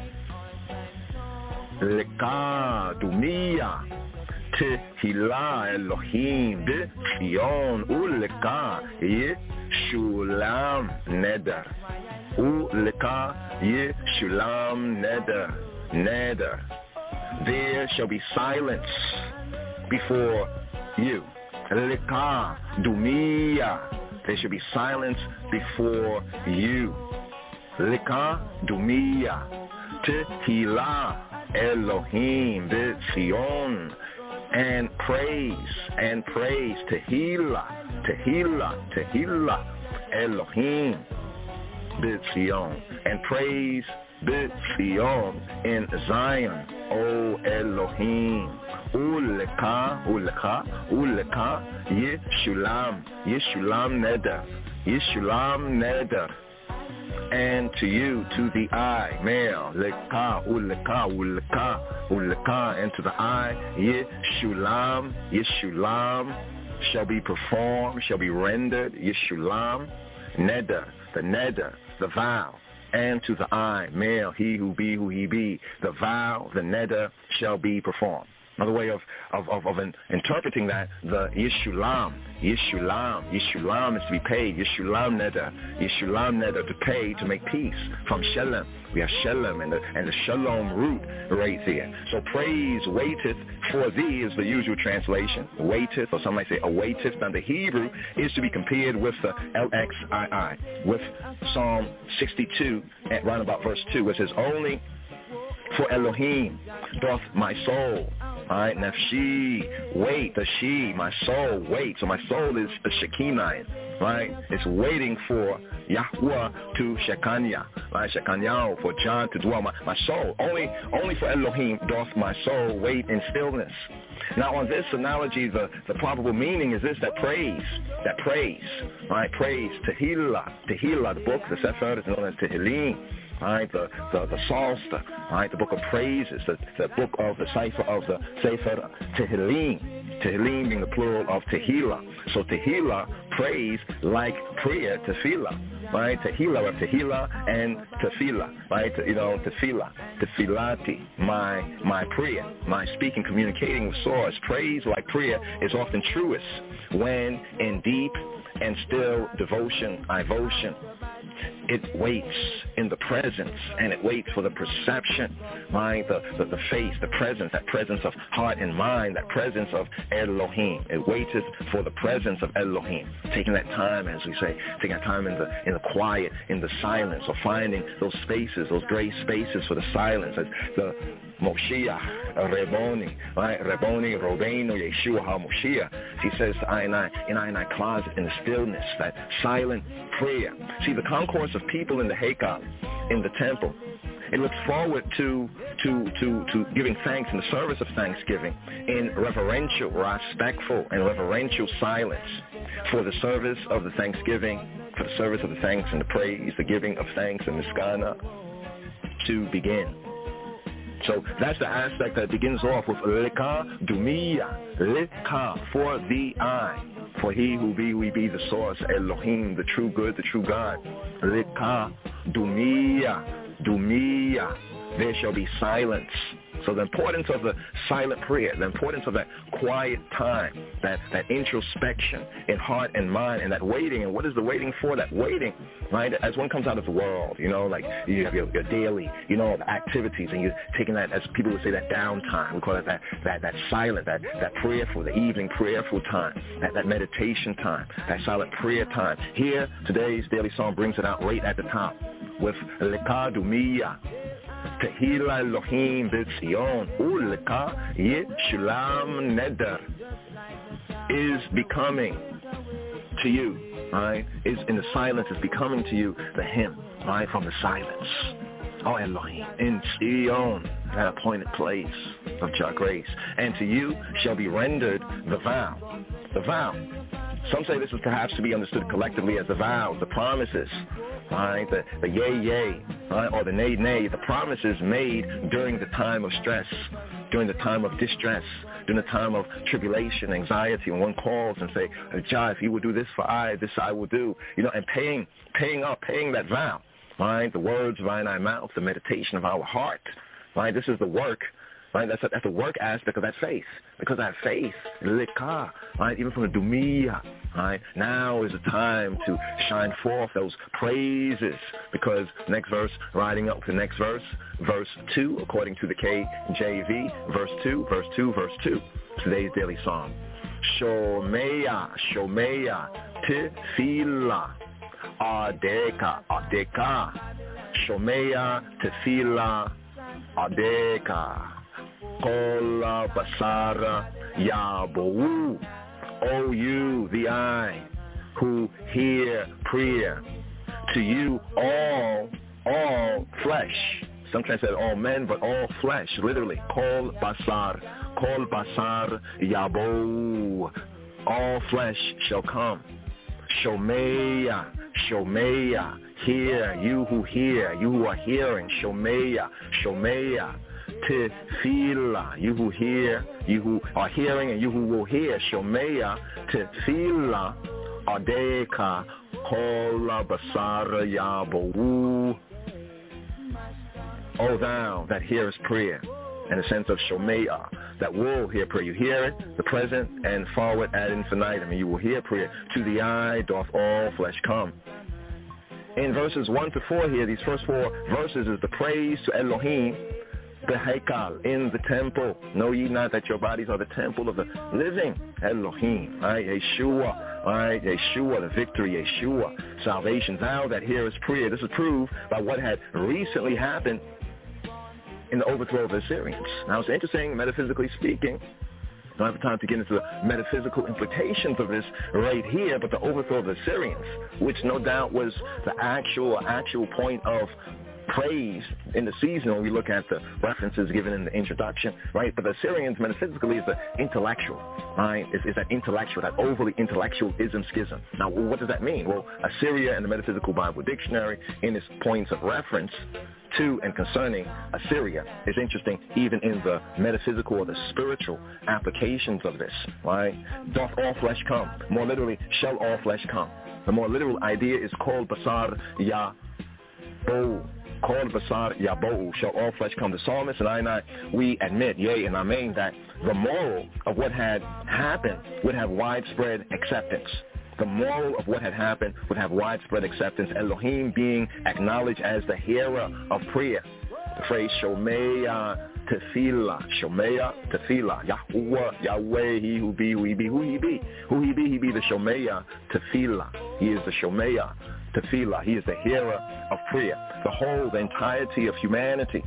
Leka dumia tehila Elohim b'Sion uleka yeshulam neder. Uleka yeshulam neder. There shall be silence before you. Leka dumia. There shall be silence before you. Leka dumia. Tehila Elohim b'Sion. And praise. Tehila Elohim b'Sion. And praise b'Sion in Zion, O Elohim. Uleka Yeshulam neder. And to you, to the eye, male, leka, and to the eye, Yeshulam, shall be performed, shall be rendered, Yeshulam, neder, the vow. And to the eye, male, he who be, who he be, the vow, the neder, shall be performed. Another way of interpreting that, the Yeshulam is to be paid. Yeshulam neder, to pay, to make peace. From Shalom, we have Shalom and the Shalom root right there. So praise waiteth for thee is the usual translation. Waiteth, or some might say awaiteth. Now the Hebrew is to be compared with the LXII, with Psalm 62, at round about verse 2, which says, only for Elohim doth my soul, right, nafshi, wait, the she, my soul, wait. So my soul is the Shekinah, right? It's waiting for Yahweh to Shekinah, right? Shekinah, for John to dwell. My soul, only for Elohim doth my soul wait in stillness. Now on this analogy, the probable meaning is this, that praise, right? Praise, Tehillah, the book, the Sefer is known as Tehillim. Right, the Psalter, right, the book of praises, the book of the cipher of the Sefer Tehillim being the plural of Tehillah. So Tehillah, praise, like prayer, Tefillah, right? Tehillah and Tefillah, right? Tefillati, my prayer, my speaking, communicating with source. Praise, like prayer, is often truest when in deep and still devotion, it waits in the presence, and it waits for the perception, right? The face, the presence, that presence of heart and mind, that presence of Elohim. It waiteth for the presence of Elohim. Taking that time, as we say, taking that time in the quiet, in the silence, or finding those spaces, those gray spaces for the silence. The Moshiach, Reboni, right? Reboni, Robeinu, Yeshua HaMoshiach. He says, I and I closet in the stillness, that silent prayer. See, the concourse of people in the Haykal, in the temple, It looks forward to giving thanks in the service of thanksgiving in reverential, respectful, and reverential silence for the service of the thanksgiving, for the service of the thanks and the praise, the giving of thanks and miskana to begin. So that's the aspect that begins off with Leka Dumiya, Leka, for the I, for he who be, we be the source, Elohim, the true good, the true God. Leka Dumiya, Dumiya, there shall be silence. So the importance of the silent prayer, the importance of that quiet time, that introspection in heart and mind, and that waiting. And what is the waiting for? That waiting, right? As one comes out of the world, like you have your daily, activities, and you're taking that, as people would say, that downtime. We call it that silent, that prayerful, the evening prayerful time, that meditation time, that silent prayer time. Here, today's daily psalm brings it out right at the top with Leka Dumiya. Tehila Elohim B'Tzion Uleka Yishulam Neder is becoming to you, right? Is in the silence, is becoming to you the hymn, right? From the silence. Oh Elohim, in Tzion, that appointed place of your grace. And to you shall be rendered the vow. The vow. Some say this is perhaps to be understood collectively as the vows, the promises, right? The yea, right? Or the nay, the promises made during the time of stress, during the time of distress, during the time of tribulation, anxiety, when one calls and say, Jah, if you will do this for I, this I will do, and paying that vow, right? The words of our mouth, the meditation of our heart, right? This is the work. Right, that's the work aspect of that faith. Because that faith, Leka, right, even from the Dumiya, right, now is the time to shine forth those praises. Because next verse, riding up to the next verse, verse 2, according to the KJV, verse 2, today's daily psalm. Shomeya, tefillah, adeka, Shomeya, tefillah, adeka. Kola basara yabu. O you, the I, who hear prayer. To you, all flesh. Some translate all men, but all flesh. Literally, kol basar yabu. All flesh shall come. Shomeya, hear, you who hear, you who are hearing. Shomeya. Tefillah, you who hear, you who are hearing, and you who will hear. Shomeya, tefillah, adeka, kola basara yabu. O thou that hearest prayer, in the sense of Shomeya, that will hear prayer. You hear it, the present and forward ad infinitum, and you will hear prayer. To the eye doth all flesh come. In verses 1 to 4 here, these first 4 verses is the praise to Elohim, the Haikal, in the temple. Know ye not that your bodies are the temple of the living Elohim, right? Yeshua, right? Yeshua, the victory, Yeshua, salvation. Thou that hearest prayer. This is proved by what had recently happened in the overthrow of the Assyrians. Now it's interesting, metaphysically speaking. Don't have time to get into the metaphysical implications of this right here, but the overthrow of the Assyrians, which no doubt was the actual point of praise in the season when we look at the references given in the introduction, right? But the Assyrians metaphysically is the intellectual, right? Is that intellectual, that overly intellectual schism. Now, what does that mean? Well, Assyria and the Metaphysical Bible Dictionary, in its points of reference to and concerning Assyria, is interesting even in the metaphysical or the spiritual applications of this, right? Doth all flesh come? More literally, shall all flesh come? The more literal idea is called basar yabu. Called basar yabu, shall all flesh come. The psalmist and I, we admit, yea and amen, that the moral of what had happened would have widespread acceptance. The moral of what had happened would have widespread acceptance. Elohim being acknowledged as the hearer of prayer. The phrase Shomeya Tefillah, Shomeya Tefillah, Yahuwah, Yahweh, he who be, we be, who he be. Who he be the Shomeya Tefillah. He is the Shomeya Tefillah. He is the hearer of prayer. The entirety of humanity,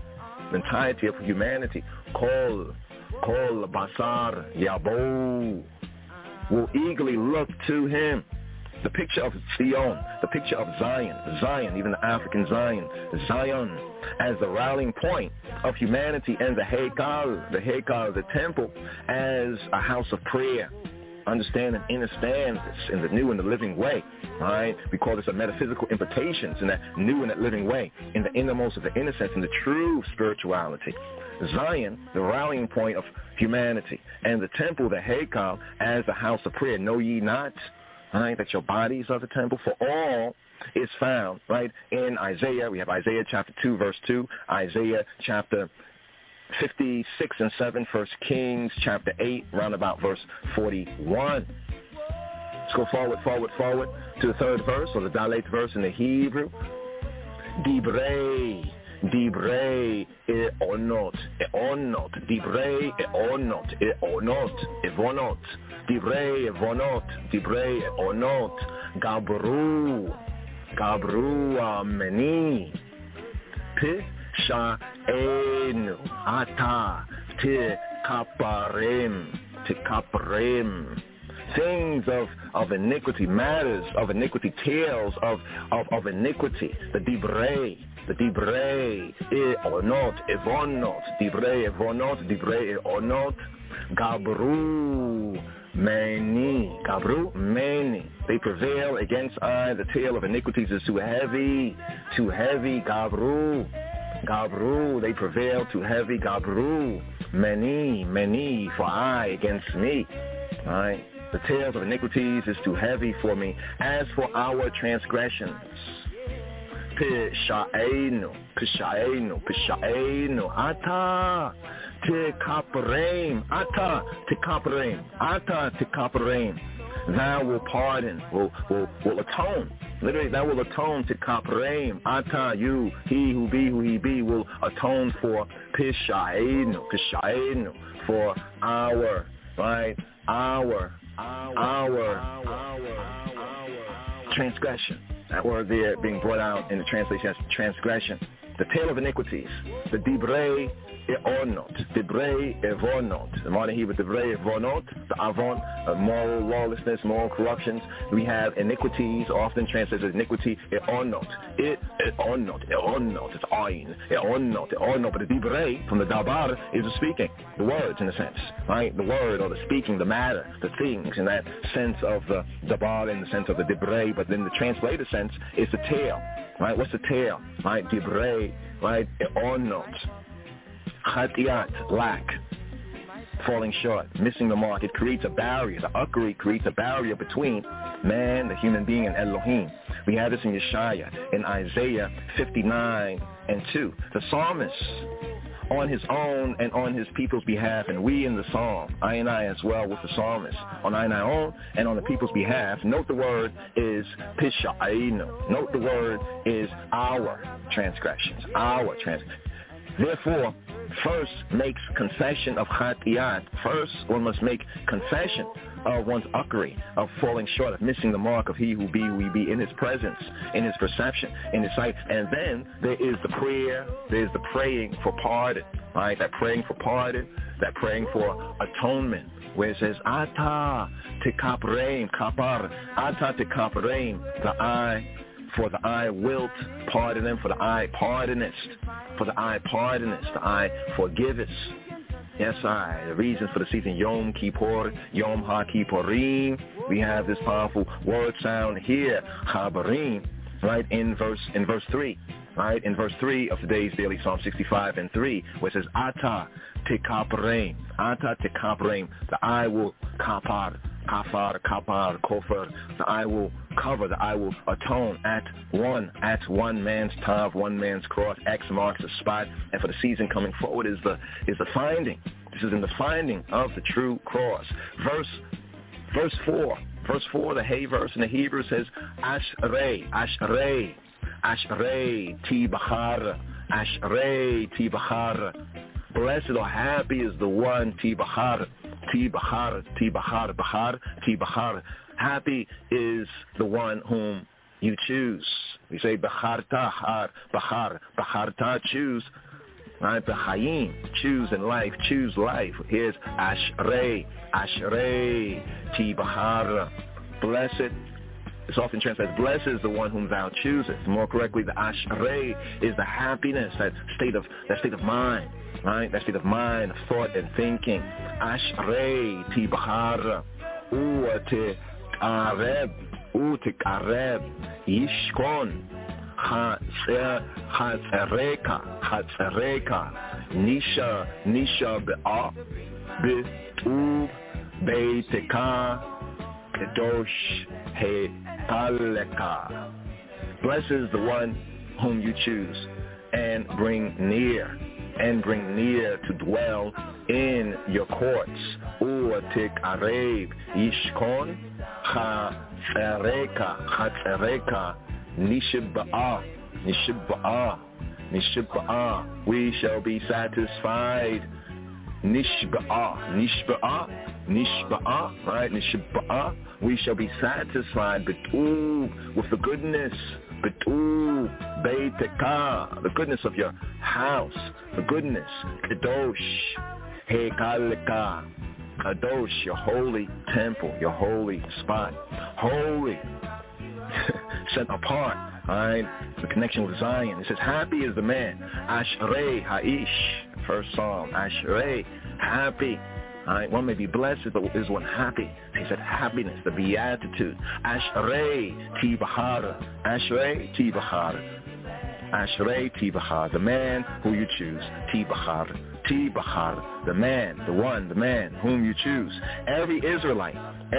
Kol Basar Yabu, will eagerly look to him. The picture of Zion, the picture of Zion, even the African Zion as the rallying point of humanity, and the Heikal, the temple, as a house of prayer. Understand and understand this in the new and the living way, right? We call this a metaphysical implications in that new and that living way, in the innermost of the innocence, in the true spirituality. Zion, the rallying point of humanity, and the temple, the Heikal, as the house of prayer. Know ye not, right, that your bodies are the temple? For all is found, right, in Isaiah. We have Isaiah chapter 2, verse 2, Isaiah chapter 56 and 7, 1 Kings chapter 8, round about verse 41. Let's go forward to the third verse, or the Dalet verse in the Hebrew. Dibrei eonot, dibrei eonot, evonot, dibrei eonot, gabru ameni, Sha'enu ata tikaparim. Things of iniquity, matters of iniquity, tales of iniquity. The dibrei eonot, evonot, dibrei eonot, gabru many. They prevail against I. The tale of iniquities is too heavy. Gabru, they prevail, too heavy. Gabru, many, for I against me. Right? The tales of iniquities is too heavy for me. As for our transgressions, Pisha'enu, ata tikaparim. Thou will pardon, will atone. Literally, thou will atone to kaparim. Ata, you, he who he be, will atone for pisha'enu, for our, right, our transgression. That word there being brought out in the translation as transgression. The tale of iniquities, the dibrei eonot, dibrei evonot, the modern Hebrew dibrei evonot, the avon, moral lawlessness, moral corruptions. We have iniquities, often translated iniquity, eonot, it's ayin, eonot, but the dibrei from the dabar is the speaking, the words in a sense, right? The word or the speaking, the matter, the things in that sense of the dabar, in the sense of the dibrei, but then the translated sense is the tale. Right, what's the tale? Right, dibrei, right, eonot, chatiat, lack, falling short, missing the mark. It creates a barrier. The ukri creates a barrier between man, the human being, and Elohim. We have this in Yeshaya, in Isaiah 59 and 2. The psalmist, on his own and on his people's behalf, and we in the psalm, I and I as well with the psalmist, on I and I own and on the people's behalf. Note the word is pisha'inu. Note the word is our transgressions, Therefore, first makes confession of chatiyat. First, one must make confession of one's ukri, of falling short, of missing the mark of he who be in his presence, in his perception, in his sight. And then there is the prayer, there's the praying for pardon, right? That praying for pardon, that praying for atonement, where it says, Ata tikapareim, kapar, Ata tikapareim, the I, for the I wilt pardon them, for the I pardonest, the I forgivest. Yes, I. The reasons for the season Yom Kippur, Yom HaKippurim. We have this powerful word sound here, Chabarim, right, in verse 3. Right, in verse 3 of today's daily Psalm 65 and 3, where it says, Ata tikapareim, the I will kafar, kofer, the I will cover, the I will atone at one man's tav, one man's cross. X marks the spot, and for the season coming forward is the finding. This is in the finding of the true cross. Verse 4, the Hay verse in the Hebrew says, Ashrei ti bachar, blessed or happy is the one, ti bachar. Happy is the one whom you choose. We say bacharta, bacharta, choose. Right, b'chayim, choose in life, choose life. Here's Ashrei ti bachar, blessed It's often translated, blessed is the one whom thou choosest. More correctly, the ashrei is the happiness, that state of mind, right? That state of mind, of thought and thinking. Ashrei tibahar utekareb yishkon chatzereka nisha be'ah be'uv beiteka kedosh he'aleka. Blessed is the one whom you choose and bring near to dwell in your courts. Uatik areb yishkon chatzereka nishba'ah. We shall be satisfied. Nishba'ah, right? Nishba'ah. We shall be satisfied with the goodness, beiteka, the goodness of your house, the goodness, kadosh, hekaleka, kadosh, your holy temple, your holy spot, holy, set apart, right? The connection with Zion. It says, happy is the man, ashrei ha'ish, first psalm, ashrei, happy. Right? One may be blessed, but is one happy? He said happiness, the beatitude. Ashrei tibahar. Ashrei tibahar. Ashrei tibahar. The man who you choose. Tibahar. Tibahar. The man, the one, the man whom you choose. Every Israelite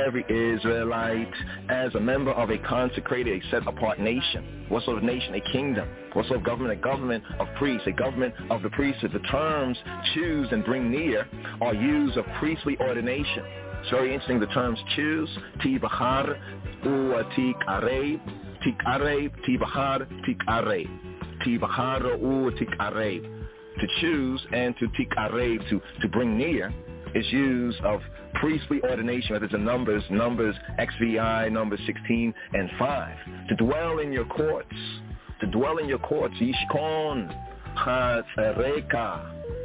as a member of a consecrated, a set-apart nation. What sort of nation? A kingdom. What sort of government? A government of priests, a government of the priesthood. The terms choose and bring near are used of priestly ordination. It's very interesting, the terms choose, tibahar, u'atik-areb, tik-areb, tibahar, tik-areb. Tibahar, u'atik-areb. To choose and to tik-areb, to bring near, is used of priestly ordination, whether it's in Numbers XVI, Numbers 16 and 5. To dwell in your courts, Yishkon Chatzereka,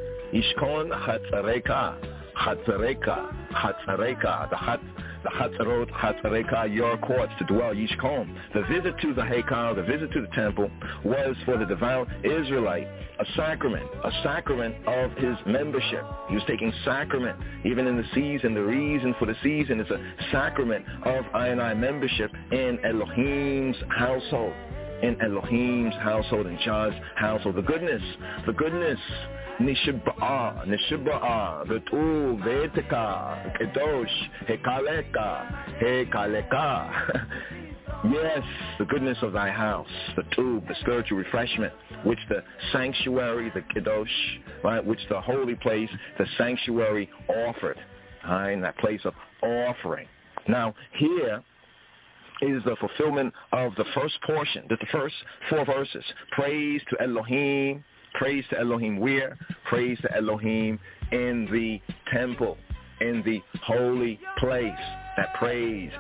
the Chatzereka, your courts, to dwell, Yishkon. The visit to the Heikal, the visit to the temple, was for the devout Israelite a sacrament of his membership. He was taking sacrament, even in the season. The reason for the season is a sacrament of I membership in Elohim's household. In God's household. The goodness, Nishba'ah, Betul, Beiteka, Kedosh, Hekaleka. Yes, the goodness of thy house, the tube, the spiritual refreshment, which the sanctuary, the Kedosh, right, which the holy place, the sanctuary offered, right, in that place of offering. Now, here is the fulfillment of the first portion, the first 4 verses. Praise to Elohim. Praise to Elohim where? Praise to Elohim in the temple, in the holy place. That praises.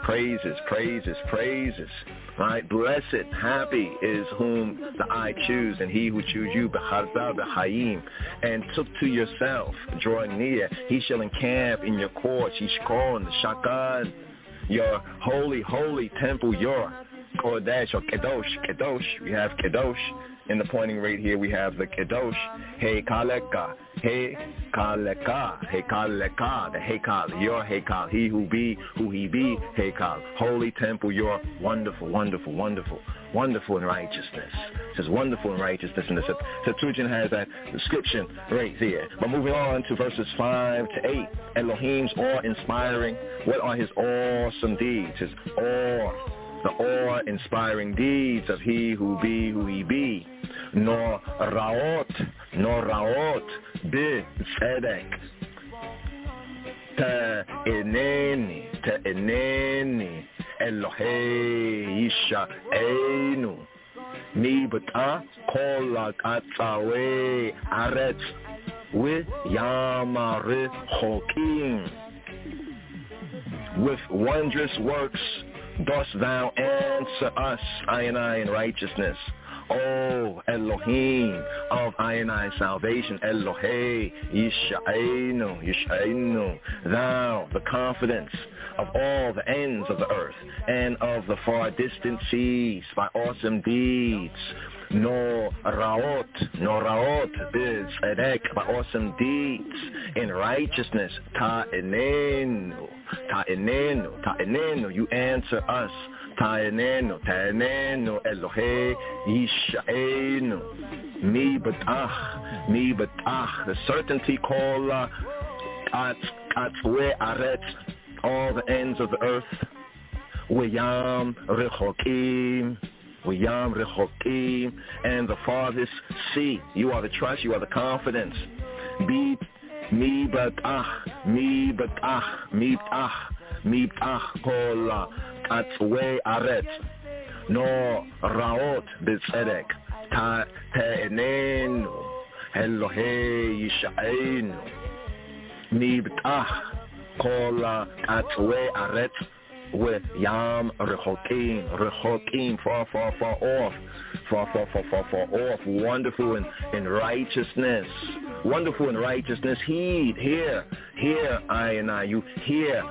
Right? Blessed, happy is whom the I choose, and he who choose you, B'chazal B'chaim, and took to yourself, drawing near. He shall encamp in your courts, Yishkon, Shakan, your holy temple, your Kodesh or Kedosh. We have Kedosh. In the pointing right here, we have the Kedosh, Hekaleka, the Hekal, your Hekal, he who be, who he be, Hekal, holy temple, your wonderful in righteousness. It says wonderful in righteousness, and the Septuagint has that description right there. But moving on to verses 5 to 8, Elohim's awe-inspiring. What are his awesome deeds? His the awe-inspiring deeds of he who be, who he be. Nor raot, be tzedek. Te'eneni, Elohei Yisha'enu. Mi b'ta kol ha'katzawe aretz v'yamare chokim. With wondrous works dost thou answer us, I in righteousness. O Elohim of I and I salvation, Elohei Yisha'enu, Yisha'enu, thou the confidence of all the ends of the earth and of the far distant seas by awesome deeds. No raot, b'tzedek, by awesome deeds in righteousness. Ta'enenu, you answer us. Ta'enenu, Elohei Yisha'enu, mi batach, the certainty called Atzwe Aretz, all the ends of the earth. Weyam rechokim, and the farthest sea. You are the trust, you are the confidence. Mi batach, kol atzwe aretz. No raot b'tzedek. Ta'enenu, Elohei Yisha'enu. Mi batach, kol atzwe aretz. With Yam Rechokim, far off, wonderful in righteousness, hear, I and I, you hear,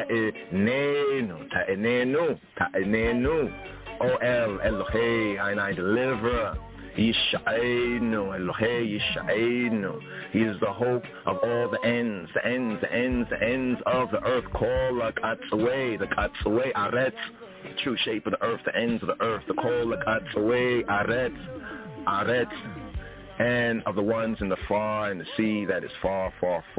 ta'enenu, O Elohei, I and I, deliver, Yisha'enu, Elohei Yisha'enu. He is the hope of all the ends of the earth. Kol Katzaway, the Katzaway Aretz, the true shape of the earth, the ends of the earth. The Kol Katzaway Aretz, and of the ones in the far, in the sea that is far.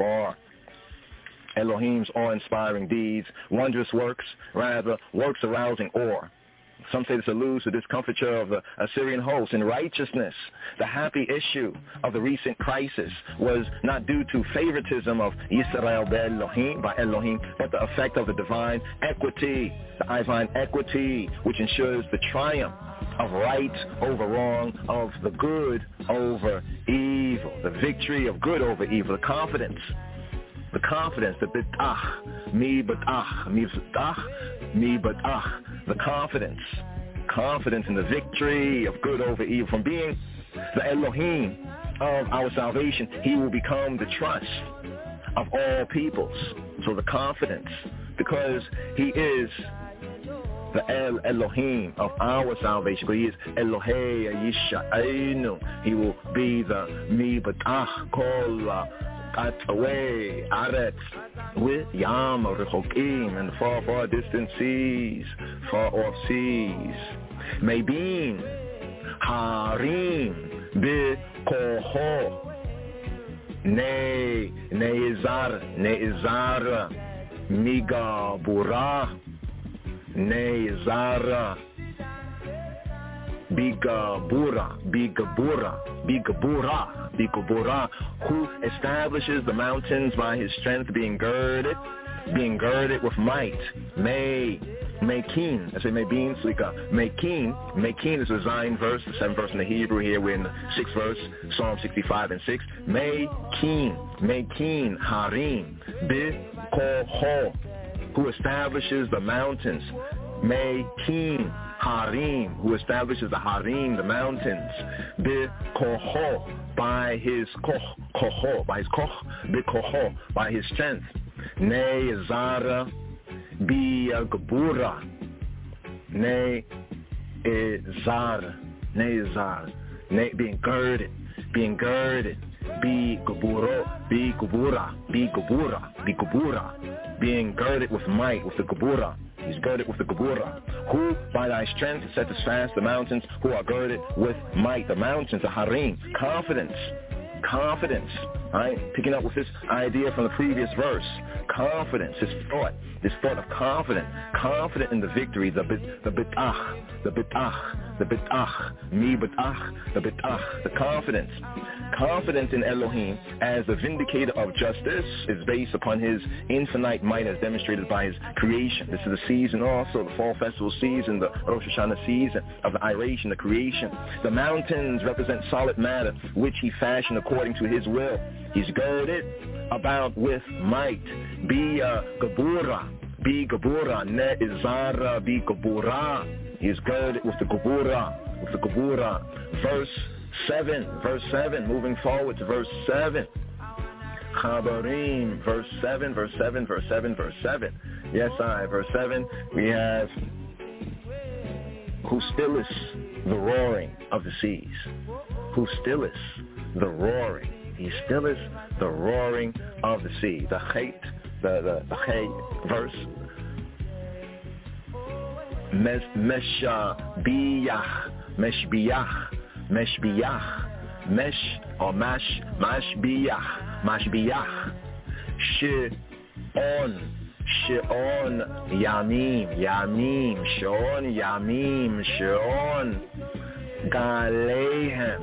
Elohim's awe-inspiring deeds, wondrous works, rather works arousing awe. Some say this alludes to discomfiture of the Assyrian host in righteousness. The happy issue of the recent crisis was not due to favoritism of Yisrael by Elohim, but the effect of the divine equity, which ensures the triumph of right over wrong, of the good over evil, the victory of good over evil, the confidence, the bitach, the confidence in the victory of good over evil. From being the Elohim of our salvation, he will become the trust of all peoples. So the confidence, because he is the Elohim of our salvation, but he is Elohei Yisha'enu. He will be the Mi Batach Kol Ataway Aretz, with Yam Rechokim and far distant seas, far off seas. Maybe Harim B'Koho Neizar Migabura Neizara Bigabura, who establishes the mountains by his strength, being girded with might. Mekin, I say Mebin, Slika. Mekin is a Zion verse, the 7th verse in the Hebrew. Here we're in the 6th verse, Psalm 65 and 6. Mekin, Harim, B'Koho, who establishes the mountains. Mekin, Harim, who establishes the Harim, the mountains. B'Koho, by his koho, B'Koho, by his strength. Ne'ezara B'Gabura, Ne'ezar, being girded, B'Gabura, being girded with might, with the Gabura. He's girded with the Gabura, who by thy strength settest fast the mountains, who are girded with might, the mountains, the Harim, confidence, right? Picking up with this idea from the previous verse, confidence, this thought of confident in the victory, the bitach, the confidence in Elohim as the vindicator of justice is based upon his infinite might as demonstrated by his creation. This is the season also, the fall festival season, the Rosh Hashanah season of the iration, the creation. The mountains represent solid matter, which he fashioned according to his will. He's girded about with might. Be Gabura, Ne'izara, be Gabura. He is girded with the Gabura, verse 7, moving forward to verse 7. Chabarim, verse 7. Yes, verse 7, we have, who stillest the roaring of the seas. Who stillest the roaring. He stillest the roaring of the sea. The Chet, the Chet verse. Meshbiach, Mesh or Mashbiach, She'on, Yamim, She'on, Galehem,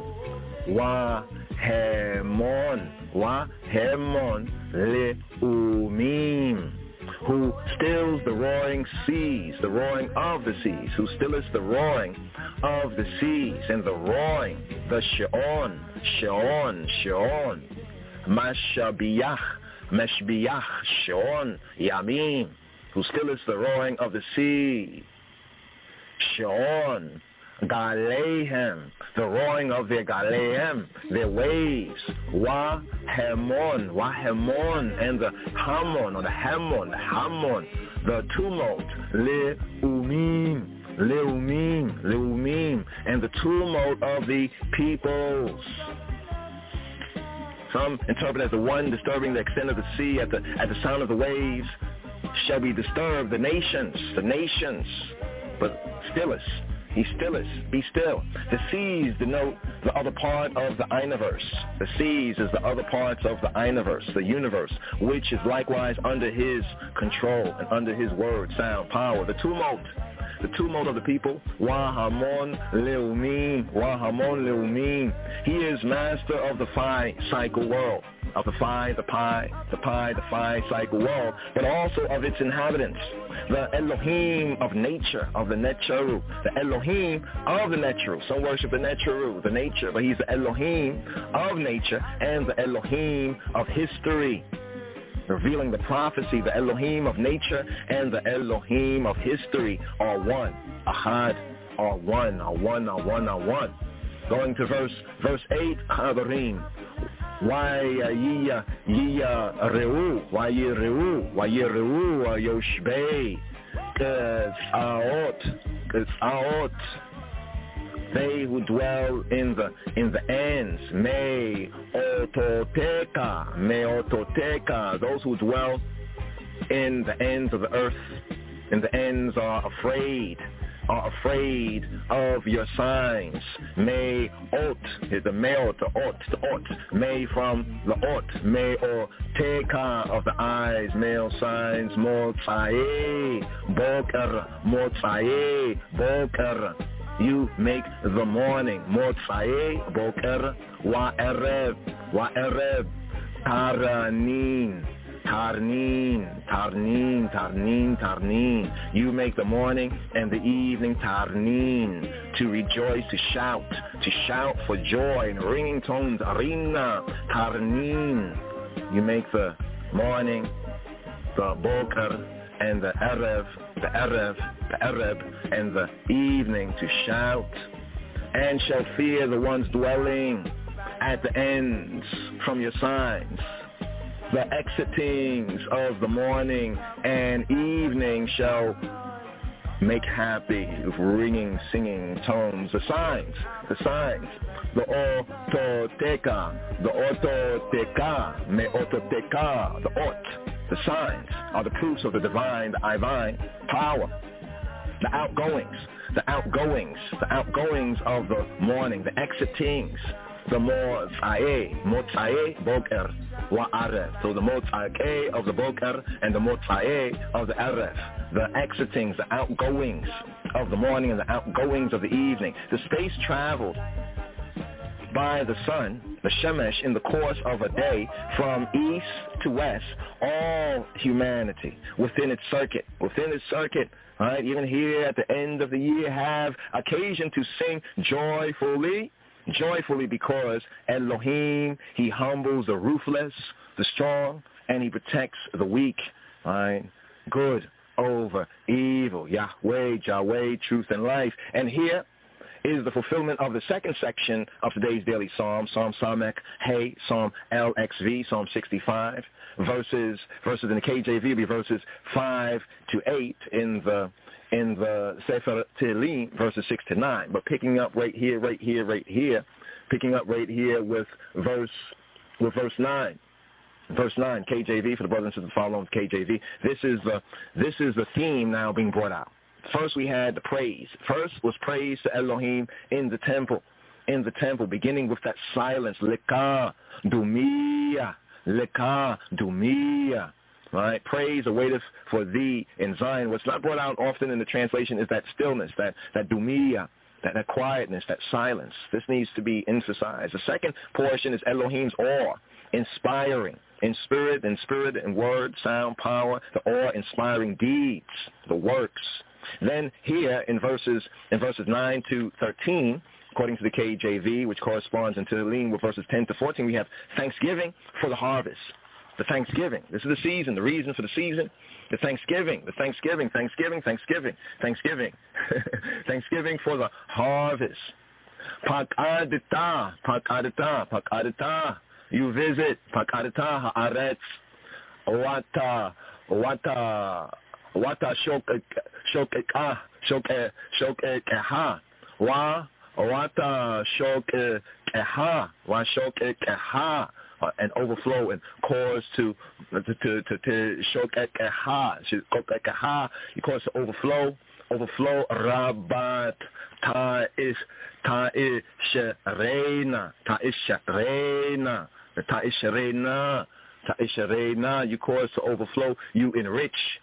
Wahemon, Leumim, who stills the roaring seas, the roaring of the seas, who stillest the roaring of the seas, and the roaring, the She'on, Meshbiach, She'on, Yamim, who stillest the roaring of the sea, She'on, Galehem, the roaring of their Galehem, their waves, Wahemon, and the Hamon, or the Hamon, the tumult, Leumim, and the tumult of the peoples. Some interpret as the one disturbing the extent of the sea at the sound of the waves shall be disturbed, the nations, but stillest. He stillest, be still. The seas denote the other part of the Einiverse. The seas is the other parts of the Einiverse, the universe, which is likewise under his control and under his word, sound, power. The tumult of the people, Wahamon Leumim. He is master of the phi cycle world, of the pi cycle world, but also of its inhabitants. The Elohim of nature, of the Netcharu, the Elohim of the Netcharu. Some worship the Netcharu, the nature, but he's the Elohim of nature and the Elohim of history. Revealing the prophecy, the Elohim of nature and the Elohim of history are one. Ahad are one. Going to verse 8, Chabarim. Reu Yoshbei Kesaot, they who dwell in the ends, me ototeka, those who dwell in the ends of the earth, and the ends are afraid of your signs. May ot is the meot, the ot, may from the ot, may or teka of the eyes, male signs, motzae, boker, you make the morning, motzae, boker, wa'erev, tarnin. You make the morning and the evening tarnin, to rejoice, to shout for joy in ringing tones, arina, tarnin. You make the morning, the boker, and the erev, and the evening to shout, and shall fear the ones dwelling at the ends from your signs. The exitings of the morning and evening shall make happy with ringing, singing tones. The signs, the ototeka, me ototeka, the ot. The signs are the proofs of the divine, the divine power. The outgoings of the morning, the exitings, the motzae, boker, wa'arev. So the motzae of the boker and the motzae of the arev. The exitings, the outgoings of the morning and the outgoings of the evening. The space traveled by the sun, the Shemesh, in the course of a day from east to west, all humanity within its circuit, right? Even here at the end of the year have occasion to sing joyfully because Elohim, he humbles the ruthless, the strong, and he protects the weak, right? Good over evil, Yahweh, truth and life. And here is the fulfillment of the second section of today's daily psalm, Psalm Samek Hey, Psalm LXV, Psalm 65, verses in the KJV will be verses 5 to 8 in the Sefer Tehillim, verses 6 to 9. But picking up right here, picking up right here with verse 9. Verse 9, KJV, for the brothers and sisters following KJV. This is the theme now being brought out. First we had the praise. First was praise to Elohim in the temple, beginning with that silence. Leka Dumia, Leka Dumia. Right? Praise awaiteth for thee in Zion. What's not brought out often in the translation is that stillness, that Dumia, that quietness, that silence. This needs to be emphasized. The second portion is Elohim's awe, inspiring, in spirit and word, sound, power, the awe-inspiring deeds, the works. Then here in verses 9 to 13, according to the KJV, which corresponds in Tehillim with verses 10 to 14, we have thanksgiving for the harvest. The thanksgiving. This is the season, the reason for the season. The thanksgiving Thanksgiving for the harvest. Pakadita. You visit Pakadita haaretz. Wata shokekah. Wata shokekah. And overflow and cause to shokekah. You cause to overflow. Rabat ta'isharena. You cause to overflow. You enrich.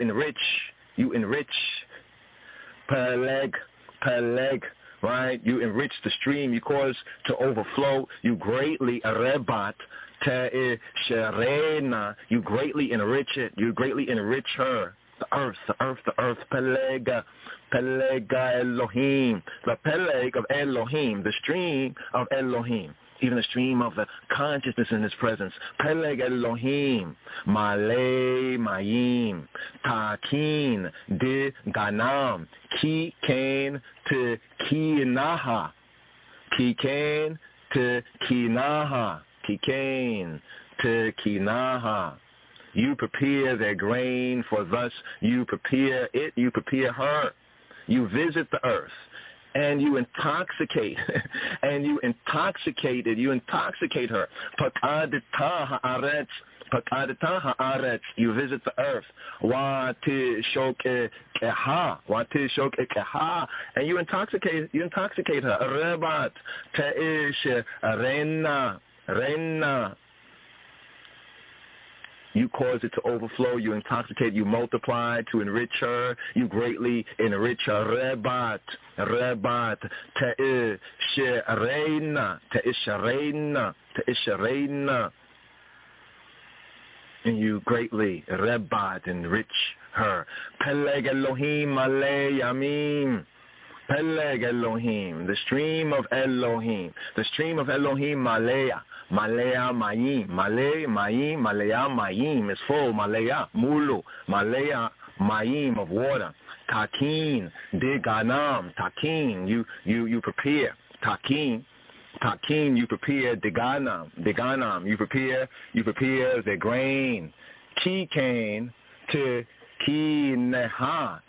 Peleg. Right? You enrich the stream. You cause to overflow. You greatly rebat ta'isharena. You greatly enrich it. You greatly enrich her. The earth. Pelega Elohim. The peleg of Elohim. The stream of Elohim. Even the stream of the consciousness in his presence. Peleg Elohim. Malay Mayim. Takin de Ganam. Ki Kain to Kinaha. Ki Kain to Kinaha. Ki Kain to Kinaha. You prepare their grain, for thus you prepare it, you prepare her. You visit the earth, and you intoxicate, you intoxicate her. Pakadita haaretz, you visit the earth. Wati shokekeha, and you intoxicate her. Rebat teish rena. You cause it to overflow, you intoxicate, you multiply to enrich her, you greatly enrich her. Rebat, te'isharena. And you greatly, rebat, enrich her. Peleg Elohim malei yamim. Peleg Elohim, the stream of Elohim malea. Malea Mayim. Malea Mayim is full. Malea Mulu. Malea Mayim of water. Takin de Ganam. Takin, you prepare. Takin, you prepare Deganam. You prepare the grain. Kikan to Kineha.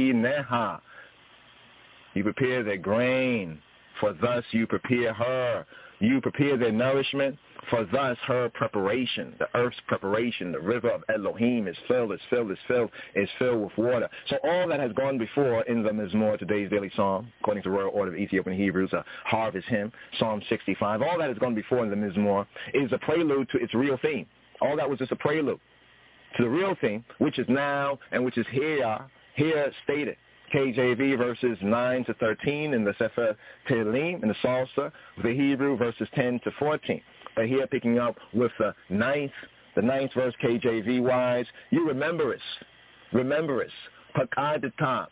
You prepare their grain, for thus you prepare her. You prepare their nourishment, for thus her preparation, the earth's preparation. The river of Elohim is filled with water. So all that has gone before in the Mizmor, today's daily psalm, according to the Royal Order of Ethiopian Hebrews, a harvest hymn, Psalm 65, all that has gone before in the Mizmor is a prelude to its real theme. All that was just a prelude to the real theme, which is now and which is here stated. KJV verses 9 to 13 in the Sefer Tehillim, in the Psalter, the Hebrew verses 10 to 14. But here picking up with the ninth verse KJV wise, you remember us. Pakadita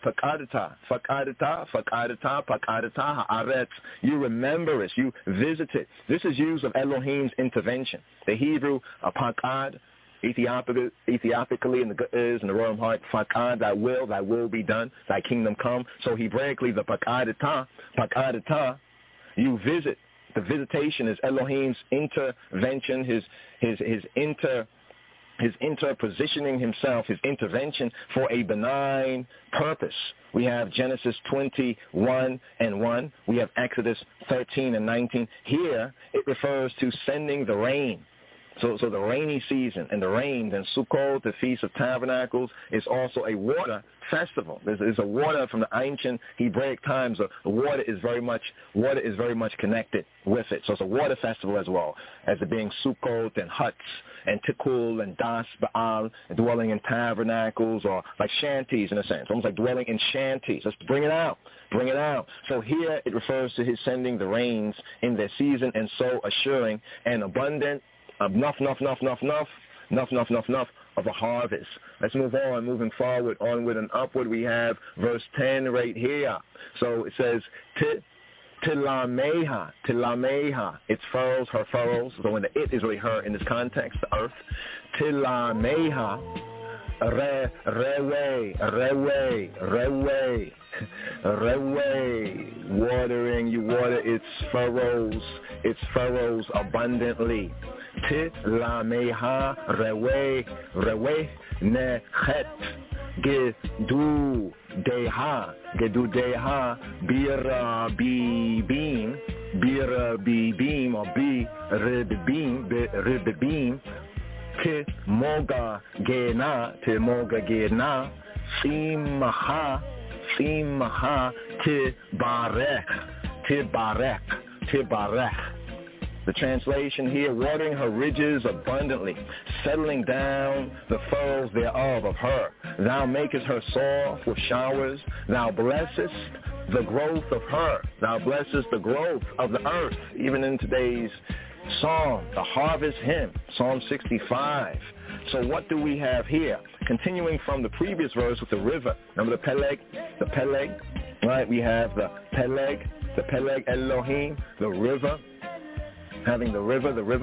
haaretz. You remember us. You visited. This is used of Elohim's intervention. The Hebrew pakad Ethiophically in the Ge'ez and the Royal Heart, Fakad, thy will be done, thy kingdom come. So Hebraically, the Pakadata, you visit. The visitation is Elohim's intervention, his interpositioning himself, his intervention for a benign purpose. We have Genesis 21:1. We have Exodus 13:19. Here, it refers to sending the rain. So the rainy season and the rain, then Sukkot, the Feast of Tabernacles, is also a water festival. There's a water from the ancient Hebraic times. The water is very much connected with it. So it's a water festival as well as it being Sukkot and huts and Tikkul and Das Baal, and dwelling in tabernacles or like shanties in a sense, almost like dwelling in shanties. Let's bring it out. So here it refers to his sending the rains in their season and so assuring an abundant enough of a harvest. Let's move on, moving forward, onward and upward. We have verse 10 right here. So it says, Tilameha, its furrows, her furrows. So when the it is really her in this context, the earth. Tilameha, rewe, watering, you water its furrows abundantly. Tilameha, rewe, nechet, gedu deha, bira bibim, or ribibim, moga gena, simha, tibarech. The translation here, watering her ridges abundantly, settling down the furrows thereof of her. Thou makest her soft with showers. Thou blessest the growth of her. Thou blessest the growth of the earth. Even in today's song, the harvest hymn, Psalm 65. So what do we have here? Continuing from the previous verse with the river. Remember the Peleg, right? We have the Peleg Elohim, the river. Having the river, the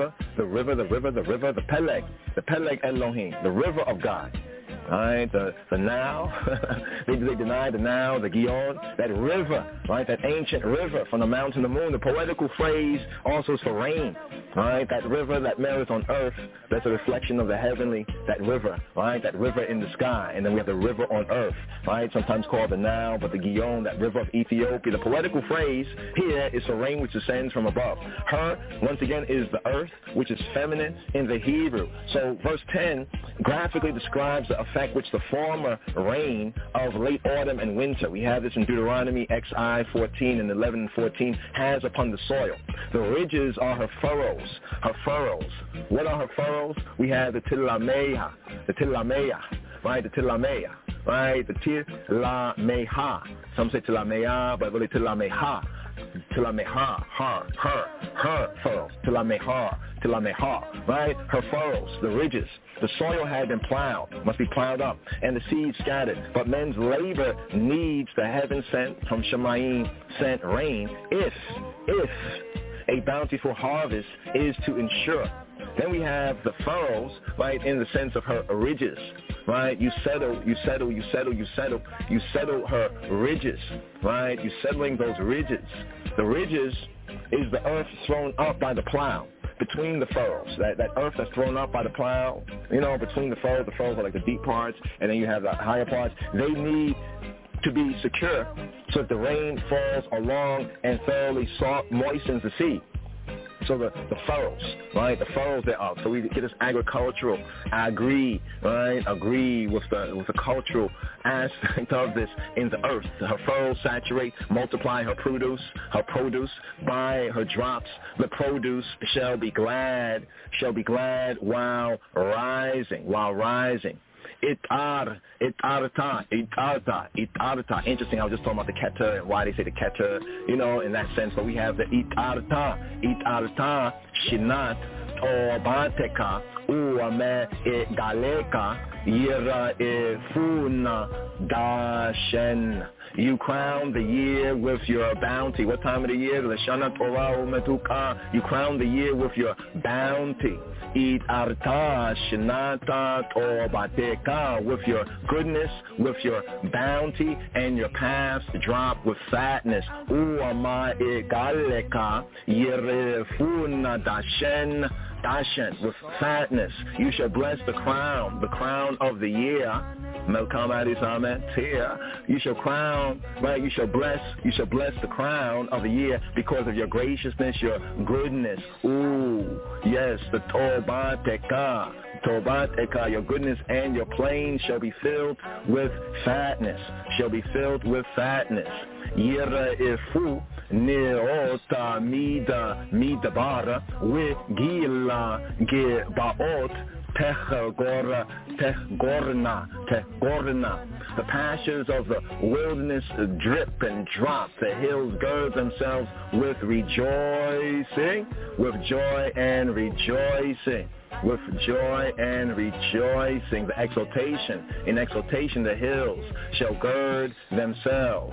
Peleg Elohim, the river of God. Right, the Nile, they deny the Nile, the Gion, that river, right, that ancient river from the mountain to the moon. The poetical phrase also is for rain, right, that river that merits on earth, that's a reflection of the heavenly, that river, right, that river in the sky. And then we have the river on earth, right, sometimes called the Nile, but the Gion, that river of Ethiopia. The poetical phrase here is for rain which descends from above. Her, once again, is the earth, which is feminine in the Hebrew. So verse 10 graphically describes the effect which the former rain of late autumn and winter, we have this in Deuteronomy XI 14 and 11 and 14, has upon the soil. The ridges are her furrows. What are her furrows? We have the tilameha, right, the tilameha. Right, the tilameha. Some say tilameha, but really tilameha, her furrows, tilameha, right, her furrows, the ridges. The soil had been plowed, must be plowed up, and the seed scattered. But men's labor needs the heaven-sent, from Shemayim sent rain, if a bountiful harvest is to ensure. Then we have the furrows, right, in the sense of her ridges, right? You settle her ridges, right? You settling those ridges. The ridges is the earth thrown up by the plow. Between the furrows, that earth that's thrown up by the plow, between the furrows are like the deep parts, and then you have the higher parts. They need to be secure so that the rain falls along and thoroughly moistens the seed. So the furrows, right? The furrows thereof. So we get this agricultural. I agree, right? Agree with the cultural aspect of this in the earth. Her furrows saturate, multiply her produce by her drops. The produce shall be glad while rising. Itarta. Interesting, I was just talking about the Keter and why they say the Keter, in that sense. But we have the Itarta, Shinat, Obateka, Uame Galeka, Yira Efuna Dashen. You crown the year with your bounty. What time of the year? Lashana Torah Umetuka. You crown the year with your bounty. Eat arta shinata tobateka, with your goodness, with your bounty, and your paths drop with fatness. Uama egaleka yerefuna dashen, with fatness. You shall bless the crown of the year. You shall crown, right? You shall bless the crown of the year because of your graciousness, your goodness. Ooh, yes, the Tobateka, your goodness and your plain shall be filled with fatness. Yera ifu neota midabara with gila gebaot. Tehgorna. The pastures of the wilderness drip and drop. The hills gird themselves with rejoicing, with joy and rejoicing. The exaltation. In exaltation the hills shall gird themselves.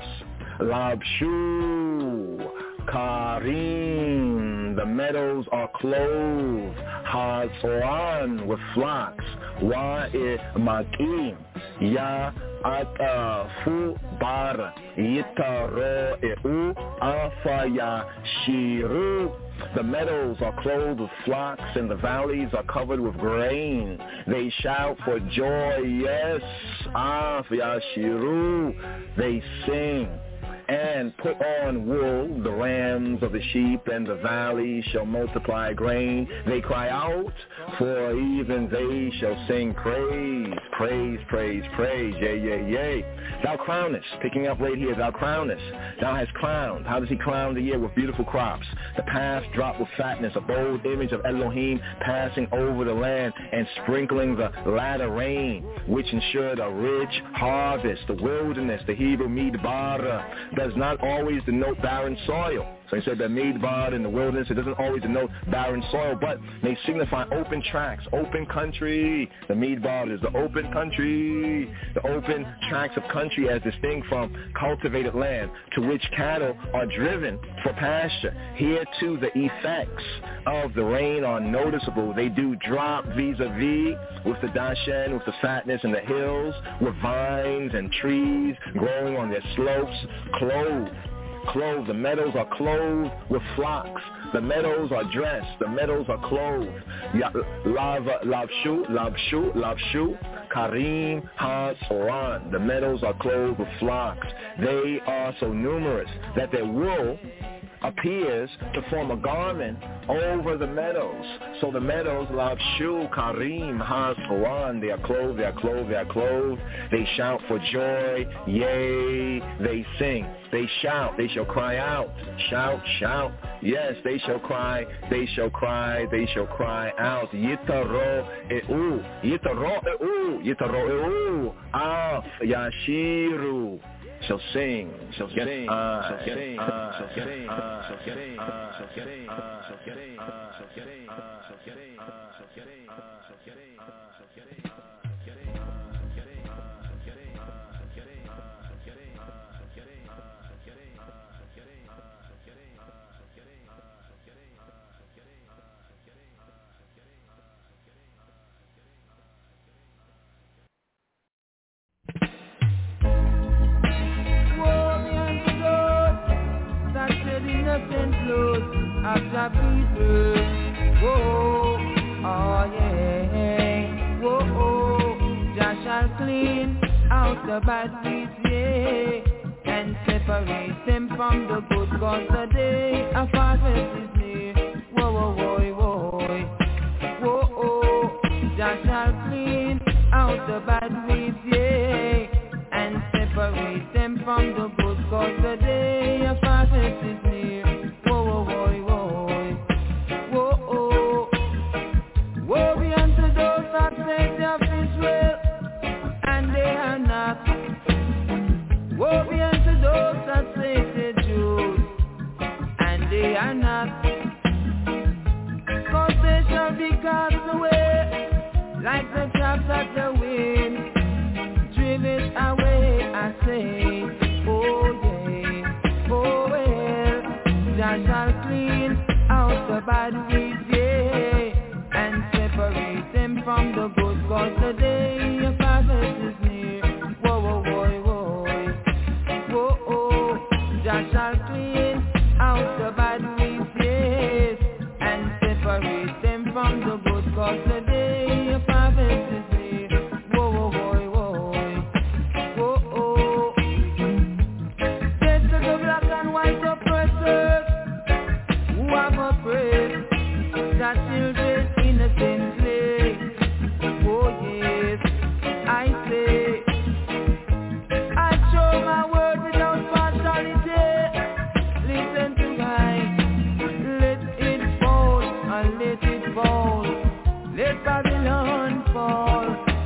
Labshu Karim, the meadows are clothed. Hazoan, with flocks. Makim, Ya Atafu Bar, Yitaro Eu, Afaya Shiru. The meadows are clothed with flocks, and the valleys are covered with grain. They shout for joy, yes, Afaya Shiru. They sing. And put on wool, the rams of the sheep, and the valley shall multiply grain. They cry out, for even they shall sing praise. Yea. Thou crownest, picking up right here, thou crownest. Thou hast crowned. How does he crown the year? With beautiful crops. The paths drop with fatness, a bold image of Elohim passing over the land and sprinkling the latter rain, which ensured a rich harvest. The wilderness, the Hebrew midbar, does not always denote barren soil. So he said that midbar in the wilderness, it doesn't always denote barren soil, but may signify open tracts, open country. The midbar is the open country, the open tracts of country as distinct from cultivated land to which cattle are driven for pasture. Here too the effects of the rain are noticeable. They do drop vis-a-vis with the dashen, with the fatness in the hills, with vines and trees growing on their slopes, clothed. The meadows are clothed with flocks. The meadows are dressed. The meadows are clothed. Lavshu, Karim ha-soran. The meadows are clothed with flocks. They are so numerous that their wool appears to form a garment over the meadows. So the meadows, Lavshu, Karim, ha-soran, they are clothed. They shout for joy, yea, they sing. They shout, they shall cry out. Shout. Yes, they shall cry out. Yitaro eu, af yashiru. Shall sing. After people, whoa, oh yeah, whoa, Jah shall clean out the bad deeds, yeah, and separate them from the good, cause the day of harvest is near. Whoa, Jah shall clean out the bad deeds, yeah, and separate them from the good, cause the day of harvest is near. Woe be unto those that say the Jews, and they are not. Cause they shall be cast away, like the chaff that the wind driveth away, I say. Oh,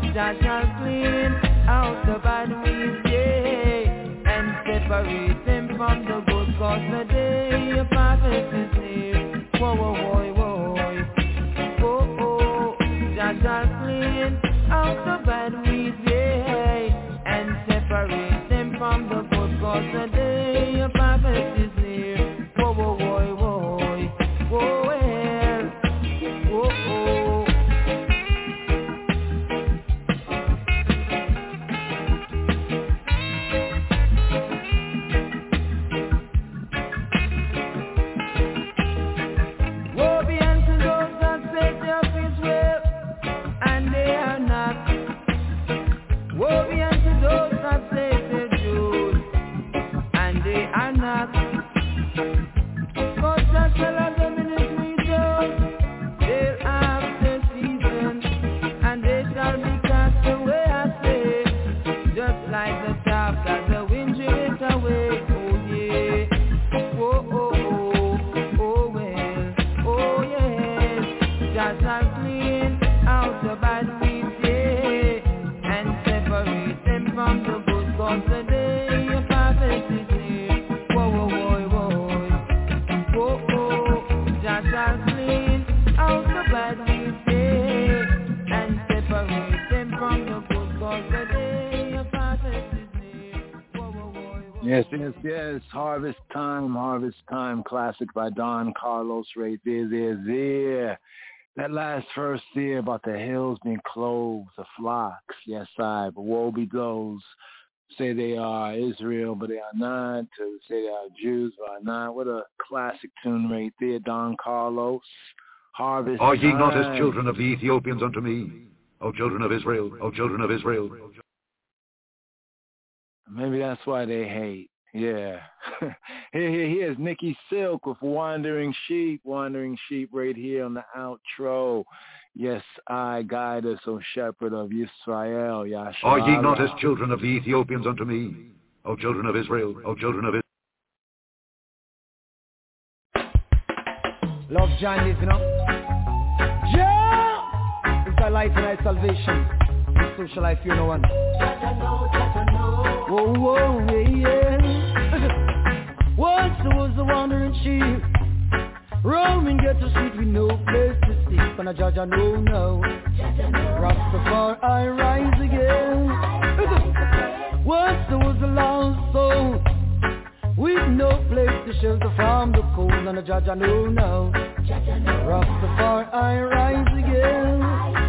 Jah shall clean out the bad weeds, yeah, and separate them from the good, 'cause the day of harvest is near. Whoa, whoa, whoa, whoa, whoa, oh, Jah shall clean out the bad weeds, yeah, and separate them from the good, 'cause the day of harvest is near. Whoa, whoa, whoa, whoa, whoa, well, whoa, oh. Woe be unto those that say they of Israel, and they are not. Woe be unto those that say they're Jews, and they are not. God shall tell of them in his windows, they'll have their season, and they shall be cast away, I say, just like the chaff that the wind drives away. Oh yeah, oh oh oh, oh well, oh yes, Jah shall clean out the bad weeds, yeah, and separate them from the good, 'cause the day of harvest is near. Whoa, whoa, whoa, whoa, whoa, oh, Jah shall clean out the bad weeds, yeah, and separate them from the good, 'cause the day of harvest is near. Whoa, whoa, whoa, whoa. Yes, yes, yes. Harvest Time, classic by Don Carlos right there. That last verse there about the hills being clothed with flocks. Yes, but woe be those say they are Israel, but they are not. To say they are Jews, but are not. What a classic tune right there, Don Carlos. Harvest Are ye not Time. as children of the Ethiopians unto me, O children of Israel, O children of Israel? Maybe that's why they hate. Yeah. Here's Nikki Silk with Wandering Sheep right here on the outro. Yes, I guide us, O shepherd of Israel. Yasha. Are ye not as children of the Ethiopians unto me, O children of Israel, O children of Israel? Love John is, you know. Yeah! It's our life and our salvation. It's social life, you know one. Whoa, whoa, yeah. Once there was a wandering sheep, roaming get to street with no place to sleep. And a judge I know now, Rastafari rise again. Once there was a lost soul, with no place to shelter from the cold. And a judge I know now, Rastafari rise again.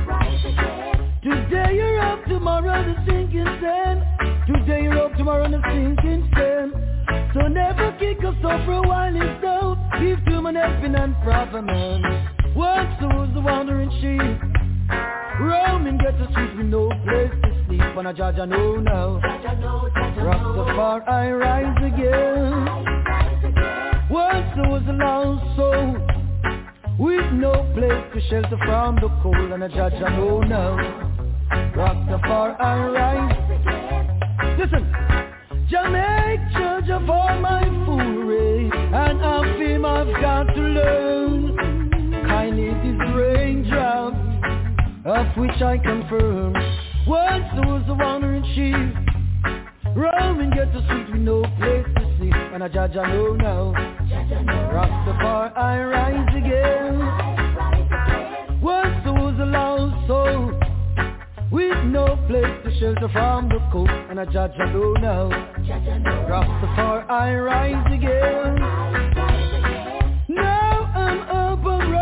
Today you're up, tomorrow the sinking sand. Today you're up, tomorrow the sinking sand. So never kick us off for a while it's down. Give to man helping and prophet man. Once there was the wandering sheep, roaming get the streets with no place to sleep. And a judge I know now, Rastafari rise again. Once there was a lost soul, with no place to shelter from the cold. And a judge I know now, Rastafari rise. Listen, Jah make judge of all my foolery, and of him I've got to learn. Kindness is raindrops, of which I confirm. Once there was a wandering sheep, roaming get to street with no place to sleep. And a judge I know now, Rastafari rise again. Once there was a lost soul, with no place to shelter from the cold. And a judge I know now, Rastafari rise again. Now I'm up and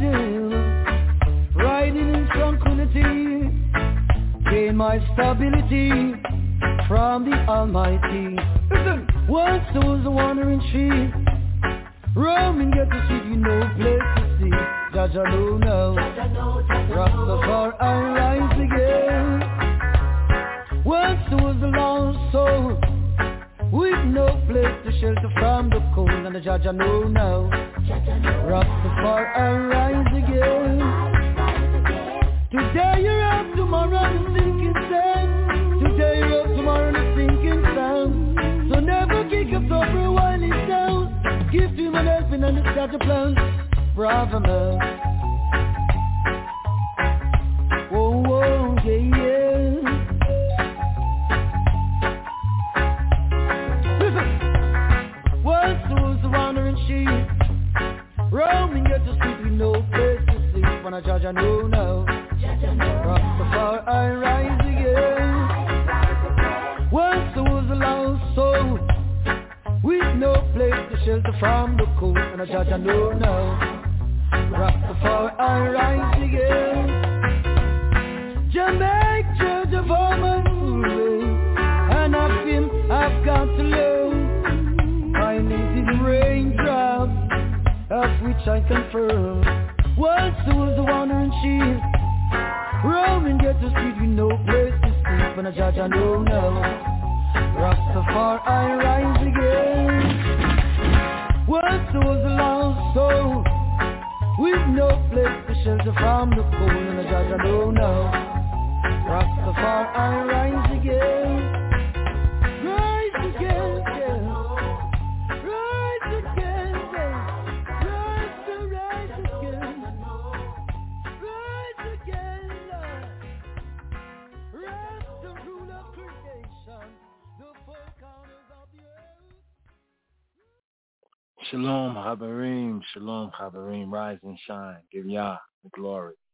riding in tranquility, gain my stability from the Almighty. Listen, once there was a wandering sheep, roaming get to see, no place to see. Judge I know now, Rastafari rise again. Once there was a lost soul, with no place to shelter from the cold. And the judge I know now, Rastafari rise again. Today you're up, tomorrow the sinking sand. Today you're up, tomorrow the sinking sand. So never kick up over a while it's down. Give to him an helping and it's got a plan. Bravo man. Oh, oh, yeah, yeah. and a judge I know now. Rastafari I rise again. Jamaica, judge of all my food, and of him I've got to learn. I needed raindrops, of which I confirm. World souls the wandering sheep, roaming get to street with no place to sleep, and a judge I know now. Rastafari I rise again. World souls a lost soul, with no place to shelter from the cold, and a judge I know now. Rastafari I rise again. Rise again, yeah. Rise again, yeah. Rise again. Rise again, Lord. Rise the rule of creation, the four corners of the earth. Shalom, Habarim. Shalom, Habarim. Rise and shine. Give Yah the glory.